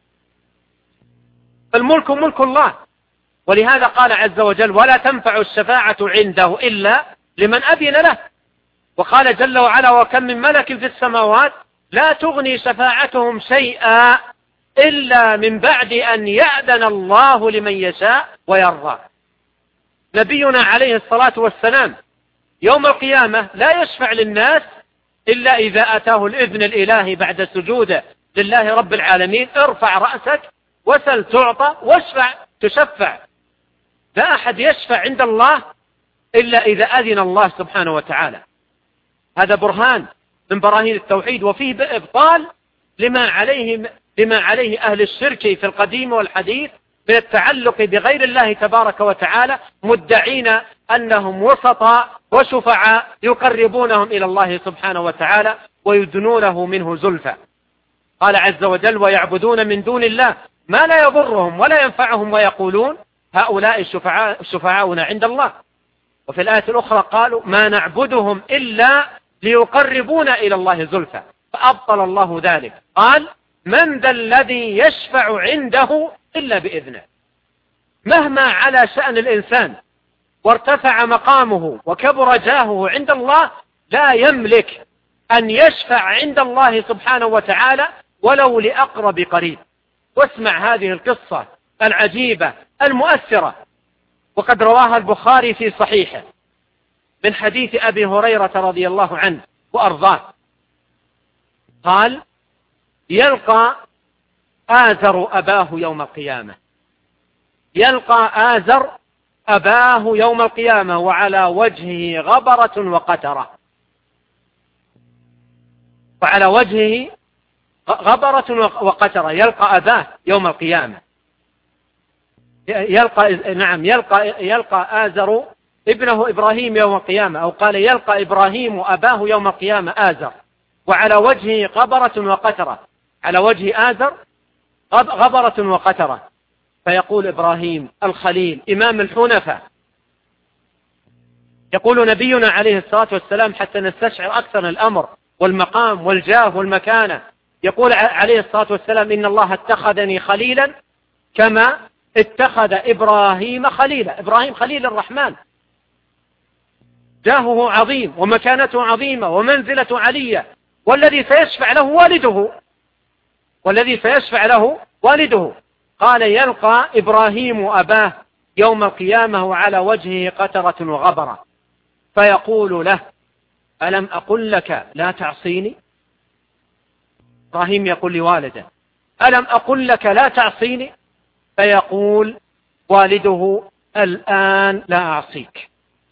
فالملك ملك الله، ولهذا قال عز وجل: ولا تنفع الشفاعة عنده إلا لمن أذن له. وقال جل وعلا: وكم من ملك في السماوات لا تغني شفاعتهم شيئا إلا من بعد أن يأذن الله لمن يشاء ويرضى. نبينا عليه الصلاة والسلام يوم القيامة لا يشفع للناس إلا إذا أتاه الإذن الإلهي بعد سجوده لله رب العالمين: ارفع رأسك وسل تعطى واشفع تشفع. لا أحد يشفع عند الله إلا إذا أذن الله سبحانه وتعالى. هذا برهان من براهين التوحيد، وفيه إبطال لما عليه أهل الشرك في القديم والحديث من التعلق بغير الله تبارك وتعالى، مدعين أنهم وسطاء وشفعاء يقربونهم إلى الله سبحانه وتعالى ويدنونه منه زلفى. قال عز وجل: ويعبدون من دون الله ما لا يضرهم ولا ينفعهم ويقولون هؤلاء شفعاؤنا عند الله. وفي الآية الأخرى قالوا: ما نعبدهم إلا ليقربونا إلى الله زلفى. فأبطل الله ذلك، قال: من ذا الذي يشفع عنده إلا بإذنه. مهما على شأن الإنسان وارتفع مقامه وكبر جاهه عند الله، لا يملك أن يشفع عند الله سبحانه وتعالى ولو لأقرب قريب. واسمع هذه القصة العجيبة المؤثرة، وقد رواها البخاري في صحيحه من حديث أبي هريرة رضي الله عنه وأرضاه. قال: يلقى آزر أباه يوم القيامة. يلقى آزر أباه يوم القيامة وعلى وجهه غبرة وقترة. وعلى وجهه غبرة وقترة، يلقى أباه يوم القيامة. يلقى آزر ابنه إبراهيم يوم القيامة، أو قال يلقى إبراهيم أباه يوم القيامة آزر، وعلى وجهه غبرة وقترة، على وجه آزر غبرة وقترة. فيقول إبراهيم الخليل إمام الحنفاء، يقول نبينا عليه الصلاة والسلام حتى نستشعر أكثر الأمر والمقام والجاه والمكانة، يقول عليه الصلاة والسلام إن الله اتخذني خليلا كما اتخذ إبراهيم خليلا. إبراهيم خليل الرحمن، جاهه عظيم ومكانته عظيمة ومنزلته علية، والذي سيشفع له والده قال يلقى إبراهيم أباه يوم القيامة وعلى وجهه قترة وغبرة، فيقول له ألم أقل لك لا تعصيني؟ إبراهيم يقول لوالده ألم أقل لك لا تعصيني؟ فيقول والده الآن لا أعصيك.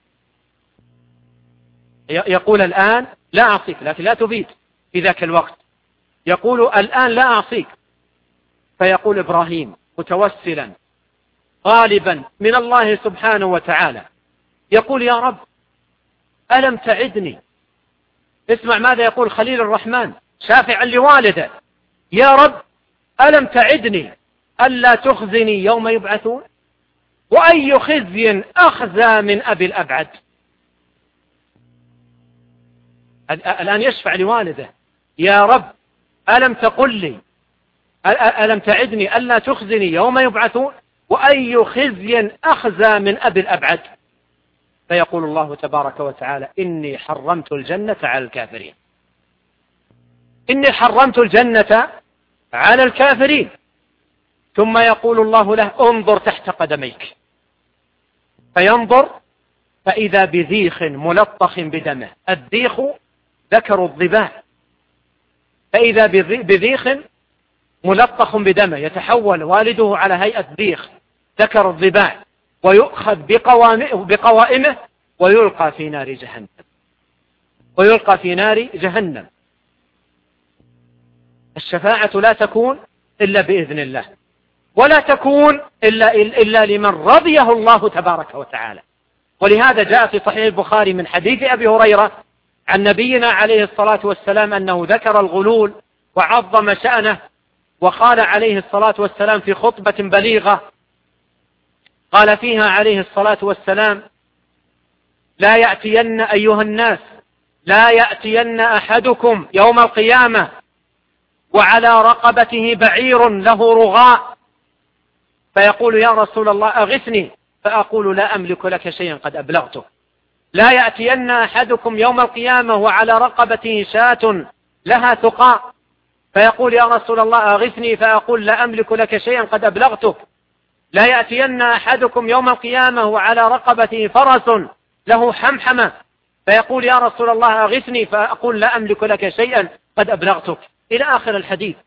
يقول الآن لا أعصيك، لكن لا تفيد في ذاك الوقت، يقول الآن لا أعصيك. فيقول إبراهيم متوسلا غالبا من الله سبحانه وتعالى، يقول يا رب ألم تعدني؟ اسمع ماذا يقول خليل الرحمن شافعا لوالده، يا رب ألم تعدني ألا تخزني يوم يبعثون؟ وأي خزي أخزى من أبي الأبعد. الآن يشفع لوالده، يا رب ألم تقل لي ألم تعدني ألا تخزني يوم يبعثون؟ وأي خزي أخزى من أبي الأبعد. فيقول الله تبارك وتعالى إني حرمت الجنة على الكافرين، إني حرمت الجنة على الكافرين. ثم يقول الله له انظر تحت قدميك، فينظر فإذا بذيخ ملطخ بدمه، الذيخ ذكر الضباع، فإذا بذيخ ملطخ بدمه، يتحول والده على هيئة ذيخ ذكر الضباع، ويؤخذ بقوائمه ويلقى في نار جهنم. الشفاعة لا تكون إلا بإذن الله، ولا تكون إلا لمن رضيه الله تبارك وتعالى. ولهذا جاء في صحيح البخاري من حديث أبي هريرة عن نبينا عليه الصلاة والسلام أنه ذكر الغلول وعظم شأنه، وقال عليه الصلاة والسلام في خطبة بليغة قال فيها عليه الصلاة والسلام لا يأتين أيها الناس لا يأتين أحدكم يوم القيامة وعلى رقبته بعير له رغاء، فيقول يا رسول الله أغثني، فأقول لا أملك لك شيئا قد أبلغته. لا يأتين أحدكم يوم القيامة وعلى رقبته شاة لها ثقاء، فيقول يا رسول الله أغثني، فأقول لا أملك لك شيئا قد أبلغته. لا يأتين أحدكم يوم القيامة وعلى رقبته فرس له حمحمة، فيقول يا رسول الله أغثني، فأقول لا أملك لك شيئا قد أبلغتك، إلى آخر الحديث.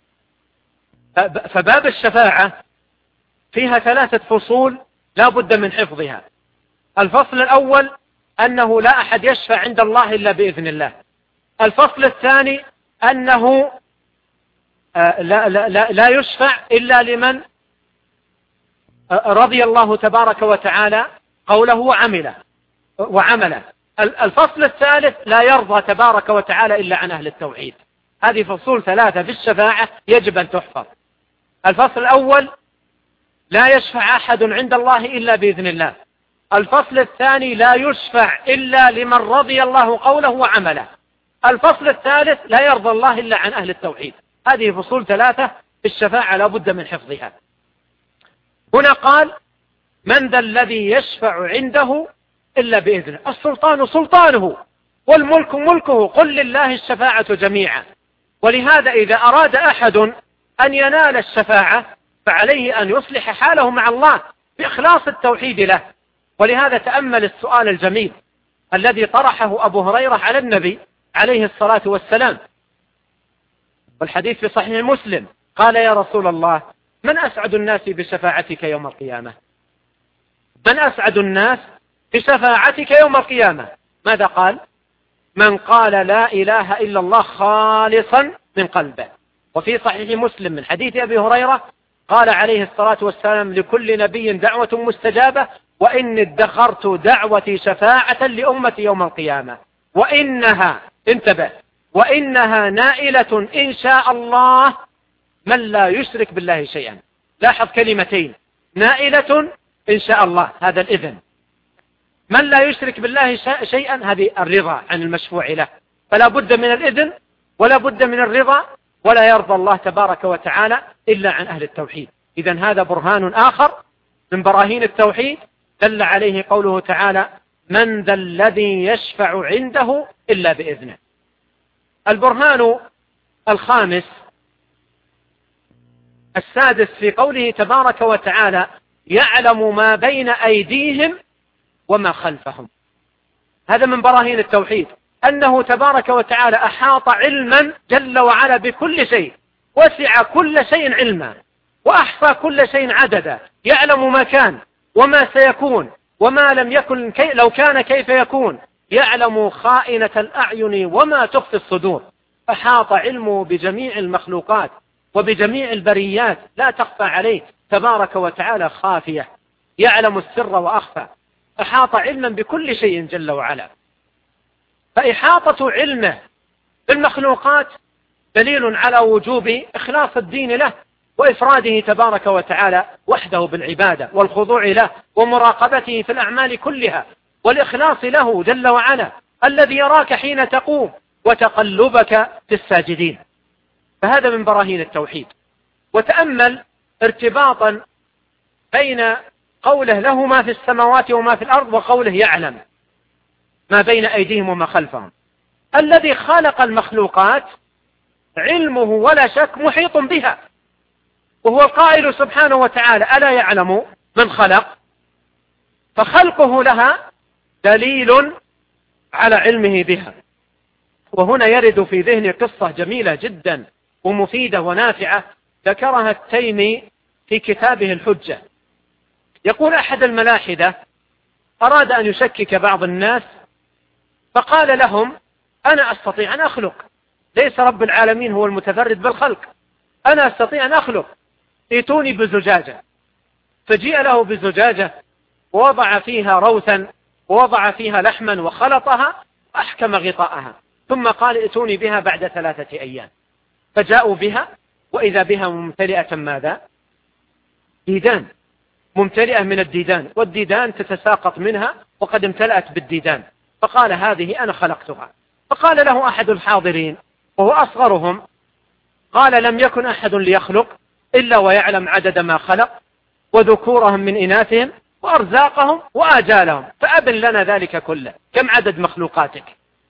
فباب الشفاعة فيها 3 فصول لا بد من حفظها. الفصل الأول أنه لا أحد يشفع عند الله إلا بإذن الله. الفصل الثاني أنه لا يشفع إلا لمن رضي الله تبارك وتعالى قوله وعمله. الفصل الثالث لا يرضى تبارك وتعالى إلا عن أهل التوحيد. هذه فصول 3 في الشفاعة يجب أن تحفظ. الفصل الأول لا يشفع أحد عند الله إلا بإذن الله. الفصل الثاني لا يشفع إلا لمن رضي الله قوله وعمله. الفصل الثالث لا يرضى الله إلا عن أهل التوحيد. هذه فصول 3 في الشفاعة لا بد من حفظها. هنا قال من ذا الذي يشفع عنده إلا بإذنه. السلطان سلطانه والملك ملكه، قل لله الشفاعة جميعا. ولهذا إذا أراد أحد أن ينال الشفاعة فعليه أن يصلح حاله مع الله بإخلاص التوحيد له. ولهذا تأمل السؤال الجميل الذي طرحه أبو هريرة على النبي عليه الصلاة والسلام، والحديث في صحيح مسلم، قال يا رسول الله من أسعد الناس بشفاعتك يوم القيامة؟ من أسعد الناس بشفاعتك يوم القيامة؟ ماذا قال؟ من قال لا إله إلا الله خالصا من قلبه. وفي صحيح مسلم من حديث أبي هريرة قال عليه الصلاة والسلام لكل نبي دعوة مستجابة، وإني ادخرت دعوتي شفاعة لأمتي يوم القيامة، وإنها، انتبه، وإنها نائلة إن شاء الله من لا يشرك بالله شيئا. لاحظ كلمتين، نائلة إن شاء الله، هذا الإذن. من لا يشرك بالله شيئا، هذه الرضا عن المشفوع له. فلا بد من الإذن ولا بد من الرضا، ولا يرضى الله تبارك وتعالى إلا عن أهل التوحيد. إذن هذا برهان آخر من براهين التوحيد دل عليه قوله تعالى: من ذا الذي يشفع عنده إلا بإذنه. البرهان الخامس السادس في قوله تبارك وتعالى: يعلم ما بين أيديهم وما خلفهم. هذا من براهين التوحيد، أنه تبارك وتعالى أحاط علما جل وعلا بكل شيء، وسع كل شيء علما، وأحصى كل شيء عددا، يعلم ما كان وما سيكون وما لم يكن لو كان كيف يكون، يعلم خائنة الأعين وما تخفي الصدور. أحاط علمه بجميع المخلوقات وبجميع البريات، لا تخفى عليه تبارك وتعالى خافية، يعلم السر وأخفى. أحاط علما بكل شيء جل وعلا. فإحاطة علمه بالمخلوقات دليل على وجوب إخلاص الدين له وإفراده تبارك وتعالى وحده بالعبادة والخضوع له ومراقبته في الأعمال كلها والإخلاص له جل وعلا الذي يراك حين تقوم وتقلبك في الساجدين. فهذا من براهين التوحيد. وتأمل ارتباطا بين قوله له ما في السماوات وما في الأرض وقوله يعلم ما بين أيديهم وما خلفهم. الذي خلق المخلوقات علمه ولا شك محيط بها، وهو القائل سبحانه وتعالى: ألا يعلم من خلق؟ فخلقه لها دليل على علمه بها. وهنا يرد في ذهني قصة جميلة جدا ومفيدة ونافعة ذكرها التيمي في كتابه الحجة. يقول أحد الملاحدة أراد أن يشكك بعض الناس، فقال لهم: أنا أستطيع أن أخلق، ليس رب العالمين هو المتفرد بالخلق، أنا أستطيع أن أخلق، ائتوني بزجاجة. فجيء له بزجاجة ووضع فيها روثا ووضع فيها لحما وخلطها وأحكم غطاءها، ثم قال: ائتوني بها بعد 3 أيام. فجاءوا بها وإذا بها ممتلئة ماذا؟ ديدان، ممتلئة من الديدان، والديدان تتساقط منها وقد امتلأت بالديدان. فقال: هذه أنا خلقتها. فقال له أحد الحاضرين وهو أصغرهم، قال: لم يكن أحد ليخلق إلا ويعلم عدد ما خلق وذكورهم من إناثهم وأرزاقهم وآجالهم، فأبن لنا ذلك كله. كم عدد مخلوقاتك؟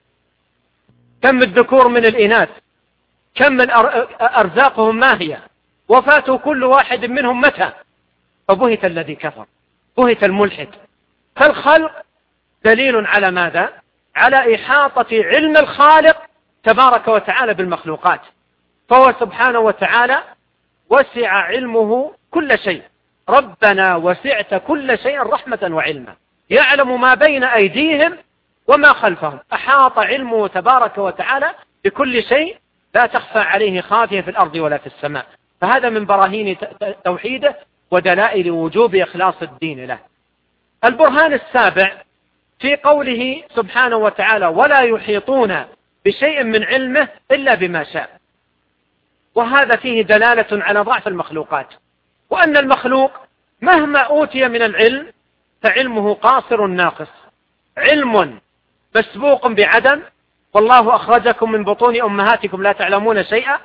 كم الذكور من الإناث؟ كم من أرزاقهم ما هي؟ وفاة كل واحد منهم متى؟ فبهت الذي كفر، بهت الملحد. فالخلق دليل على ماذا؟ على إحاطة علم الخالق تبارك وتعالى بالمخلوقات. فهو سبحانه وتعالى وسع علمه كل شيء. ربنا وسعت كل شيء رحمة وعلما، يعلم ما بين أيديهم وما خلفهم. أحاط علمه تبارك وتعالى بكل شيء، لا تخفى عليه خافية في الأرض ولا في السماء. فهذا من براهين توحيده ودلائل وجوب إخلاص الدين له. البرهان السابع في قوله سبحانه وتعالى: ولا يحيطون بشيء من علمه إلا بما شاء. وهذا فيه دلالة على ضعف المخلوقات، وأن المخلوق مهما أوتي من العلم فعلمه قاصر ناقص، علم مسبوق بعدم. والله أخرجكم من بطون أمهاتكم لا تعلمون شيئا،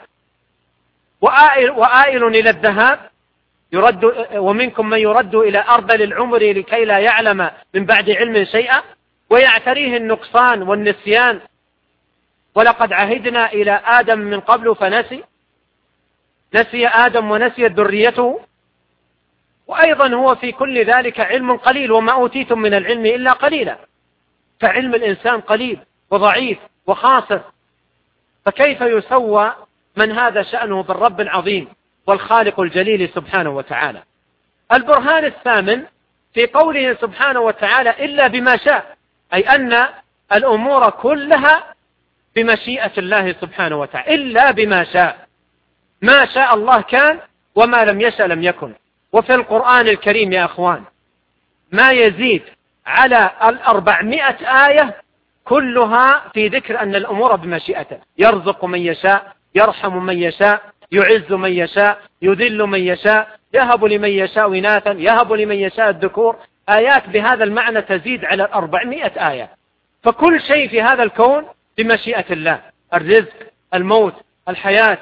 وآئل إلى الذهاب يرد، ومنكم من يرد إلى أرذل العمر لكي لا يعلم من بعد علم شيئا، ويعتريه النقصان والنسيان. ولقد عهدنا إلى آدم من قبل فنسي، نسي آدم ونسيت ذريته. وأيضا هو في كل ذلك علم قليل، وما أوتيتم من العلم إلا قليلا. فعلم الإنسان قليل وضعيف وخاصر، فكيف يسوى من هذا شأنه بالرب العظيم والخالق الجليل سبحانه وتعالى. البرهان الثامن في قوله سبحانه وتعالى: إلا بما شاء، أي أن الأمور كلها بمشيئة الله سبحانه وتعالى، إلا بما شاء. ما شاء الله كان وما لم يشأ لم يكن. وفي القرآن الكريم يا أخوان ما يزيد على 400 آية كلها في ذكر أن الأمور بمشيئته، يرزق من يشاء، يرحم من يشاء، يعز من يشاء، يذل من يشاء، يهب لمن يشاء إناثا، يهب لمن يشاء الذكور. آيات بهذا المعنى تزيد على 400 آية. فكل شيء في هذا الكون بمشيئة الله، الرزق، الموت، الحياة،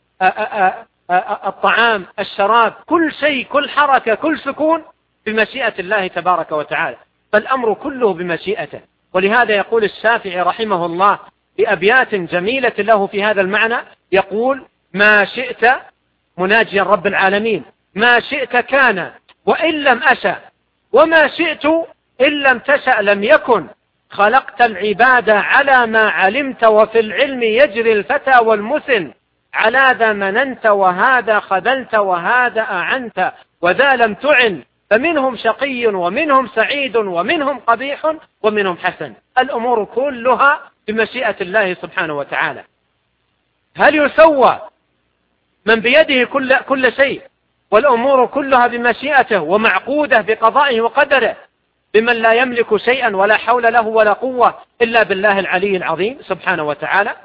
الطعام، الشراب، كل شيء، كل حركة، كل سكون بمشيئة الله تبارك وتعالى، فالأمر كله بمشيئته. ولهذا يقول الشافعي رحمه الله بأبيات جميلة له في هذا المعنى، يقول: ما شئت، مناجيا رب العالمين، ما شئت كان وإن لم أشأ، وما شئت إن لم تشأ لم يكن، خلقت العباد على ما علمت، وفي العلم يجري الفتى والمسن، على ذا مننت وهذا خذلت وهذا أعنت، وذا لم تعن، فمنهم شقي ومنهم سعيد ومنهم قبيح ومنهم حسن. الأمور كلها بمشيئة الله سبحانه وتعالى. هل يسوى من بيده كل شيء والأمور كلها بمشيئته ومعقودة بقضائه وقدره بمن لا يملك شيئا ولا حول له ولا قوة إلا بالله العلي العظيم سبحانه وتعالى؟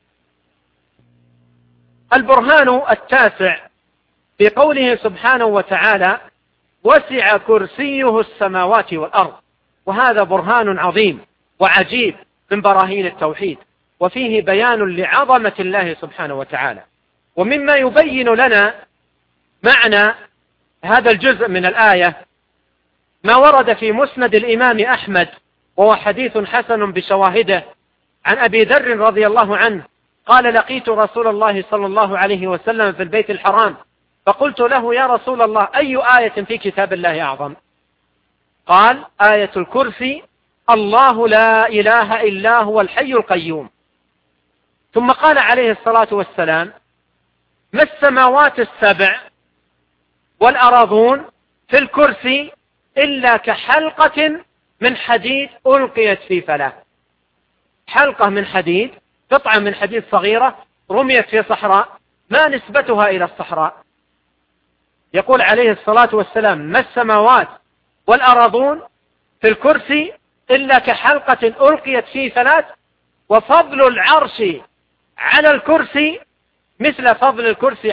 البرهان التاسع في قوله سبحانه وتعالى: وسع كرسيه السماوات والأرض. وهذا برهان عظيم وعجيب من براهين التوحيد، وفيه بيان لعظمة الله سبحانه وتعالى. ومما يبين لنا معنى هذا الجزء من الآية ما ورد في مسند الإمام أحمد، وهو حديث حسن بشواهده، عن أبي ذر رضي الله عنه قال: لقيت رسول الله صلى الله عليه وسلم في البيت الحرام، فقلت له: يا رسول الله، أي آية في كتاب الله أعظم؟ قال: آية الكرسي، الله لا إله إلا هو الحي القيوم. ثم قال عليه الصلاة والسلام: ما السماوات السبع والأراضون في الكرسي إلا كحلقة من حديد ألقيت في فلاة. حلقة من حديد، قطعة من حديد صغيرة رميت في صحراء، ما نسبتها إلى الصحراء؟ يقول عليه الصلاة والسلام: ما السماوات والأراضون في الكرسي إلا كحلقة ألقيت في فلاة، وفضل العرش على الكرسي مثل فضل الكرسي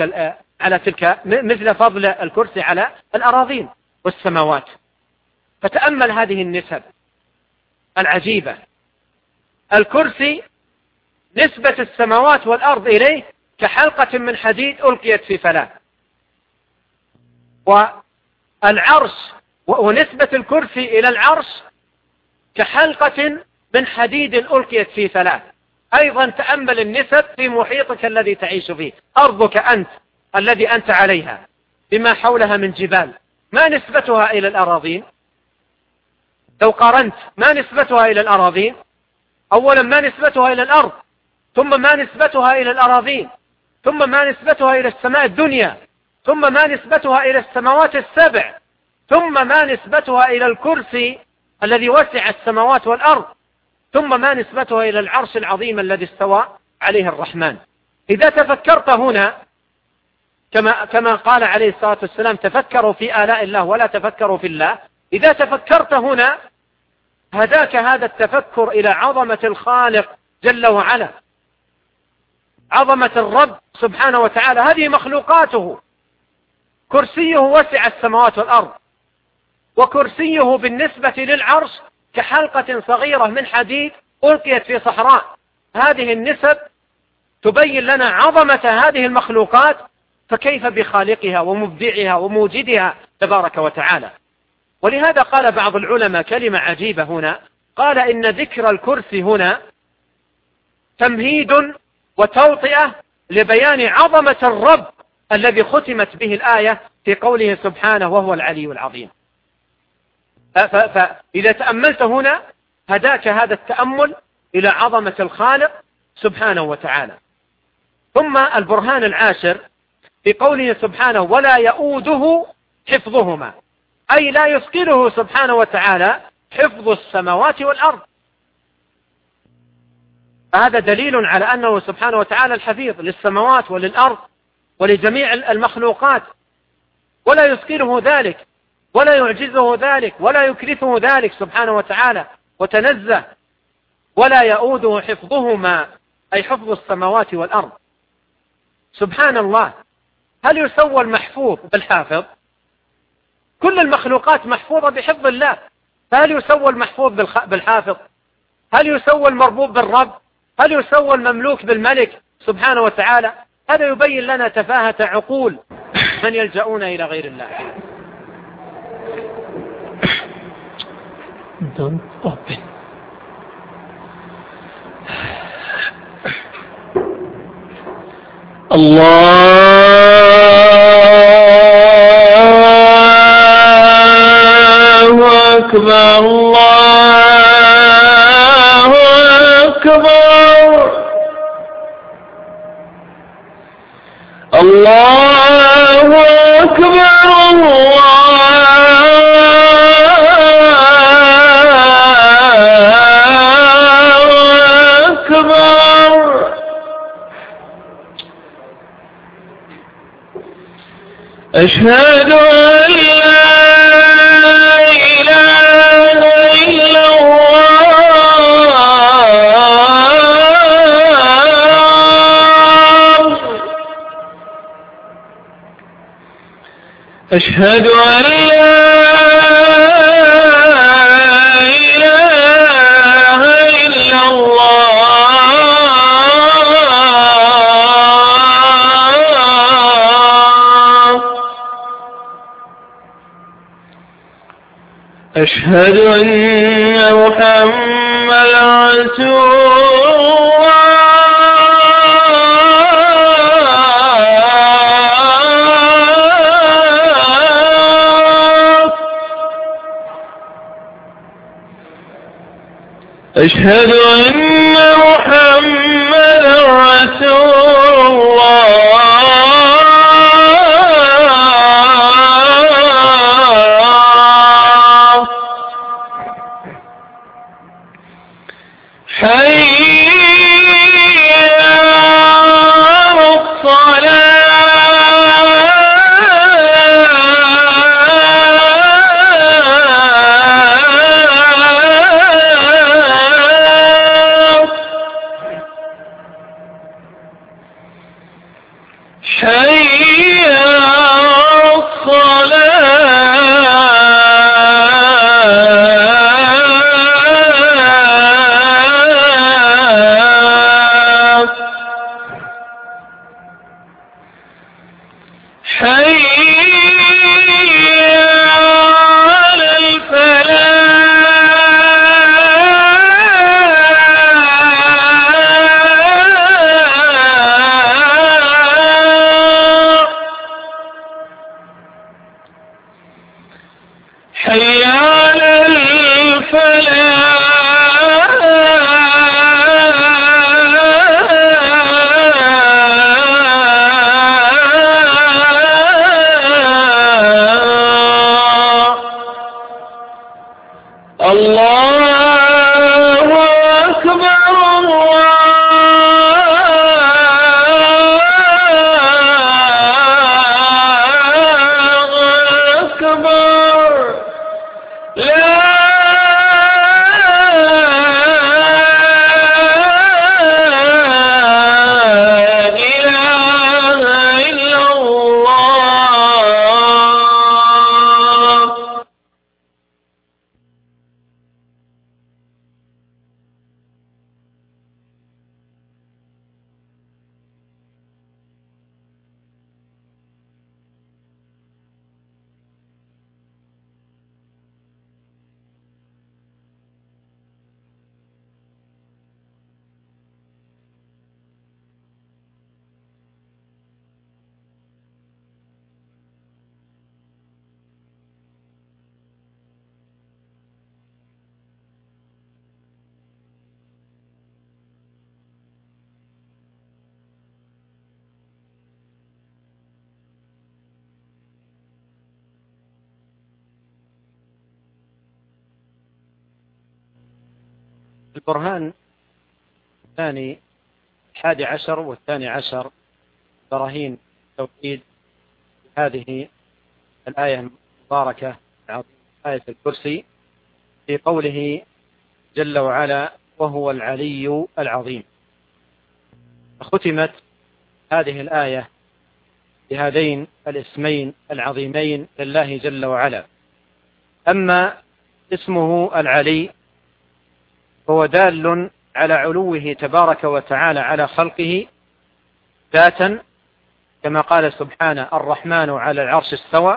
مثل فضل الكرسي على الأراضين والسماوات. فتأمل هذه النسب العجيبة. الكرسي نسبة السماوات والأرض إليه كحلقة من حديد ألقيت في فلاة، والعرش ونسبة الكرسي إلى العرش كحلقة من حديد ألقيت في فلاة. أيضا تأمل النسب في محيطك الذي تعيش فيه، أرضك أنت الذي أنت عليها بما حولها من جبال، ما نسبتها إلى الأراضين؟ لو قارنت ما نسبتها إلى الأراضين؟ أولا ما نسبتها إلى الأرض، ثم ما نسبتها إلى الأراضين، ثم ما نسبتها إلى السماء الدنيا، ثم ما نسبتها إلى السماوات السبع، ثم ما نسبتها إلى الكرسي الذي وسع السماوات والأرض، ثم ما نسبتها إلى العرش العظيم الذي استوى عليه الرحمن. إذا تفكرت هنا كما قال عليه الصلاة والسلام: تفكروا في آلاء الله ولا تفكروا في الله. إذا تفكرت هنا هداك هذا التفكر إلى عظمة الخالق جل وعلا، عظمة الرب سبحانه وتعالى. هذه مخلوقاته، كرسيه وسع السماوات والأرض، وكرسيه بالنسبة للعرش كحلقة صغيرة من حديد ألقيت في صحراء. هذه النسب تبين لنا عظمة هذه المخلوقات، فكيف بخالقها ومبدعها وموجدها تبارك وتعالى. ولهذا قال بعض العلماء كلمة عجيبة هنا، قال: إن ذكر الكرسي هنا تمهيد وتوطئة لبيان عظمة الرب الذي ختمت به الآية في قوله سبحانه: وهو العلي العظيم. فإذا تأملت هنا هداك هذا التأمل إلى عظمة الخالق سبحانه وتعالى. ثم البرهان العاشر في قوله سبحانه: ولا يؤوده حفظهما، أي لا يثقله سبحانه وتعالى حفظ السماوات والأرض. هذا دليل على أنه سبحانه وتعالى الحفيظ للسماوات وللأرض ولجميع المخلوقات، ولا يثقله ذلك ولا يعجزه ذلك ولا يكلفه ذلك سبحانه وتعالى وتنزه، ولا يؤوده حفظهما، أي حفظ السماوات والأرض. سبحان الله. هل يسوى المحفوظ بالحافظ؟ كل المخلوقات محفوظة بحفظ الله، فهل يسوى المحفوظ بالحافظ؟ هل يسوى المربوب بالرب؟ هل يسوى المملوك بالملك سبحانه وتعالى؟ هذا يبين لنا تفاهة عقول من يلجؤون إلى غير الله. Don't open. الله أكبر الله أكبر الله أكبر الله أكبر. أشهد أن لا إله إلا الله. أشهد أن لا إله إلا الله. أشهد أن محمدا رسول الله. أشهد أن محمدا رسول الله. حي على الصلاة. حي على الصلاة. حي على الفلاح. حي على الفلاح. الله أكبر الله أكبر. لا إله إلا الله. البرهان الثاني 11 والثاني عشر براهين التوحيد هذه الآية المباركة آية الكرسي في قوله جل وعلا وهو العلي العظيم. ختمت هذه الآية بهذين الاسمين العظيمين لله جل وعلا. أما اسمه العلي فهو دال على علوه تبارك وتعالى على خلقه ذاتا، كما قال سبحانه الرحمن على العرش استوى،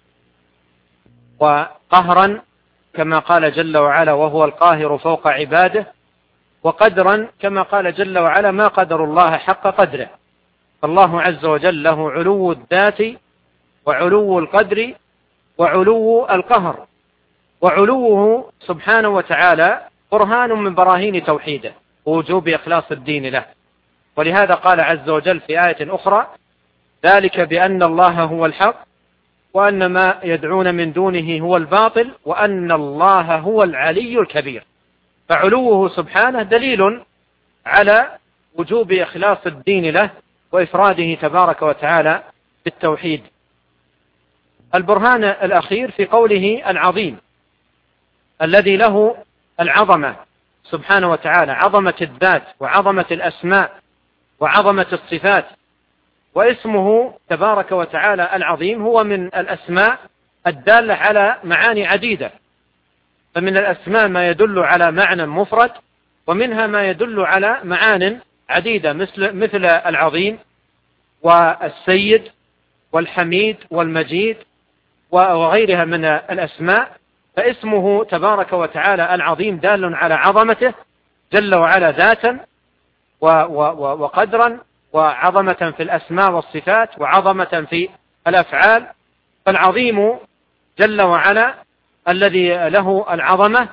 وقهرا كما قال جل وعلا وهو القاهر فوق عباده، وقدرا كما قال جل وعلا ما قدر الله حق قدره. فالله عز وجل له علو الذات وعلو القدر وعلو القهر، وعلوه سبحانه وتعالى برهان من براهين توحيده ووجوب إخلاص الدين له. ولهذا قال عز وجل في آية أخرى ذلك بأن الله هو الحق وأن ما يدعون من دونه هو الباطل وأن الله هو العلي الكبير. فعلوه سبحانه دليل على وجوب إخلاص الدين له وإفراده تبارك وتعالى بالتوحيد. البرهان الأخير في قوله العظيم الذي له العظمة سبحانه وتعالى، عظمة الذات وعظمة الأسماء وعظمة الصفات. واسمه تبارك وتعالى العظيم هو من الأسماء الدالة على معاني عديدة، فمن الأسماء ما يدل على معنى مفرد، ومنها ما يدل على معان عديدة مثل العظيم والسيد والحميد والمجيد وغيرها من الأسماء. فاسمه تبارك وتعالى العظيم دال على عظمته جل وعلا ذاتا وقدرا، وعظمة في الأسماء والصفات، وعظمة في الأفعال. فالعظيم جل وعلا الذي له العظمة،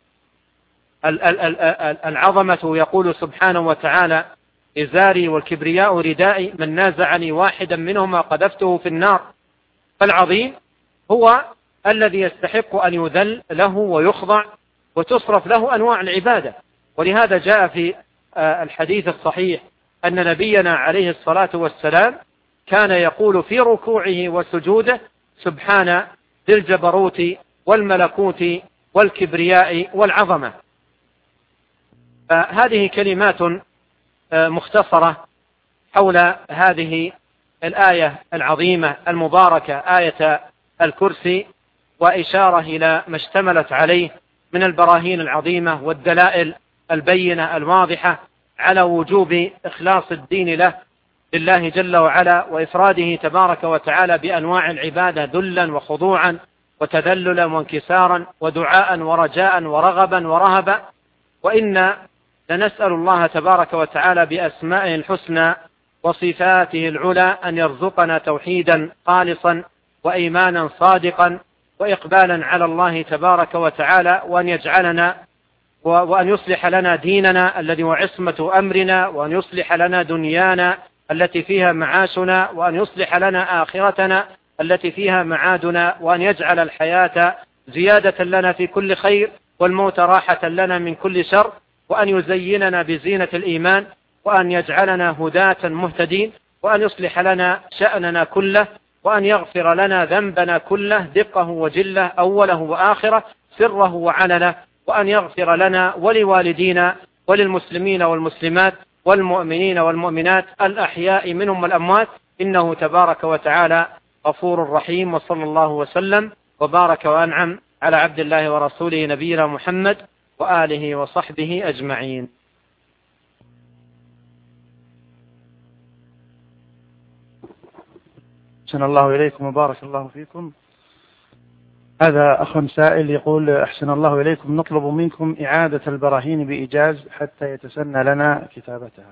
العظمة يقول سبحانه وتعالى إزاري والكبرياء ردائي من نازعني واحدا منهما قذفته في النار. فالعظيم هو الذي يستحق أن يذل له ويخضع وتصرف له أنواع العبادة. ولهذا جاء في الحديث الصحيح أن نبينا عليه الصلاة والسلام كان يقول في ركوعه وسجوده سبحان ذي الجبروت والملكوت والكبرياء والعظمة. فهذه كلمات مختصرة حول هذه الآية العظيمة المباركة آية الكرسي، وإشارة إلى ما اشتملت عليه من البراهين العظيمة والدلائل البينة الواضحة على وجوب إخلاص الدين له لله جل وعلا، وإفراده تبارك وتعالى بأنواع العبادة ذلا وخضوعا وتذللا وانكسارا ودعاء ورجاء ورغبا ورهبا. وإنا لنسأل الله تبارك وتعالى بأسمائه الحسنى وصفاته العلى أن يرزقنا توحيدا خالصا وإيمانا صادقا وإقبالا على الله تبارك وتعالى، وأن يجعلنا وأن يصلح لنا ديننا الذي هو عصمة أمرنا، وأن يصلح لنا دنيانا التي فيها معاشنا، وأن يصلح لنا آخرتنا التي فيها معادنا، وأن يجعل الحياة زيادة لنا في كل خير والموت راحة لنا من كل شر، وأن يزيننا بزينة الإيمان، وأن يجعلنا هداة مهتدين، وأن يصلح لنا شأننا كله، وأن يغفر لنا ذنبنا كله دقه وجله أوله وآخره سره وعلنه، وأن يغفر لنا ولوالدينا وللمسلمين والمسلمات والمؤمنين والمؤمنات الأحياء منهم والأموات، إنه تبارك وتعالى غفور رحيم. وصلى الله وسلم وبارك وأنعم على عبد الله ورسوله نبينا محمد وآله وصحبه أجمعين. أحسن الله إليكم وبارك الله فيكم. هذا أخ سائل يقول أحسن الله إليكم، نطلب منكم إعادة البراهين بإيجاز حتى يتسنى لنا كتابتها.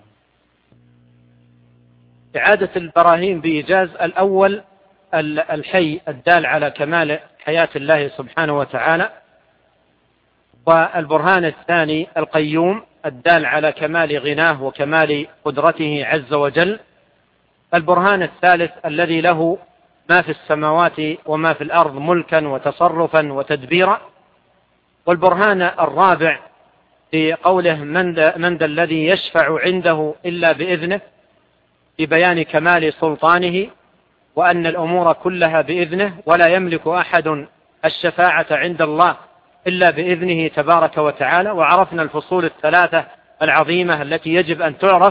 إعادة البراهين بإيجاز: الأول الحي الدال على كمال حياة الله سبحانه وتعالى، والبرهان الثاني القيوم الدال على كمال غناه وكمال قدرته عز وجل، البرهان الثالث الذي له ما في السماوات وما في الأرض ملكا وتصرفا وتدبيرا، والبرهان الرابع في قوله من ذا الذي يشفع عنده إلا بإذنه، في بيان كمال سلطانه وأن الأمور كلها بإذنه، ولا يملك أحد الشفاعة عند الله إلا بإذنه تبارك وتعالى. وعرفنا الفصول الثلاثة العظيمة التي يجب أن تعرف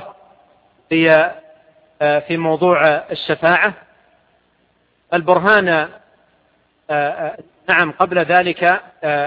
في موضوع الشفاعة. البرهان نعم قبل ذلك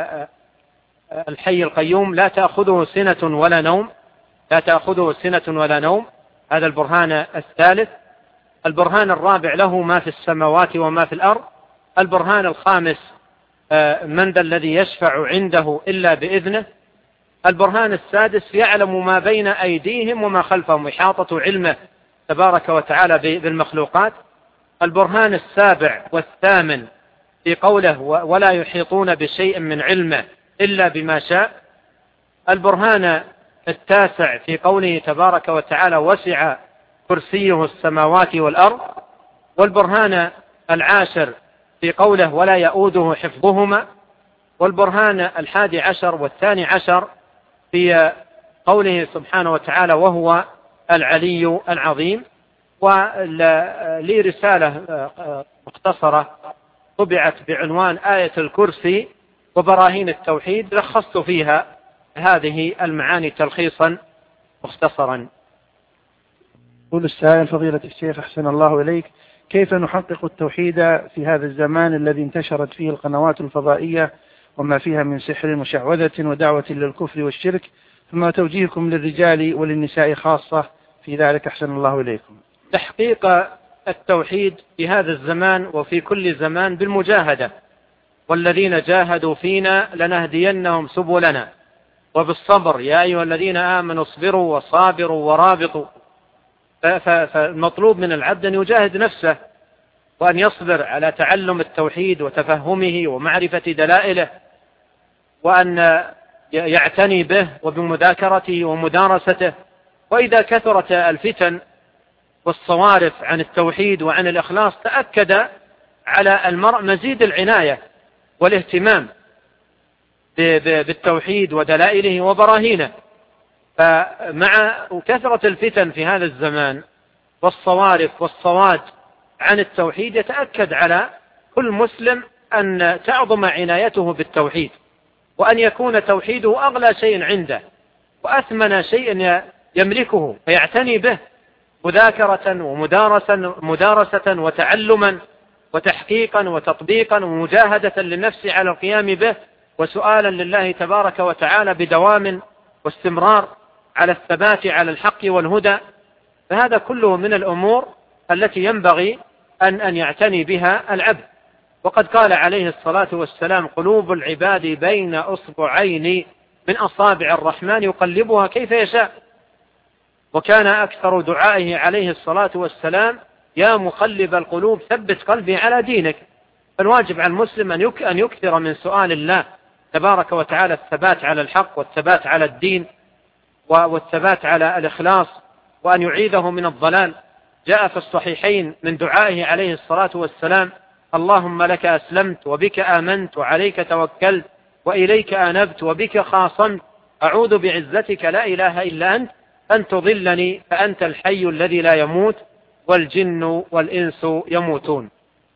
الحي القيوم لا تأخذه سنة ولا نوم، لا تأخذه سنة ولا نوم، هذا البرهان الثالث. البرهان الرابع له ما في السماوات وما في الأرض. البرهان الخامس من ذا الذي يشفع عنده إلا بإذنه. البرهان السادس يعلم ما بين أيديهم وما خلفهم، إحاطة علمه تبارك وتعالى بالمخلوقات. البرهان السابع والثامن في قوله ولا يحيطون بشيء من علمه إلا بما شاء. البرهان التاسع في قوله تبارك وتعالى وسع كرسيه السماوات والأرض. والبرهان العاشر في قوله ولا يؤوده حفظهما. والبرهان 11 والثاني عشر في قوله سبحانه وتعالى وهو العلي العظيم. ولي رسالة مختصرة طبعت بعنوان آية الكرسي وبراهين التوحيد، لخصت فيها هذه المعاني تلخيصا مختصرا. يقول السائل فضيلة الشيخ أحسن الله إليك، كيف نحقق التوحيد في هذا الزمان الذي انتشرت فيه القنوات الفضائية وما فيها من سحر وشعوذة ودعوة للكفر والشرك، فما توجيهكم للرجال وللنساء خاصة في ذلك أحسن الله إليكم؟ تحقيق التوحيد في هذا الزمان وفي كل زمان بالمجاهدة، والذين جاهدوا فينا لنهدينهم سبلنا، وبالصبر يا أيها الذين آمنوا اصبروا وصابروا ورابطوا. فالمطلوب من العبد أن يجاهد نفسه وأن يصبر على تعلم التوحيد وتفهمه ومعرفة دلائله، وأن يعتني به وبمذاكرته ومدارسته. وإذا كثرت الفتن والصوارف عن التوحيد وعن الإخلاص تأكد على المرء مزيد العناية والاهتمام بالتوحيد ودلائله وبراهينه. فمع كثرة الفتن في هذا الزمان والصوارف والصواد عن التوحيد يتأكد على كل مسلم أن تعظم عنايته بالتوحيد، وأن يكون توحيده أغلى شيء عنده وأثمن شيء يملكه، فيعتني به مذاكرة ومدارسة وتعلما وتحقيقا وتطبيقا ومجاهدة للنفس على القيام به، وسؤالا لله تبارك وتعالى بدوام واستمرار على الثبات على الحق والهدى. فهذا كله من الأمور التي ينبغي أن يعتني بها العبد. وقد قال عليه الصلاة والسلام قلوب العباد بين أصبعين من أصابع الرحمن يقلبها كيف يشاء. وكان أكثر دعائه عليه الصلاة والسلام يا مقلب القلوب ثبت قلبي على دينك. فالواجب على المسلم أن يكثر من سؤال الله تبارك وتعالى الثبات على الحق والثبات على الدين والثبات على الإخلاص، وأن يعيذه من الضلال. جاء في الصحيحين من دعائه عليه الصلاة والسلام اللهم لك أسلمت وبك آمنت وعليك توكلت وإليك أنبت وبك خاصمت أعوذ بعزتك لا إله إلا أنت أن تضلني فأنت الحي الذي لا يموت والجن والإنس يموتون.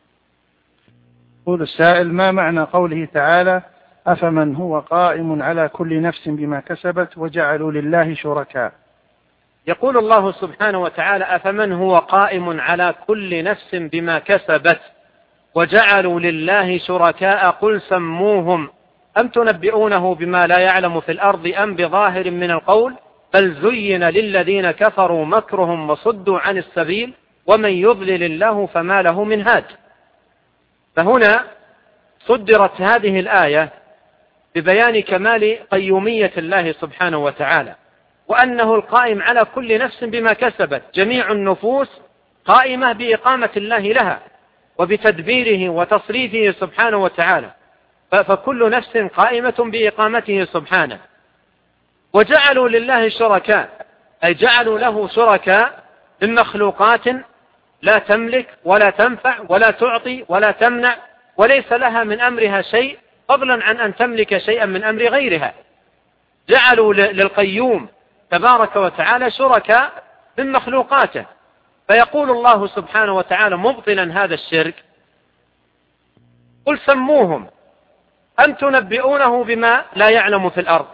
يقول السائل ما معنى قوله تعالى أفمن هو قائم على كل نفس بما كسبت وجعلوا لله شركاء؟ يقول الله سبحانه وتعالى أفمن هو قائم على كل نفس بما كسبت وجعلوا لله شركاء قل سموهم أم تنبئونه بما لا يعلم في الأرض أم بظاهر من القول بل زين للذين كفروا مكرهم وصدوا عن السبيل ومن يضلل الله فما له من هاد. فهنا صدرت هذه الآية ببيان كمال قيومية الله سبحانه وتعالى، وأنه القائم على كل نفس بما كسبت. جميع النفوس قائمة بإقامة الله لها وبتدبيره وتصريفه سبحانه وتعالى، فكل نفس قائمة بإقامته سبحانه. وجعلوا لله شركاء أي جعلوا له شركاء من مخلوقات لا تملك ولا تنفع ولا تعطي ولا تمنع وليس لها من أمرها شيء فضلا عن أن تملك شيئا من أمر غيرها. جعلوا للقيوم تبارك وتعالى شركاء من مخلوقاته فيقول الله سبحانه وتعالى مبطلا هذا الشرك: قل سموهم أم تنبئونه بما لا يعلم في الأرض.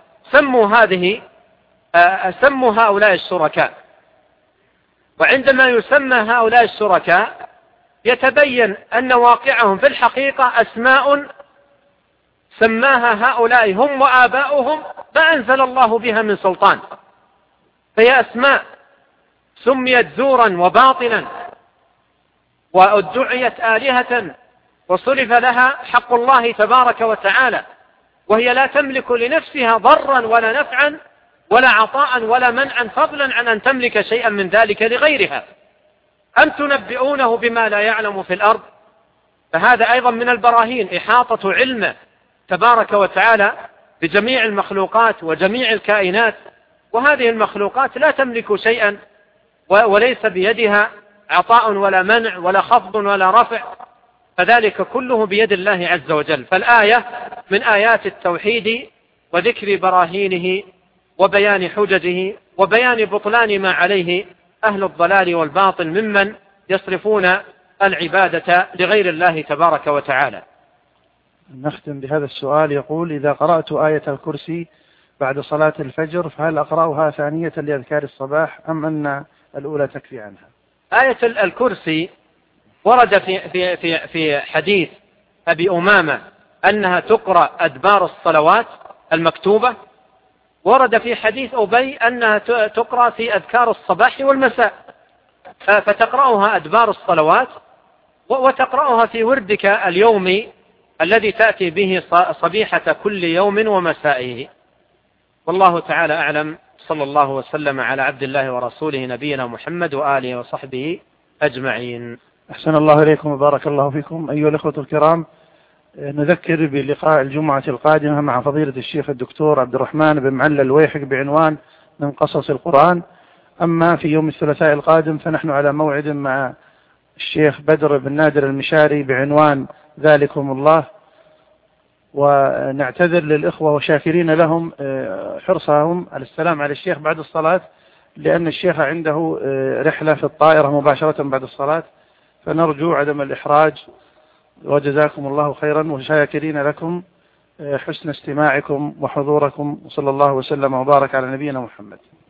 سموا هؤلاء الشركاء. وعندما يسمى هؤلاء الشركاء يتبين أن واقعهم في الحقيقة أسماء سماها هؤلاء هم وآباؤهم ما أنزل الله بها من سلطان، فهي أسماء سميت زورا وباطلا وادعيت آلهة وصرف لها حق الله تبارك وتعالى، وهي لا تملك لنفسها ضرا ولا نفعا ولا عطاء ولا منعا، فضلا عن أن تملك شيئا من ذلك لغيرها. أم تنبئونه بما لا يعلم في الأرض، فهذا أيضا من البراهين إحاطة علمه تبارك وتعالى بجميع المخلوقات وجميع الكائنات، وهذه المخلوقات لا تملك شيئا وليس بيدها عطاء ولا منع ولا خفض ولا رفع، فذلك كله بيد الله عز وجل. فالآية من آيات التوحيد وذكر براهينه وبيان حججه وبيان بطلان ما عليه أهل الضلال والباطل ممن يصرفون العبادة لغير الله تبارك وتعالى. نختم بهذا السؤال، يقول: إذا قرأت آية الكرسي بعد صلاة الفجر فهل أقرأها ثانية لأذكار الصباح أم أن الأولى تكفي عنها؟ آية الكرسي ورد في حديث أبي أمامة أنها تقرأ أدبار الصلوات المكتوبة، ورد في حديث أبي أنها تقرأ في أذكار الصباح والمساء، فتقرأها أدبار الصلوات وتقرأها في وردك اليومي الذي تأتي به صبيحة كل يوم ومسائه. والله تعالى أعلم. صلى الله وسلم على عبد الله ورسوله نبينا محمد وآله وصحبه أجمعين. أحسن الله إليكم وبارك الله فيكم. أيها الأخوة الكرام، نذكر بلقاء الجمعة القادمة مع فضيلة الشيخ الدكتور عبد الرحمن بن معلى الويحك بعنوان من قصص القرآن. أما في يوم الثلاثاء القادم فنحن على موعد مع الشيخ بدر بن نادر المشاري بعنوان ذلكم الله. ونعتذر للإخوة وشاكرين لهم حرصهم على السلام على الشيخ بعد الصلاة، لأن الشيخ عنده رحلة في الطائرة مباشرة بعد الصلاة، فنرجو عدم الإحراج. وجزاكم الله خيرا وشاكرين لكم حسن استماعكم وحضوركم، وصلى الله وسلم وبارك على نبينا محمد.